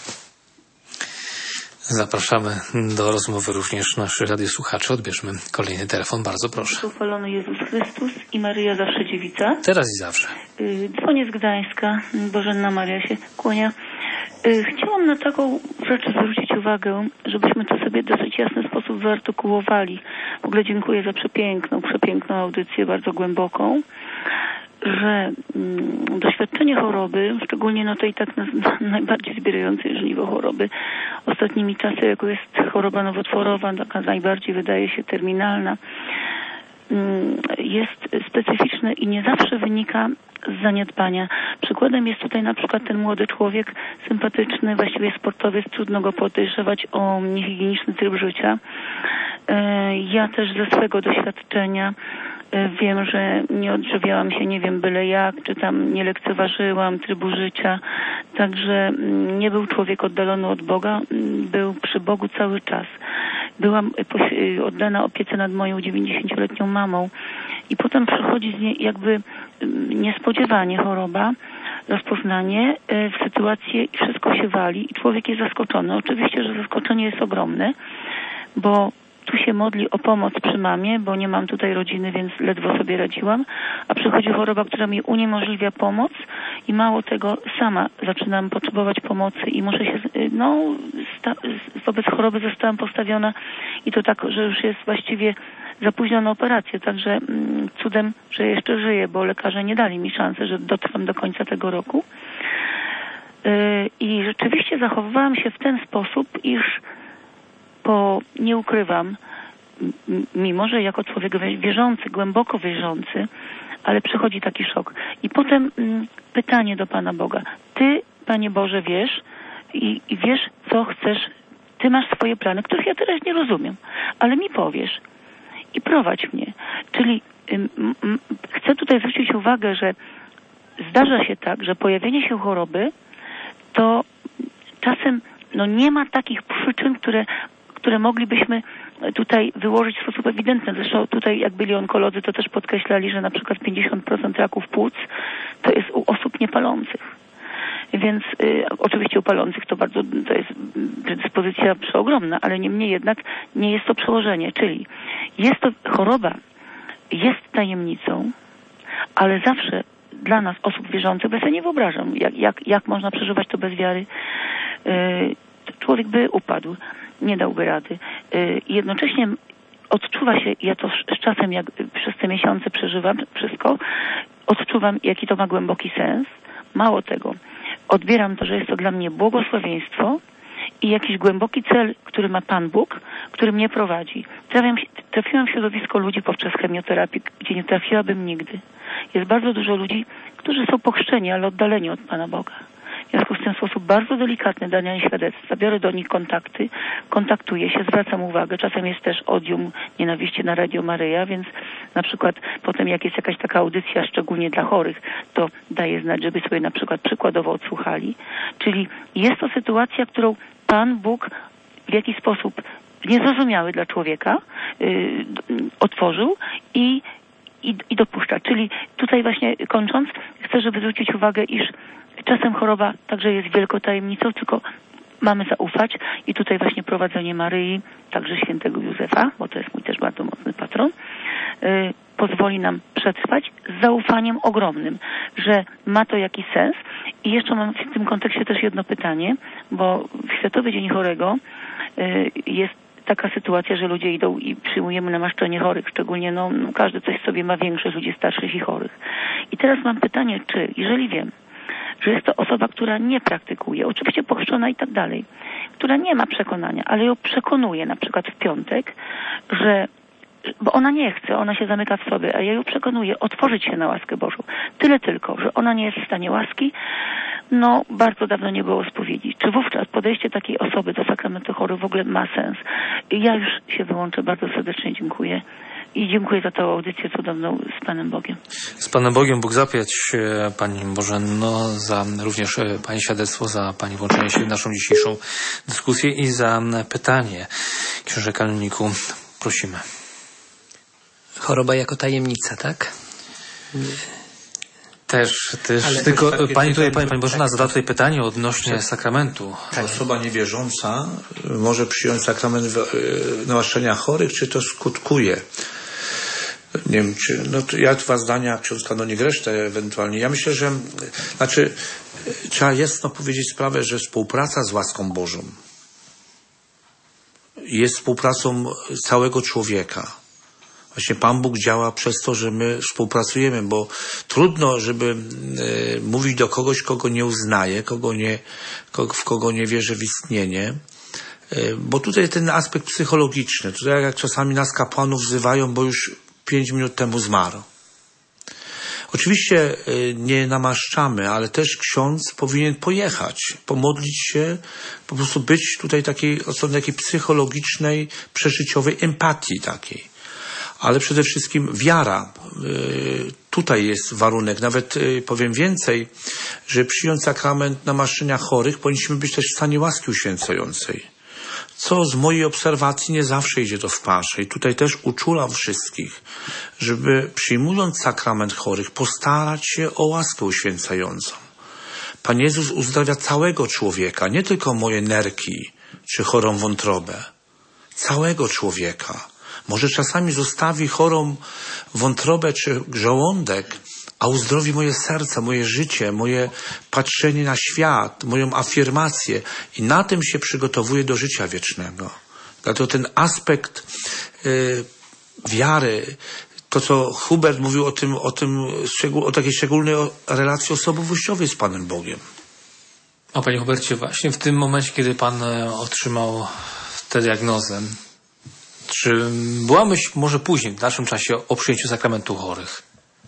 Zapraszamy do rozmowy również naszych radiosłuchaczy. Odbierzmy kolejny telefon. Bardzo proszę. Uchwalony Jezus Chrystus i Maryja zawsze dziewica. Teraz i zawsze. Dzwonię z Gdańska. Bożenna Maria się kłania. Chciałam na taką rzecz zwrócić uwagę, żebyśmy to sobie w dosyć jasny sposób wyartykułowali. W ogóle dziękuję za przepiękną, przepiękną audycję, bardzo głęboką, że mm, doświadczenie choroby, szczególnie no tej tak na, najbardziej zbierającej żniwo choroby, ostatnimi czasy, jako jest choroba nowotworowa, taka najbardziej wydaje się terminalna, mm, jest specyficzne i nie zawsze wynika z zaniedbania. Przykładem jest tutaj na przykład ten młody człowiek, sympatyczny, właściwie sportowiec, trudno go podejrzewać o niehigieniczny tryb życia. Ja też ze swego doświadczenia wiem, że nie odżywiałam się, nie wiem, byle jak, czy tam nie lekceważyłam trybu życia. Także nie był człowiek oddalony od Boga, był przy Bogu cały czas. Byłam oddana opiece nad moją dziewięćdziesięcioletnią mamą i potem przychodzi z niej jakby niespodziewanie choroba, rozpoznanie w sytuacji i wszystko się wali i człowiek jest zaskoczony. Oczywiście, że zaskoczenie jest ogromne, bo tu się modli o pomoc przy mamie, bo nie mam tutaj rodziny, więc ledwo sobie radziłam, a przychodzi choroba, która mi uniemożliwia pomoc i mało tego, sama zaczynam potrzebować pomocy i muszę się, no, sta- wobec choroby zostałam postawiona i to tak, że już jest właściwie za późno na operację, także mm, cudem, że jeszcze żyję, bo lekarze nie dali mi szansy, że dotrwam do końca tego roku. Yy, I rzeczywiście zachowywałam się w ten sposób, iż po, nie ukrywam, m- mimo że jako człowiek wierzący, głęboko wierzący, ale przychodzi taki szok. I potem m, pytanie do Pana Boga. Ty, Panie Boże, wiesz i, i wiesz, co chcesz. Ty masz swoje plany, których ja teraz nie rozumiem, ale mi powiesz i prowadź mnie. Czyli m, m, chcę tutaj zwrócić uwagę, że zdarza się tak, że pojawienie się choroby to czasem no, nie ma takich przyczyn, które które moglibyśmy tutaj wyłożyć w sposób ewidentny. Zresztą tutaj, jak byli onkolodzy, to też podkreślali, że na przykład pięćdziesiąt procent raków płuc to jest u osób niepalących. Więc y, oczywiście u palących to bardzo, to jest predyspozycja przeogromna, ale niemniej jednak nie jest to przełożenie. Czyli jest to choroba, jest tajemnicą, ale zawsze dla nas, osób wierzących, bo ja sobie nie wyobrażam, jak, jak, jak można przeżywać to bez wiary. Y, człowiek by upadł. Nie dałby rady. I jednocześnie odczuwa się, ja to z czasem, jak przez te miesiące przeżywam wszystko, odczuwam, jaki to ma głęboki sens. Mało tego, odbieram to, że jest to dla mnie błogosławieństwo i jakiś głęboki cel, który ma Pan Bóg, który mnie prowadzi. Trafiam, trafiłam w środowisko ludzi podczas chemioterapii, gdzie nie trafiłabym nigdy. Jest bardzo dużo ludzi, którzy są pochrzczeni, ale oddaleni od Pana Boga. W związku z tym w sposób bardzo delikatny dania świadectwa. Biorę do nich kontakty, kontaktuję się, zwracam uwagę. Czasem jest też odium nienawiści na Radio Maryja, więc na przykład potem jak jest jakaś taka audycja, szczególnie dla chorych, to daję znać, żeby sobie na przykład przykładowo odsłuchali. Czyli jest to sytuacja, którą Pan Bóg w jakiś sposób niezrozumiały dla człowieka yy, otworzył i, i, i dopuszcza. Czyli tutaj właśnie kończąc, chcę, żeby zwrócić uwagę, iż czasem choroba także jest wielką tajemnicą, tylko mamy zaufać i tutaj właśnie prowadzenie Maryi, także świętego Józefa, bo to jest mój też bardzo mocny patron, yy, pozwoli nam przetrwać z zaufaniem ogromnym, że ma to jakiś sens. I jeszcze mam w tym kontekście też jedno pytanie, bo w Światowy Dzień Chorego yy, jest taka sytuacja, że ludzie idą i przyjmujemy namaszczenie chorych, szczególnie no, no każdy coś sobie ma większe, ludzi starszych i chorych. I teraz mam pytanie, czy, jeżeli wiem, że jest to osoba, która nie praktykuje, oczywiście pochrzczona i tak dalej, która nie ma przekonania, ale ją przekonuje na przykład w piątek, że bo ona nie chce, ona się zamyka w sobie, a ja ją przekonuję otworzyć się na łaskę Bożą. Tyle tylko, że ona nie jest w stanie łaski, no bardzo dawno nie było spowiedzi. Czy wówczas podejście takiej osoby do sakramentu chorych w ogóle ma sens? Ja już się wyłączę, bardzo serdecznie dziękuję. I dziękuję za tę audycję cudowną z Panem Bogiem. Z Panem Bogiem Bóg zapłać Pani Bożenno za również Pani świadectwo, za Pani włączenie się w naszą dzisiejszą dyskusję i za pytanie. Księże kanoniku, prosimy. Choroba jako tajemnica, tak? Też, też. Ale tylko też Pani tutaj, Pani, Pani Bożena zadała tutaj pytanie odnośnie tak. sakramentu. Tak. Osoba niewierząca może przyjąć sakrament namaszczenia chorych, czy to skutkuje? Nie wiem, czy, no to ja dwa zdania, ksiądz kanonik resztę ewentualnie. Ja myślę, że znaczy trzeba jasno powiedzieć sprawę, że współpraca z łaską Bożą jest współpracą całego człowieka. Właśnie Pan Bóg działa przez to, że my współpracujemy, bo trudno, żeby e, mówić do kogoś, kogo nie uznaje, kogo nie, kogo, w kogo nie wierzy w istnienie. E, bo tutaj ten aspekt psychologiczny, tutaj jak czasami nas kapłanów wzywają, bo już pięć minut temu zmarł. Oczywiście e, nie namaszczamy, ale też ksiądz powinien pojechać, pomodlić się, po prostu być tutaj takiej, od strony takiej psychologicznej, przeżyciowej empatii takiej. Ale przede wszystkim wiara. Tutaj jest warunek. Nawet powiem więcej, że przyjąć sakrament namaszczenia chorych powinniśmy być też w stanie łaski uświęcającej. Co z mojej obserwacji nie zawsze idzie to w parze. I tutaj też uczulam wszystkich, żeby przyjmując sakrament chorych postarać się o łaskę uświęcającą. Pan Jezus uzdrawia całego człowieka, nie tylko moje nerki czy chorą wątrobę. Całego człowieka. Może czasami zostawi chorą wątrobę czy żołądek, a uzdrowi moje serce, moje życie, moje patrzenie na świat, moją afirmację i na tym się przygotowuje do życia wiecznego. Dlatego ten aspekt y, wiary, to co Hubert mówił o tym, o tym, o takiej szczególnej relacji osobowościowej z Panem Bogiem. A Panie Hubercie, właśnie w tym momencie, kiedy Pan otrzymał tę diagnozę, czy była myśl może później, w dalszym czasie, o przyjęciu sakramentu chorych?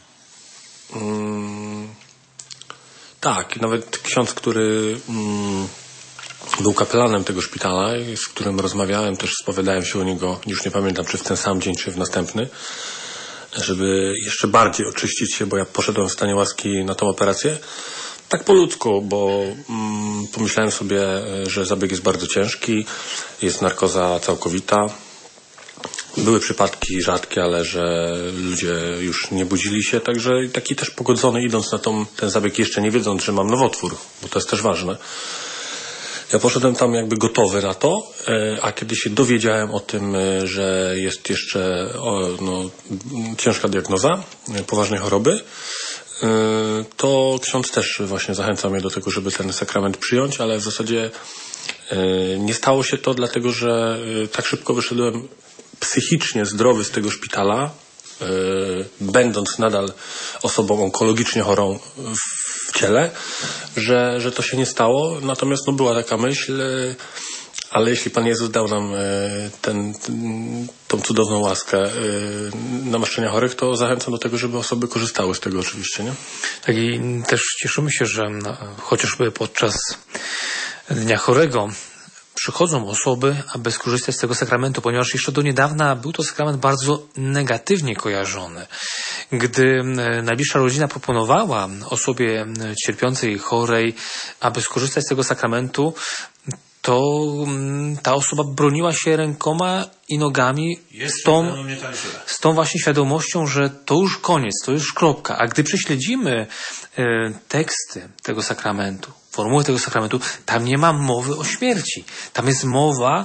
Mm, tak, nawet ksiądz, który mm, był kapelanem tego szpitala, z którym rozmawiałem, też spowiadałem się o niego, już nie pamiętam, czy w ten sam dzień, czy w następny, żeby jeszcze bardziej oczyścić się, bo ja poszedłem w stanie łaski na tą operację. Tak po ludzku, bo mm, pomyślałem sobie, że zabieg jest bardzo ciężki, jest narkoza całkowita. Były przypadki rzadkie, ale że ludzie już nie budzili się, także taki też pogodzony, idąc na tą, ten zabieg, jeszcze nie wiedząc, że mam nowotwór, bo to jest też ważne. Ja poszedłem tam jakby gotowy na to, a kiedy się dowiedziałem o tym, że jest jeszcze o, no, ciężka diagnoza poważnej choroby, to ksiądz też właśnie zachęcał mnie do tego, żeby ten sakrament przyjąć, ale w zasadzie nie stało się to, dlatego że tak szybko wyszedłem psychicznie zdrowy z tego szpitala, yy, będąc nadal osobą onkologicznie chorą w ciele, że, że to się nie stało. Natomiast no, była taka myśl, yy, Ale jeśli Pan Jezus dał nam ten, ten, tą cudowną łaskę namaszczenia chorych, to zachęcam do tego, żeby osoby korzystały z tego oczywiście, nie? Tak, i też cieszymy się, że no, chociażby podczas Dnia Chorego przychodzą osoby, aby skorzystać z tego sakramentu, ponieważ jeszcze do niedawna był to sakrament bardzo negatywnie kojarzony. Gdy najbliższa rodzina proponowała osobie cierpiącej, chorej, aby skorzystać z tego sakramentu, to ta osoba broniła się rękoma i nogami z tą, z tą właśnie świadomością, że to już koniec, to już kropka. A gdy prześledzimy teksty tego sakramentu, formułę tego sakramentu, tam nie ma mowy o śmierci. Tam jest mowa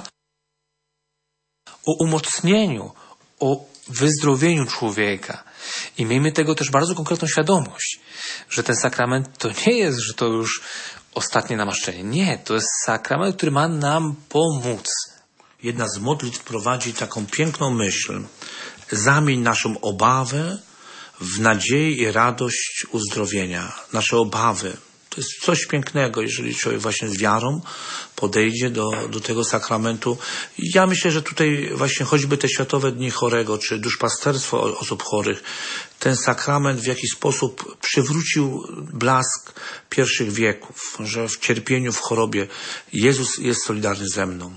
o umocnieniu, o wyzdrowieniu człowieka. I miejmy tego też bardzo konkretną świadomość, że ten sakrament to nie jest, że to już ostatnie namaszczenie. Nie, to jest sakrament, który ma nam pomóc. Jedna z modlitw prowadzi taką piękną myśl. Zamień naszą obawę w nadzieję i radość uzdrowienia. Nasze obawy. To jest coś pięknego, jeżeli człowiek właśnie z wiarą podejdzie do, do tego sakramentu. Ja myślę, że tutaj właśnie choćby te Światowe Dni Chorego, czy duszpasterstwo osób chorych, ten sakrament w jakiś sposób przywrócił blask pierwszych wieków, że w cierpieniu, w chorobie Jezus jest solidarny ze mną.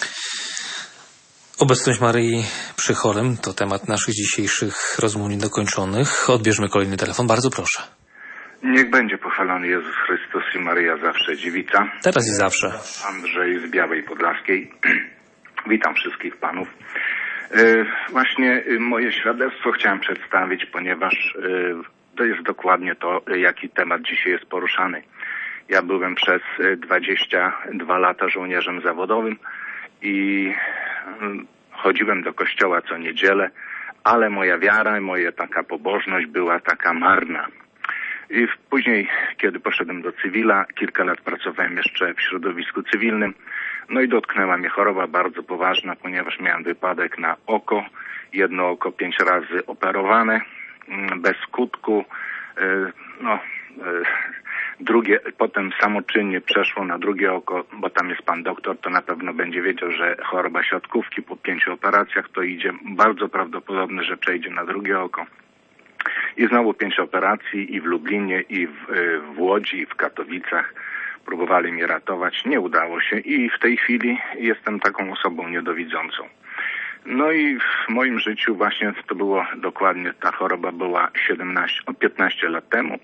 Obecność Maryi przy chorym to temat naszych dzisiejszych rozmów niedokończonych. Odbierzmy kolejny telefon, bardzo proszę. Niech będzie pochwalony Jezus Chrystus i Maryja zawsze dziewica. Teraz i zawsze. Andrzej z Białej Podlaskiej. Witam wszystkich panów. Yy, właśnie yy, moje świadectwo chciałem przedstawić, ponieważ yy, to jest dokładnie to, jaki temat dzisiaj jest poruszany. Ja byłem przez dwadzieścia dwa lata żołnierzem zawodowym i yy, chodziłem do kościoła co niedzielę, ale moja wiara, moja taka pobożność była taka marna. I później, kiedy poszedłem do cywila, kilka lat pracowałem jeszcze w środowisku cywilnym, no i dotknęła mnie choroba bardzo poważna, ponieważ miałem wypadek na oko, jedno oko pięć razy operowane, bez skutku, no, drugie, potem samoczynnie przeszło na drugie oko, bo tam jest pan doktor, to na pewno będzie wiedział, że choroba siatkówki po pięciu operacjach to idzie, bardzo prawdopodobne, że przejdzie na drugie oko. I znowu pięć operacji i w Lublinie, i w, w Łodzi, i w Katowicach. Próbowali mnie ratować, nie udało się i w tej chwili jestem taką osobą niedowidzącą. No i w moim życiu właśnie to było dokładnie, ta choroba była siedemnaście, piętnaście lat temu,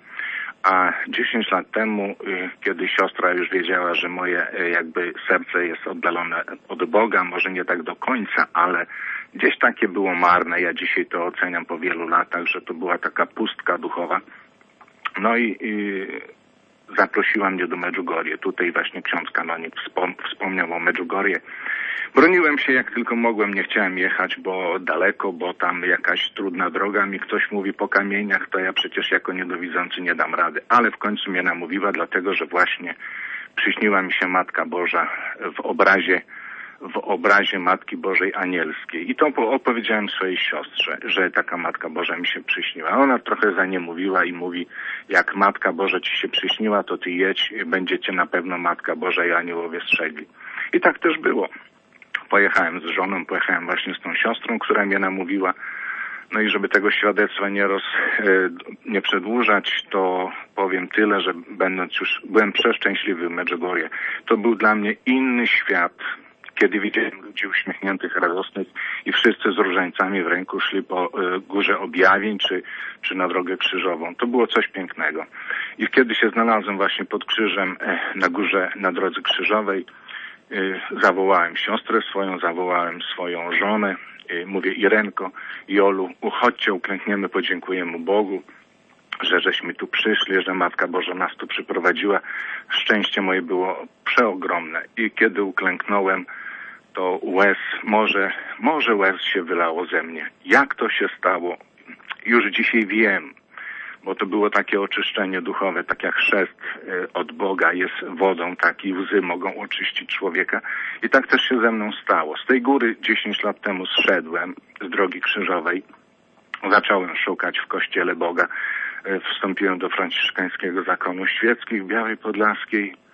a dziesięć lat temu, kiedy siostra już wiedziała, że moje jakby serce jest oddalone od Boga, może nie tak do końca, ale gdzieś takie było marne. Ja dzisiaj to oceniam po wielu latach, że to była taka pustka duchowa. No i, i zaprosiła mnie do Medjugorje. Tutaj właśnie ksiądz kanonik wspom wspomniał o Medjugorje. Broniłem się jak tylko mogłem, nie chciałem jechać, bo daleko, bo tam jakaś trudna droga. Mi ktoś mówi po kamieniach, to ja przecież jako niedowidzący nie dam rady. Ale w końcu mnie namówiła, dlatego że właśnie przyśniła mi się Matka Boża w obrazie w obrazie Matki Bożej Anielskiej. I to opowiedziałem swojej siostrze, że taka Matka Boża mi się przyśniła. Ona trochę zaniemówiła i mówi, jak Matka Boża ci się przyśniła, to ty jedź, będziecie na pewno Matka Boża i aniołowie strzegli. I tak też było. Pojechałem z żoną, pojechałem właśnie z tą siostrą, która mnie namówiła. No i żeby tego świadectwa nie, roz, nie przedłużać, to powiem tyle, że będąc już, byłem przeszczęśliwy w Medjugorje. To był dla mnie inny świat, kiedy widziałem ludzi uśmiechniętych, radosnych i wszyscy z różańcami w ręku szli po górze objawień czy, czy na drogę krzyżową. To było coś pięknego. I kiedy się znalazłem właśnie pod krzyżem na górze, na drodze krzyżowej, zawołałem siostrę swoją, zawołałem swoją żonę, mówię Irenko, Jolu, uchodźcie, uklękniemy, podziękujemy Bogu, że żeśmy tu przyszli, że Matka Boża nas tu przyprowadziła. Szczęście moje było przeogromne i kiedy uklęknąłem, to łez, może, może łez się wylało ze mnie. Jak to się stało? Już dzisiaj wiem, bo to było takie oczyszczenie duchowe, tak jak chrzest od Boga jest wodą, tak i łzy mogą oczyścić człowieka. I tak też się ze mną stało. Z tej góry dziesięć lat temu zszedłem z drogi krzyżowej. Zacząłem szukać w kościele Boga. Wstąpiłem do franciszkańskiego zakonu świeckich w Białej Podlaskiej.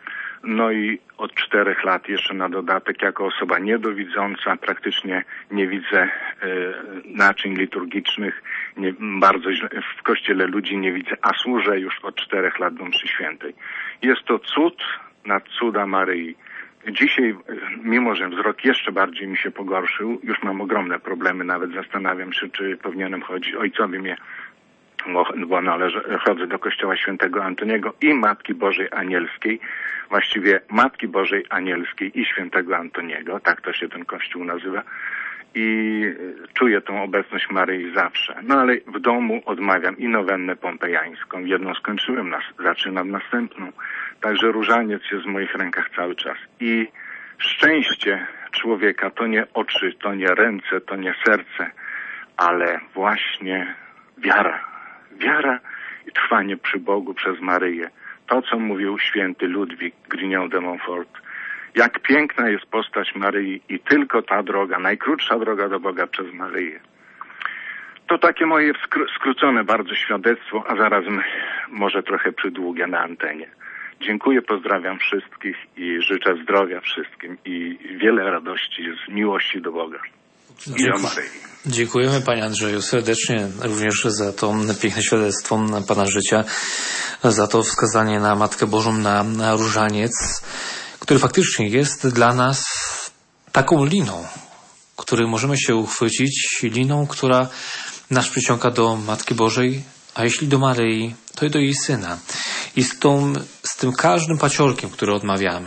No i od czterech lat jeszcze na dodatek jako osoba niedowidząca praktycznie nie widzę e, naczyń liturgicznych, nie, bardzo źle, w kościele ludzi nie widzę, a służę już od czterech lat do mszy świętej. Jest to cud nad cuda Maryi. Dzisiaj, mimo że wzrok jeszcze bardziej mi się pogorszył, już mam ogromne problemy, nawet zastanawiam się, czy powinienem chodzić, ojcowie mnie, bo, bo należę, chodzę do kościoła świętego Antoniego i Matki Bożej Anielskiej, właściwie Matki Bożej Anielskiej i świętego Antoniego, tak to się ten kościół nazywa, i czuję tą obecność Maryi zawsze. No ale w domu odmawiam i nowennę pompejańską, jedną skończyłem, nas, zaczynam następną, także różaniec jest w moich rękach cały czas. I szczęście człowieka to nie oczy, to nie ręce, to nie serce, ale właśnie wiara. Wiara i trwanie przy Bogu przez Maryję. To, co mówił święty Ludwik Grignon de Montfort. Jak piękna jest postać Maryi i tylko ta droga, najkrótsza droga do Boga przez Maryję. To takie moje skró- skrócone bardzo świadectwo, a zarazem może trochę przydługie na antenie. Dziękuję, pozdrawiam wszystkich i życzę zdrowia wszystkim i wiele radości z miłości do Boga i do Maryi. Dziękujemy Panie Andrzeju serdecznie również za to piękne świadectwo Pana życia, za to wskazanie na Matkę Bożą, na, na różaniec, który faktycznie jest dla nas taką liną, której możemy się uchwycić, liną, która nas przyciąga do Matki Bożej, a jeśli do Maryi, to i do jej Syna. I z, tą, z tym każdym paciorkiem, który odmawiamy,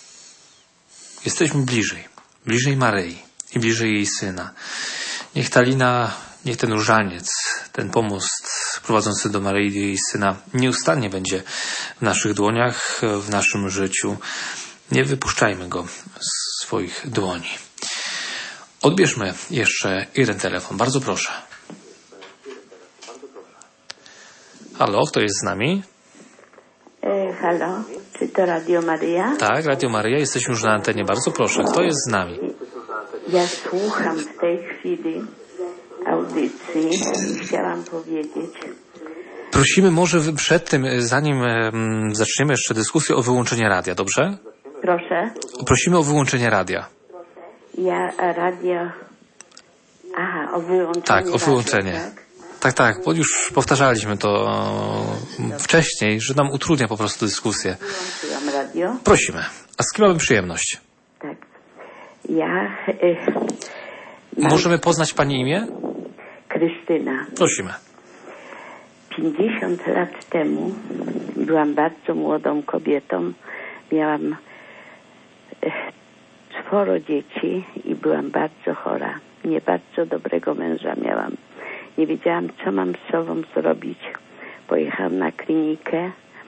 jesteśmy bliżej, bliżej Maryi i bliżej jej Syna. Niech ta lina, niech ten różaniec, ten pomost prowadzący do Maryi i jej Syna nieustannie będzie w naszych dłoniach, w naszym życiu. Nie wypuszczajmy go z swoich dłoni. Odbierzmy jeszcze jeden telefon. Bardzo proszę. Halo, kto jest z nami? E, halo, czy to Radio Maryja? Tak, Radio Maryja. Jesteśmy już na antenie. Bardzo proszę. Kto jest z nami? Ja słucham w tej chwili audycji i chciałam powiedzieć... Prosimy może przed tym, zanim um, zaczniemy jeszcze dyskusję, o wyłączenie radia, dobrze? Proszę? Prosimy o wyłączenie radia. Ja radio... Aha, o wyłączenie Tak, o wyłączenie. radia, tak? Tak, tak, bo już powtarzaliśmy to wcześniej, że nam utrudnia po prostu dyskusję. Wyłączyłam radio. Prosimy. A z kim mamy przyjemność? Tak. Ja... Y, Możemy poznać Pani imię? Krystyna. Prosimy. pięćdziesiąt lat temu byłam bardzo młodą kobietą. Miałam czworo dzieci i byłam bardzo chora. Nie bardzo dobrego męża miałam. Nie wiedziałam, co mam z sobą zrobić. Pojechałam na klinikę.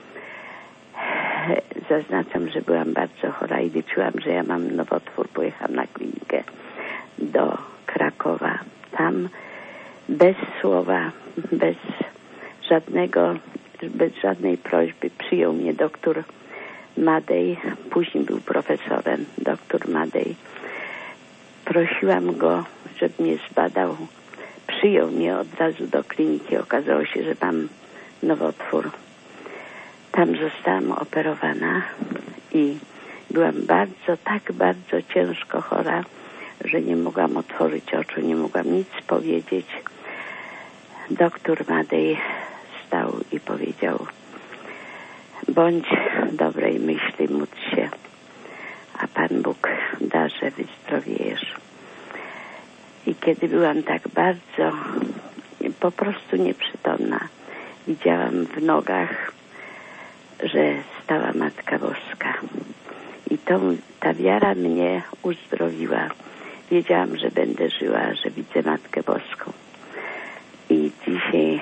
Zaznaczam, że byłam bardzo chora i wyczułam, że ja mam nowotwór. Pojechałam na klinikę do Krakowa. Tam bez słowa, bez żadnego, bez żadnej prośby przyjął mnie doktor Madej. Później był profesorem, doktor Madej. Prosiłam go, żeby mnie zbadał. Przyjął mnie od razu do kliniki. Okazało się, że mam nowotwór. Tam zostałam operowana i byłam bardzo, tak bardzo ciężko chora, że nie mogłam otworzyć oczu, nie mogłam nic powiedzieć. Doktor Madej stał i powiedział: bądź dobrej myśli, módl się, a Pan Bóg da, że wyzdrowiejesz. I kiedy byłam tak bardzo po prostu nieprzytomna, widziałam w nogach, że stała Matka Boska. I to, ta wiara mnie uzdrowiła. Wiedziałam, że będę żyła, że widzę Matkę Boską. I dzisiaj,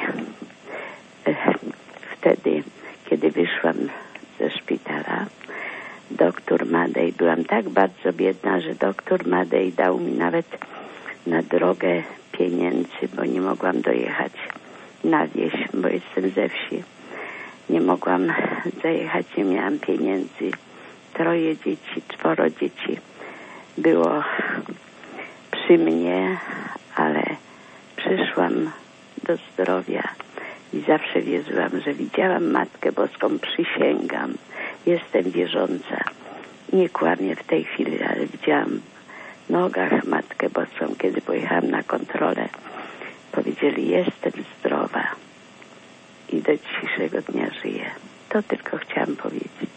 wtedy, kiedy wyszłam ze szpitala, doktor Madej, byłam tak bardzo biedna, że doktor Madej dał mi nawet na drogę pieniędzy, bo nie mogłam dojechać na wieś, bo jestem ze wsi. Nie mogłam zajechać, nie miałam pieniędzy. Troje dzieci, czworo dzieci było przy mnie, ale przyszłam do zdrowia i zawsze wierzyłam, że widziałam Matkę Boską. Przysięgam, jestem wierząca. nie kłamię w tej chwili, ale widziałam w nogach Matkę Boską, kiedy pojechałam na kontrolę. Powiedzieli, jestem zdrowa i do dzisiejszego dnia żyję. To tylko chciałam powiedzieć.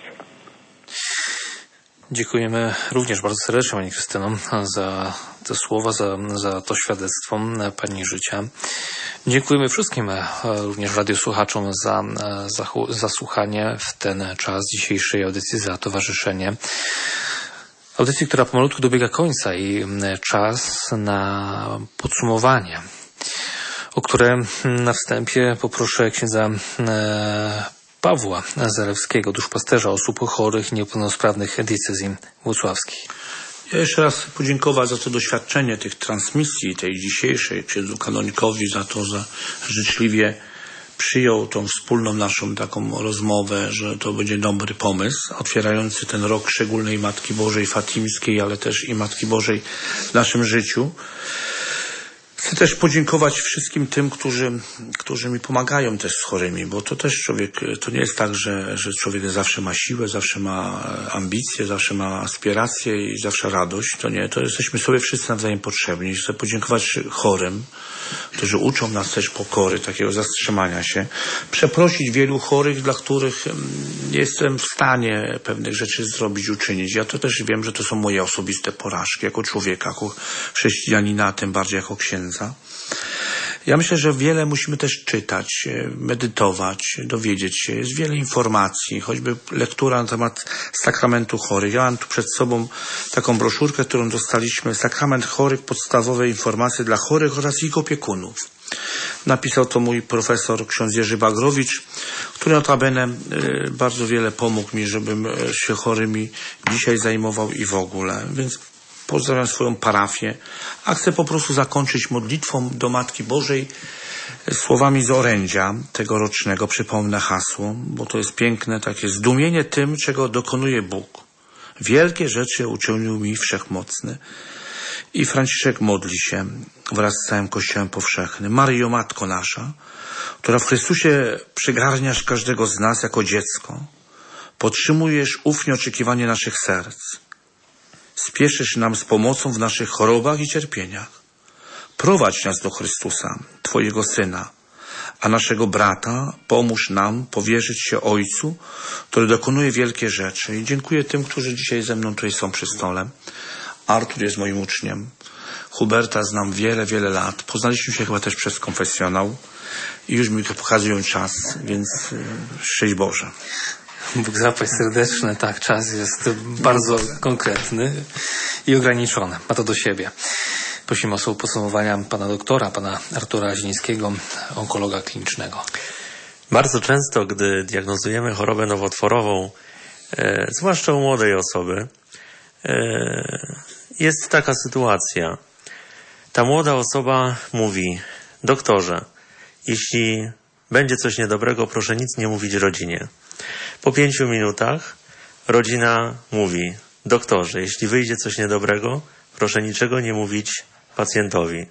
Dziękujemy również bardzo serdecznie Pani Krystyno za te słowa, za, za to świadectwo Pani życia. Dziękujemy wszystkim, również radiosłuchaczom za, za, za słuchanie w ten czas dzisiejszej audycji, za towarzyszenie. Audycji, która pomalutku dobiega końca i czas na podsumowanie, o które na wstępie poproszę księdza Pawła Zalewskiego, duszpasterza osób chorych i niepełnosprawnych diecezji włocławskiej. Ja jeszcze raz podziękować za to doświadczenie tych transmisji, tej dzisiejszej, księdzu kanonikowi za to, że życzliwie przyjął tą wspólną naszą taką rozmowę, że to będzie dobry pomysł, otwierający ten rok szczególnej Matki Bożej Fatimskiej, ale też i Matki Bożej w naszym życiu. Chcę też podziękować wszystkim tym, którzy, którzy mi pomagają też z chorymi, bo to też człowiek, to nie jest tak, że, że człowiek zawsze ma siłę, zawsze ma ambicje, zawsze ma aspiracje i zawsze radość. To nie, to jesteśmy sobie wszyscy nawzajem potrzebni. Chcę podziękować chorym, którzy uczą nas też pokory, takiego zatrzymania się. Przeprosić wielu chorych, dla których nie jestem w stanie pewnych rzeczy zrobić, uczynić. Ja to też wiem, że to są moje osobiste porażki, jako człowieka, jako chrześcijanina, a tym bardziej jako księdza. Ja myślę, że wiele musimy też czytać, medytować, dowiedzieć się. Jest wiele informacji, choćby lektura na temat sakramentu chorych. Ja mam tu przed sobą taką broszurkę, którą dostaliśmy. Sakrament chorych, podstawowe informacje dla chorych oraz ich opiekunów. Napisał to mój profesor ksiądz Jerzy Bagrowicz, który notabene bardzo wiele pomógł mi, żebym się chorymi dzisiaj zajmował i w ogóle. Więc pozdrawiam swoją parafię, a chcę po prostu zakończyć modlitwą do Matki Bożej słowami z orędzia tegorocznego. Przypomnę hasło, bo to jest piękne, takie zdumienie tym, czego dokonuje Bóg. Wielkie rzeczy uczynił mi Wszechmocny. I Franciszek modli się wraz z całym Kościołem powszechnym. Maryjo, Matko nasza, która w Chrystusie przygarniasz każdego z nas jako dziecko, podtrzymujesz ufnie oczekiwanie naszych serc. Spieszysz nam z pomocą w naszych chorobach i cierpieniach. Prowadź nas do Chrystusa, Twojego Syna, a naszego brata pomóż nam powierzyć się Ojcu, który dokonuje wielkie rzeczy. I dziękuję tym, którzy dzisiaj ze mną tutaj są przy stole. Artur jest moim uczniem. Huberta znam wiele, wiele lat. Poznaliśmy się chyba też przez konfesjonał i już mi pokazują czas, więc szczęść Boże. Bóg zapłać serdeczny, tak, czas jest bardzo konkretny i ograniczony. Ma to do siebie. Prosimy o słowo podsumowania pana doktora, pana Artura Zielińskiego, onkologa klinicznego. Bardzo często, gdy diagnozujemy chorobę nowotworową, e, zwłaszcza u młodej osoby, e, jest taka sytuacja. Ta młoda osoba mówi: doktorze, jeśli będzie coś niedobrego, proszę nic nie mówić rodzinie. Po pięciu minutach rodzina mówi: doktorze, jeśli wyjdzie coś niedobrego, proszę niczego nie mówić pacjentowi.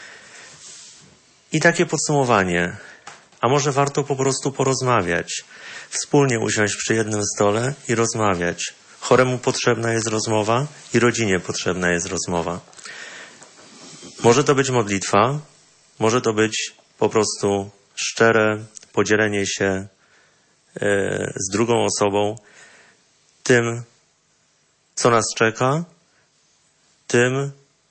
I takie podsumowanie. A może warto po prostu porozmawiać, wspólnie usiąść przy jednym stole i rozmawiać. Choremu potrzebna jest rozmowa i rodzinie potrzebna jest rozmowa. Może to być modlitwa, może to być po prostu szczere podzielenie się z drugą osobą tym, co nas czeka, tym,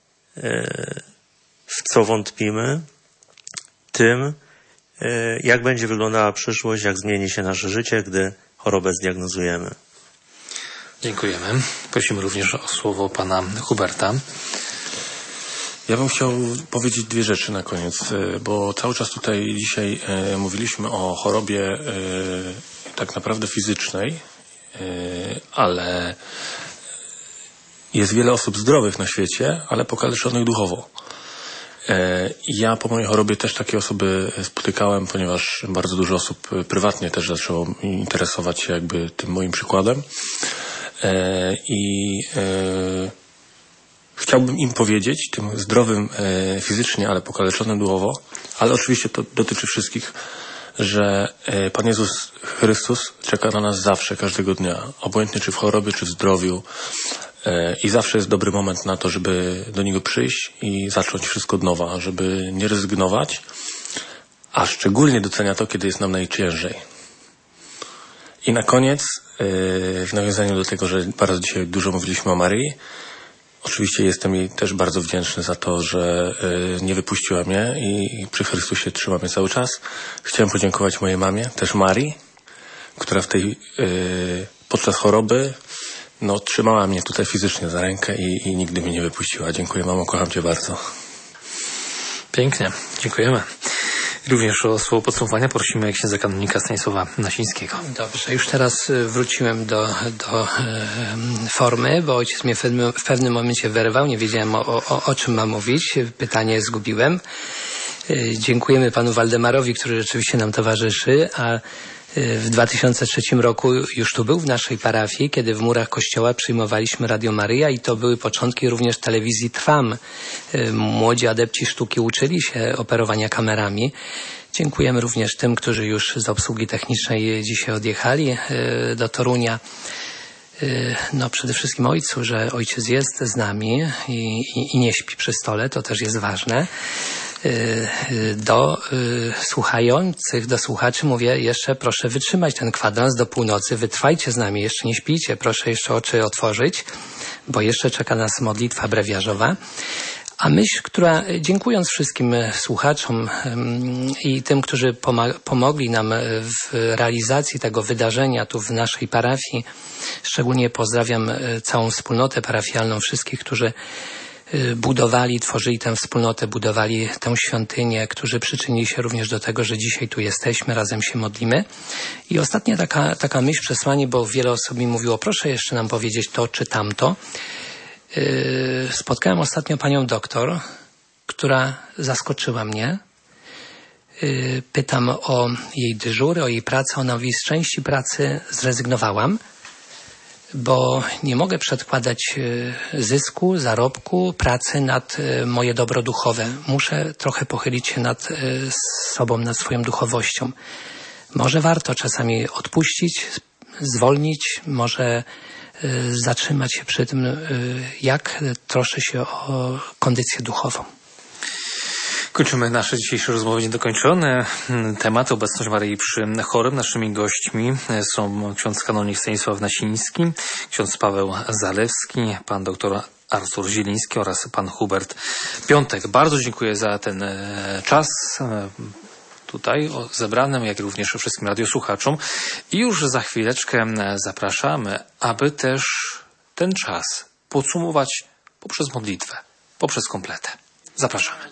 w co wątpimy, tym, jak będzie wyglądała przyszłość, jak zmieni się nasze życie, gdy chorobę zdiagnozujemy. Dziękujemy. Prosimy również o słowo pana Huberta. Ja bym chciał powiedzieć dwie rzeczy na koniec, bo cały czas tutaj dzisiaj mówiliśmy o chorobie tak naprawdę fizycznej, ale jest wiele osób zdrowych na świecie, ale pokaleczonych duchowo. Ja po mojej chorobie też takie osoby spotykałem, ponieważ bardzo dużo osób prywatnie też zaczęło interesować się jakby tym moim przykładem. I chciałbym im powiedzieć, tym zdrowym fizycznie, ale pokaleczonym duchowo, ale oczywiście to dotyczy wszystkich, że Pan Jezus Chrystus czeka na nas zawsze, każdego dnia, obojętnie czy w chorobie, czy w zdrowiu. I zawsze jest dobry moment na to, żeby do Niego przyjść i zacząć wszystko od nowa, żeby nie rezygnować, a szczególnie docenia to, kiedy jest nam najciężej. I na koniec, w nawiązaniu do tego, że bardzo dzisiaj dużo mówiliśmy o Maryi, oczywiście jestem jej też bardzo wdzięczny za to, że nie wypuściła mnie i przy Chrystusie trzyma mnie cały czas. Chciałem podziękować mojej mamie, też Marii, która w tej, podczas choroby no, trzymała mnie tutaj fizycznie za rękę i, i nigdy mnie nie wypuściła. Dziękuję, mamo, kocham cię bardzo. Pięknie, dziękujemy. Również o słowo podsumowania prosimy księdza kanonika Stanisława Nasińskiego. Dobrze, już teraz wróciłem do, do e, formy, bo ojciec mnie w pewnym, w pewnym momencie wyrwał, nie wiedziałem o, o, o czym mam mówić, pytanie zgubiłem. E, dziękujemy panu Waldemarowi, który rzeczywiście nam towarzyszy, a w dwa tysiące trzecim roku już tu był w naszej parafii, kiedy w murach kościoła przyjmowaliśmy Radio Maryja i to były początki również telewizji Trwam. Młodzi adepci sztuki uczyli się operowania kamerami. Dziękujemy również tym, którzy już z obsługi technicznej dzisiaj odjechali do Torunia. No przede wszystkim ojcu, że ojciec jest z nami i, i, i nie śpi przy stole, to też jest ważne. Do y, słuchających, do słuchaczy mówię jeszcze proszę wytrzymać ten kwadrans do północy, wytrwajcie z nami, jeszcze nie śpijcie, proszę jeszcze oczy otworzyć, bo jeszcze czeka nas modlitwa brewiarzowa. A myśl, która, dziękując wszystkim słuchaczom i tym, którzy pomogli nam w realizacji tego wydarzenia tu w naszej parafii, szczególnie pozdrawiam całą wspólnotę parafialną, wszystkich, którzy budowali, tworzyli tę wspólnotę, budowali tę świątynię, którzy przyczynili się również do tego, że dzisiaj tu jesteśmy, razem się modlimy. I ostatnia taka, taka myśl, przesłanie, bo wiele osób mi mówiło, proszę jeszcze nam powiedzieć to czy tamto. Spotkałem ostatnio panią doktor, która zaskoczyła mnie. Pytam o jej dyżury, o jej pracę. Ona mówi, z części pracy zrezygnowałam, bo nie mogę przedkładać zysku, zarobku, pracy nad moje dobro duchowe. Muszę trochę pochylić się nad sobą, nad swoją duchowością. Może warto czasami odpuścić, zwolnić, może zatrzymać się przy tym, jak troszczę się o kondycję duchową. Kończymy nasze dzisiejsze rozmowy niedokończone. Temat obecność Maryi przy chorym. Naszymi gośćmi są ksiądz kanonik Stanisław Nasiński, ksiądz Paweł Zalewski, pan doktor Artur Zieliński oraz pan Hubert Piątek. Bardzo dziękuję za ten czas tutaj zebranym, jak również wszystkim radiosłuchaczom. I już za chwileczkę zapraszamy, aby też ten czas podsumować poprzez modlitwę, poprzez kompletę. Zapraszamy.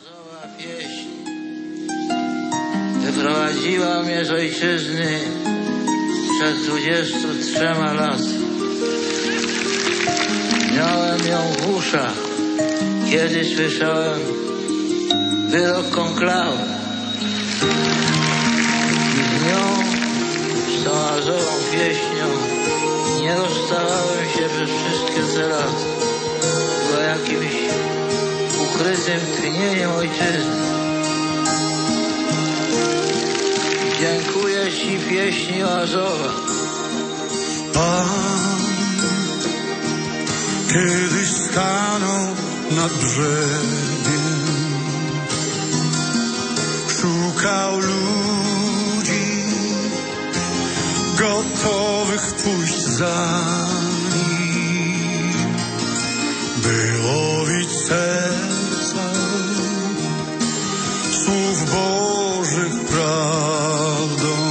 Wyprowadziła mnie z ojczyzny przed dwudziestu trzema laty. Miałem ją w uszach, kiedy słyszałem wyrok konklawy. I z nią, z tą azową pieśnią, nie rozstawałem się przez wszystkie te lata. Była jakimś ukrytym tchnieniem ojczyzny. Dziękuję ci, pieśni Oazowa. Pan kiedyś stanął nad brzegiem, szukał ludzi gotowych pójść za nim, by łowić serca słów Bożych prawdą.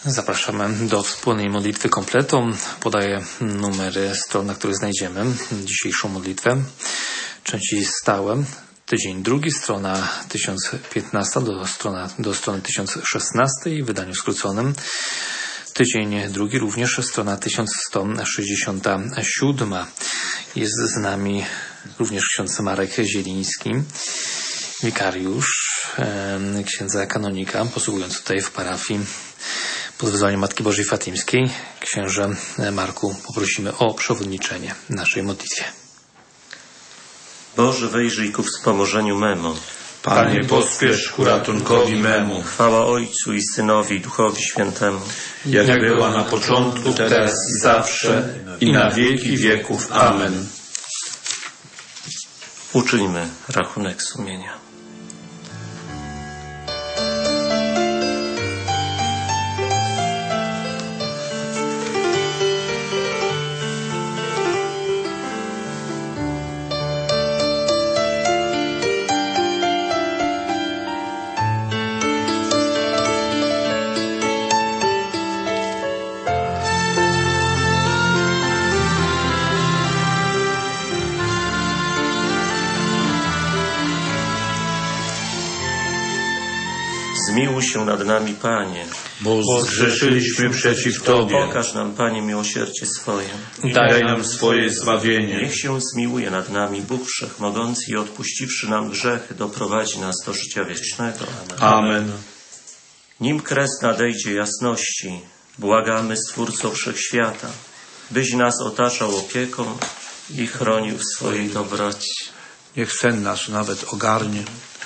Zapraszamy do wspólnej modlitwy kompletu. Podaję numery stron, na których znajdziemy dzisiejszą modlitwę. Części stałe. Tydzień drugi, strona tysiąc piętnaście do, strona, do strony tysiąc szesnaście w wydaniu skróconym. Tydzień drugi również strona tysiąc sto sześćdziesiąt siedem. Jest z nami również ksiądz Marek Zieliński, wikariusz księdza kanonika, posługując tutaj w parafii pod wezwaniem Matki Bożej Fatimskiej. Księże Marku, poprosimy o przewodniczenie naszej modlitwie. Boże, wejrzyj ku wspomożeniu memu. Panie, pospiesz ku ratunkowi memu. Chwała Ojcu i Synowi i Duchowi Świętemu. Jak, Jak była na początku, teraz i zawsze, i na wieki wieków. Amen. Uczyńmy rachunek sumienia. Zmiłuj się nad nami, Panie, bo zgrzeszyliśmy przeciw Tobie. Pokaż nam, Panie, miłosierdzie swoje. Daj nam swoje zbawienie. Niech się zmiłuje nad nami Bóg Wszechmogący i odpuściwszy nam grzechy, doprowadzi nas do życia wiecznego. Amen. Nim kres nadejdzie jasności, błagamy Stwórco Wszechświata, byś nas otaczał opieką i chronił w swojej dobroci. Niech sen nasz nawet ogarnie.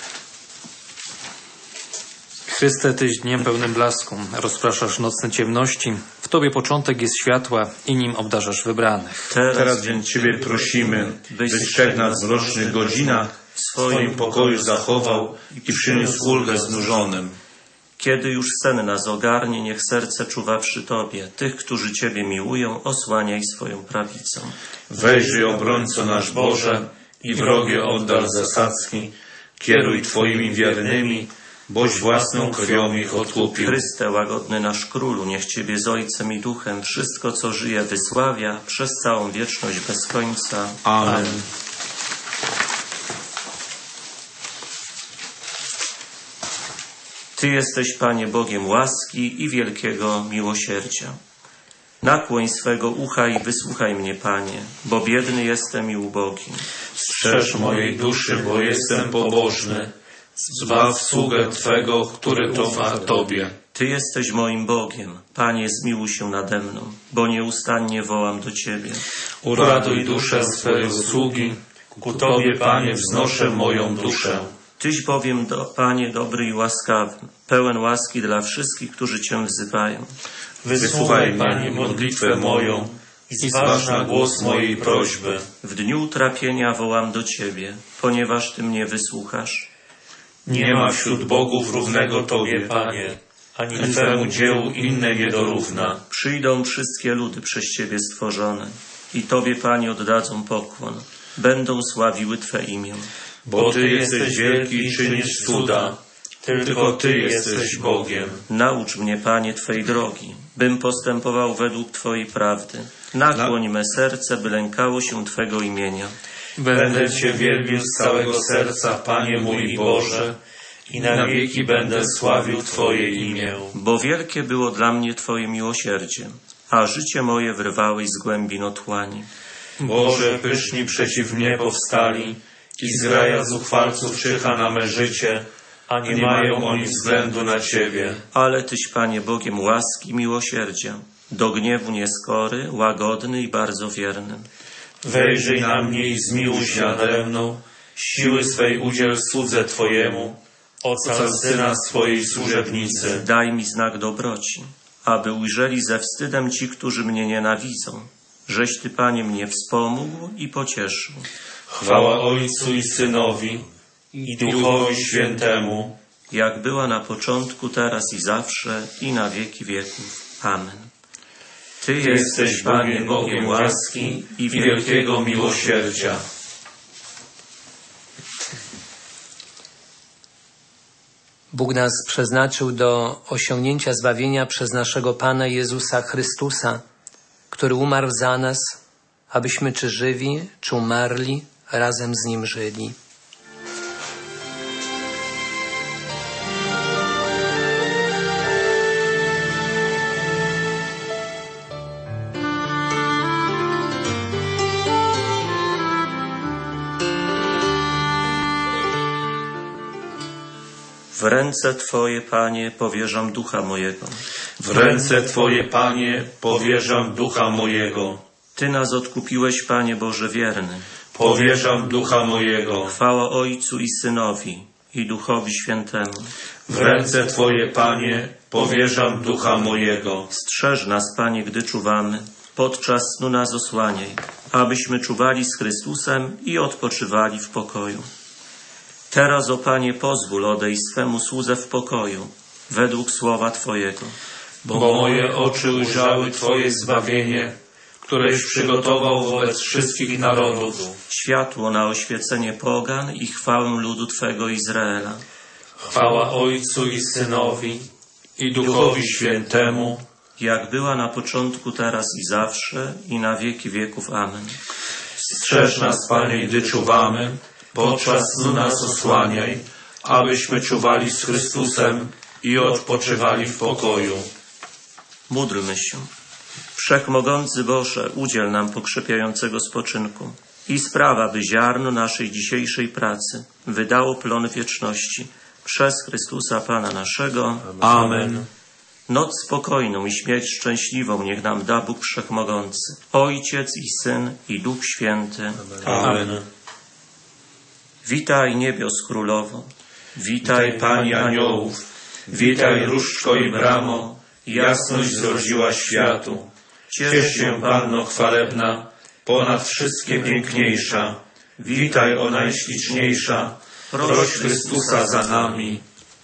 Chryste, Tyś dniem pełnym blasku, rozpraszasz nocne ciemności, w Tobie początek jest światła i nim obdarzasz wybranych. Teraz, Teraz więc Ciebie prosimy, byś wszech nas w mrocznych godzinach w swoim pokoju zachował i przyniósł ulgę znużonym. Kiedy już sen nas ogarnie, niech serce czuwa przy Tobie. Tych, którzy Ciebie miłują, osłaniaj swoją prawicą. Wejrzyj, obrońco nasz Boże, i wrogie oddal zasadzki, kieruj Twoimi wiernymi, boś własną krwią ich odkupił. Chryste, łagodny nasz Królu, niech Ciebie z Ojcem i Duchem wszystko, co żyje, wysławia przez całą wieczność bez końca. Amen. Amen. Ty jesteś, Panie, Bogiem łaski i wielkiego miłosierdzia. Nakłoń swego ucha i wysłuchaj mnie, Panie, bo biedny jestem i ubogi. Strzeż mojej duszy, bo jestem pobożny. Zbaw sługę Twego, który ufa Tobie. Ty jesteś moim Bogiem. Panie, zmiłuj się nade mną, bo nieustannie wołam do Ciebie. Uratuj duszę swojego sługi. Ku Tobie, Panie, wznoszę moją duszę. Tyś bowiem, do, Panie, dobry i łaskawy, pełen łaski dla wszystkich, którzy Cię wzywają. Wysłuchaj, Panie, modlitwę moją i zważ na głos mojej prośby. W dniu utrapienia wołam do Ciebie, ponieważ Ty mnie wysłuchasz. Nie ma wśród bogów równego Tobie, Panie, ani Twemu dziełu inne nie dorówna. Przyjdą wszystkie ludy przez Ciebie stworzone i Tobie, Panie, oddadzą pokłon. Będą sławiły Twe imię. Bo Ty jesteś wielki i czynisz cuda. Tylko Ty jesteś Bogiem. Naucz mnie, Panie, Twej drogi, bym postępował według Twojej prawdy. Nakłoń me serce, by lękało się Twego imienia. Będę Cię wielbił z całego serca, Panie mój Boże, i na wieki będę sławił Twoje imię. Bo wielkie było dla mnie Twoje miłosierdzie, a życie moje wyrwałeś z głębin otchłani. Boże, pyszni przeciw mnie powstali i zgraja zuchwalców czyha na me życie, a nie mają oni względu na Ciebie. Ale Tyś, Panie, Bogiem łaski i miłosierdzia, do gniewu nieskory, łagodny i bardzo wierny. Wejrzyj na mnie i zmiłuj się nade mną, siły swej udziel słudze Twojemu, ocal syna swojej służebnicy. Daj mi znak dobroci, aby ujrzeli ze wstydem ci, którzy mnie nienawidzą. Żeś Ty, Panie, mnie wspomógł i pocieszył. Chwała Ojcu i Synowi i Duchowi Świętemu, jak była na początku, teraz i zawsze, i na wieki wieków. Amen. Ty jesteś, Panie, Bogiem łaski i wielkiego miłosierdzia. Bóg nas przeznaczył do osiągnięcia zbawienia przez naszego Pana Jezusa Chrystusa, który umarł za nas, abyśmy czy żywi, czy umarli, razem z Nim żyli. W ręce Twoje, Panie, powierzam ducha mojego. W ręce Twoje, Panie, powierzam ducha mojego. Ty nas odkupiłeś, Panie Boże wierny. Powierzam ducha mojego. Chwała Ojcu i Synowi, i Duchowi Świętemu. W ręce Twoje, Panie, powierzam ducha mojego. Strzeż nas, Panie, gdy czuwamy. Podczas snu nas osłaniaj, abyśmy czuwali z Chrystusem i odpoczywali w pokoju. Teraz, o Panie, pozwól odejść swemu słudze w pokoju, według słowa Twojego. Bo moje oczy ujrzały Twoje zbawienie, któreś przygotował wobec wszystkich narodów. Światło na oświecenie pogan i chwałę ludu Twego Izraela. Chwała Ojcu i Synowi, i Duchowi Świętemu, jak była na początku, teraz i zawsze, i na wieki wieków. Amen. Strzeż nas, Panie, gdy czuwamy, podczas snu nas osłaniaj, abyśmy czuwali z Chrystusem i odpoczywali w pokoju. Módlmy się. Wszechmogący Boże, udziel nam pokrzepiającego spoczynku i sprawa, by ziarno naszej dzisiejszej pracy wydało plon wieczności przez Chrystusa Pana naszego. Amen. Noc spokojną i śmierć szczęśliwą niech nam da Bóg Wszechmogący, Ojciec i Syn i Duch Święty. Amen. Witaj niebios królowo, witaj Pani aniołów, witaj różdżko i bramo, jasność zrodziła światu. Ciesz się, Panno chwalebna, ponad wszystkie piękniejsza. Witaj, o najśliczniejsza, proś Chrystusa za nami.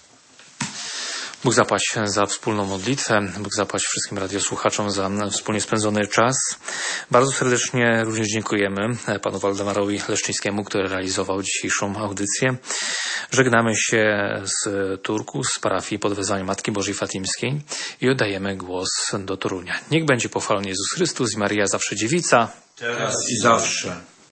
Bóg zapłać za wspólną modlitwę, Bóg zapłać wszystkim radiosłuchaczom za wspólnie spędzony czas. Bardzo serdecznie również dziękujemy panu Waldemarowi Leszczyńskiemu, który realizował dzisiejszą audycję. Żegnamy się z Turku, z parafii pod wezwaniem Matki Bożej Fatimskiej i oddajemy głos do Torunia. Niech będzie pochwalony Jezus Chrystus i Maryja zawsze dziewica. Teraz i zawsze.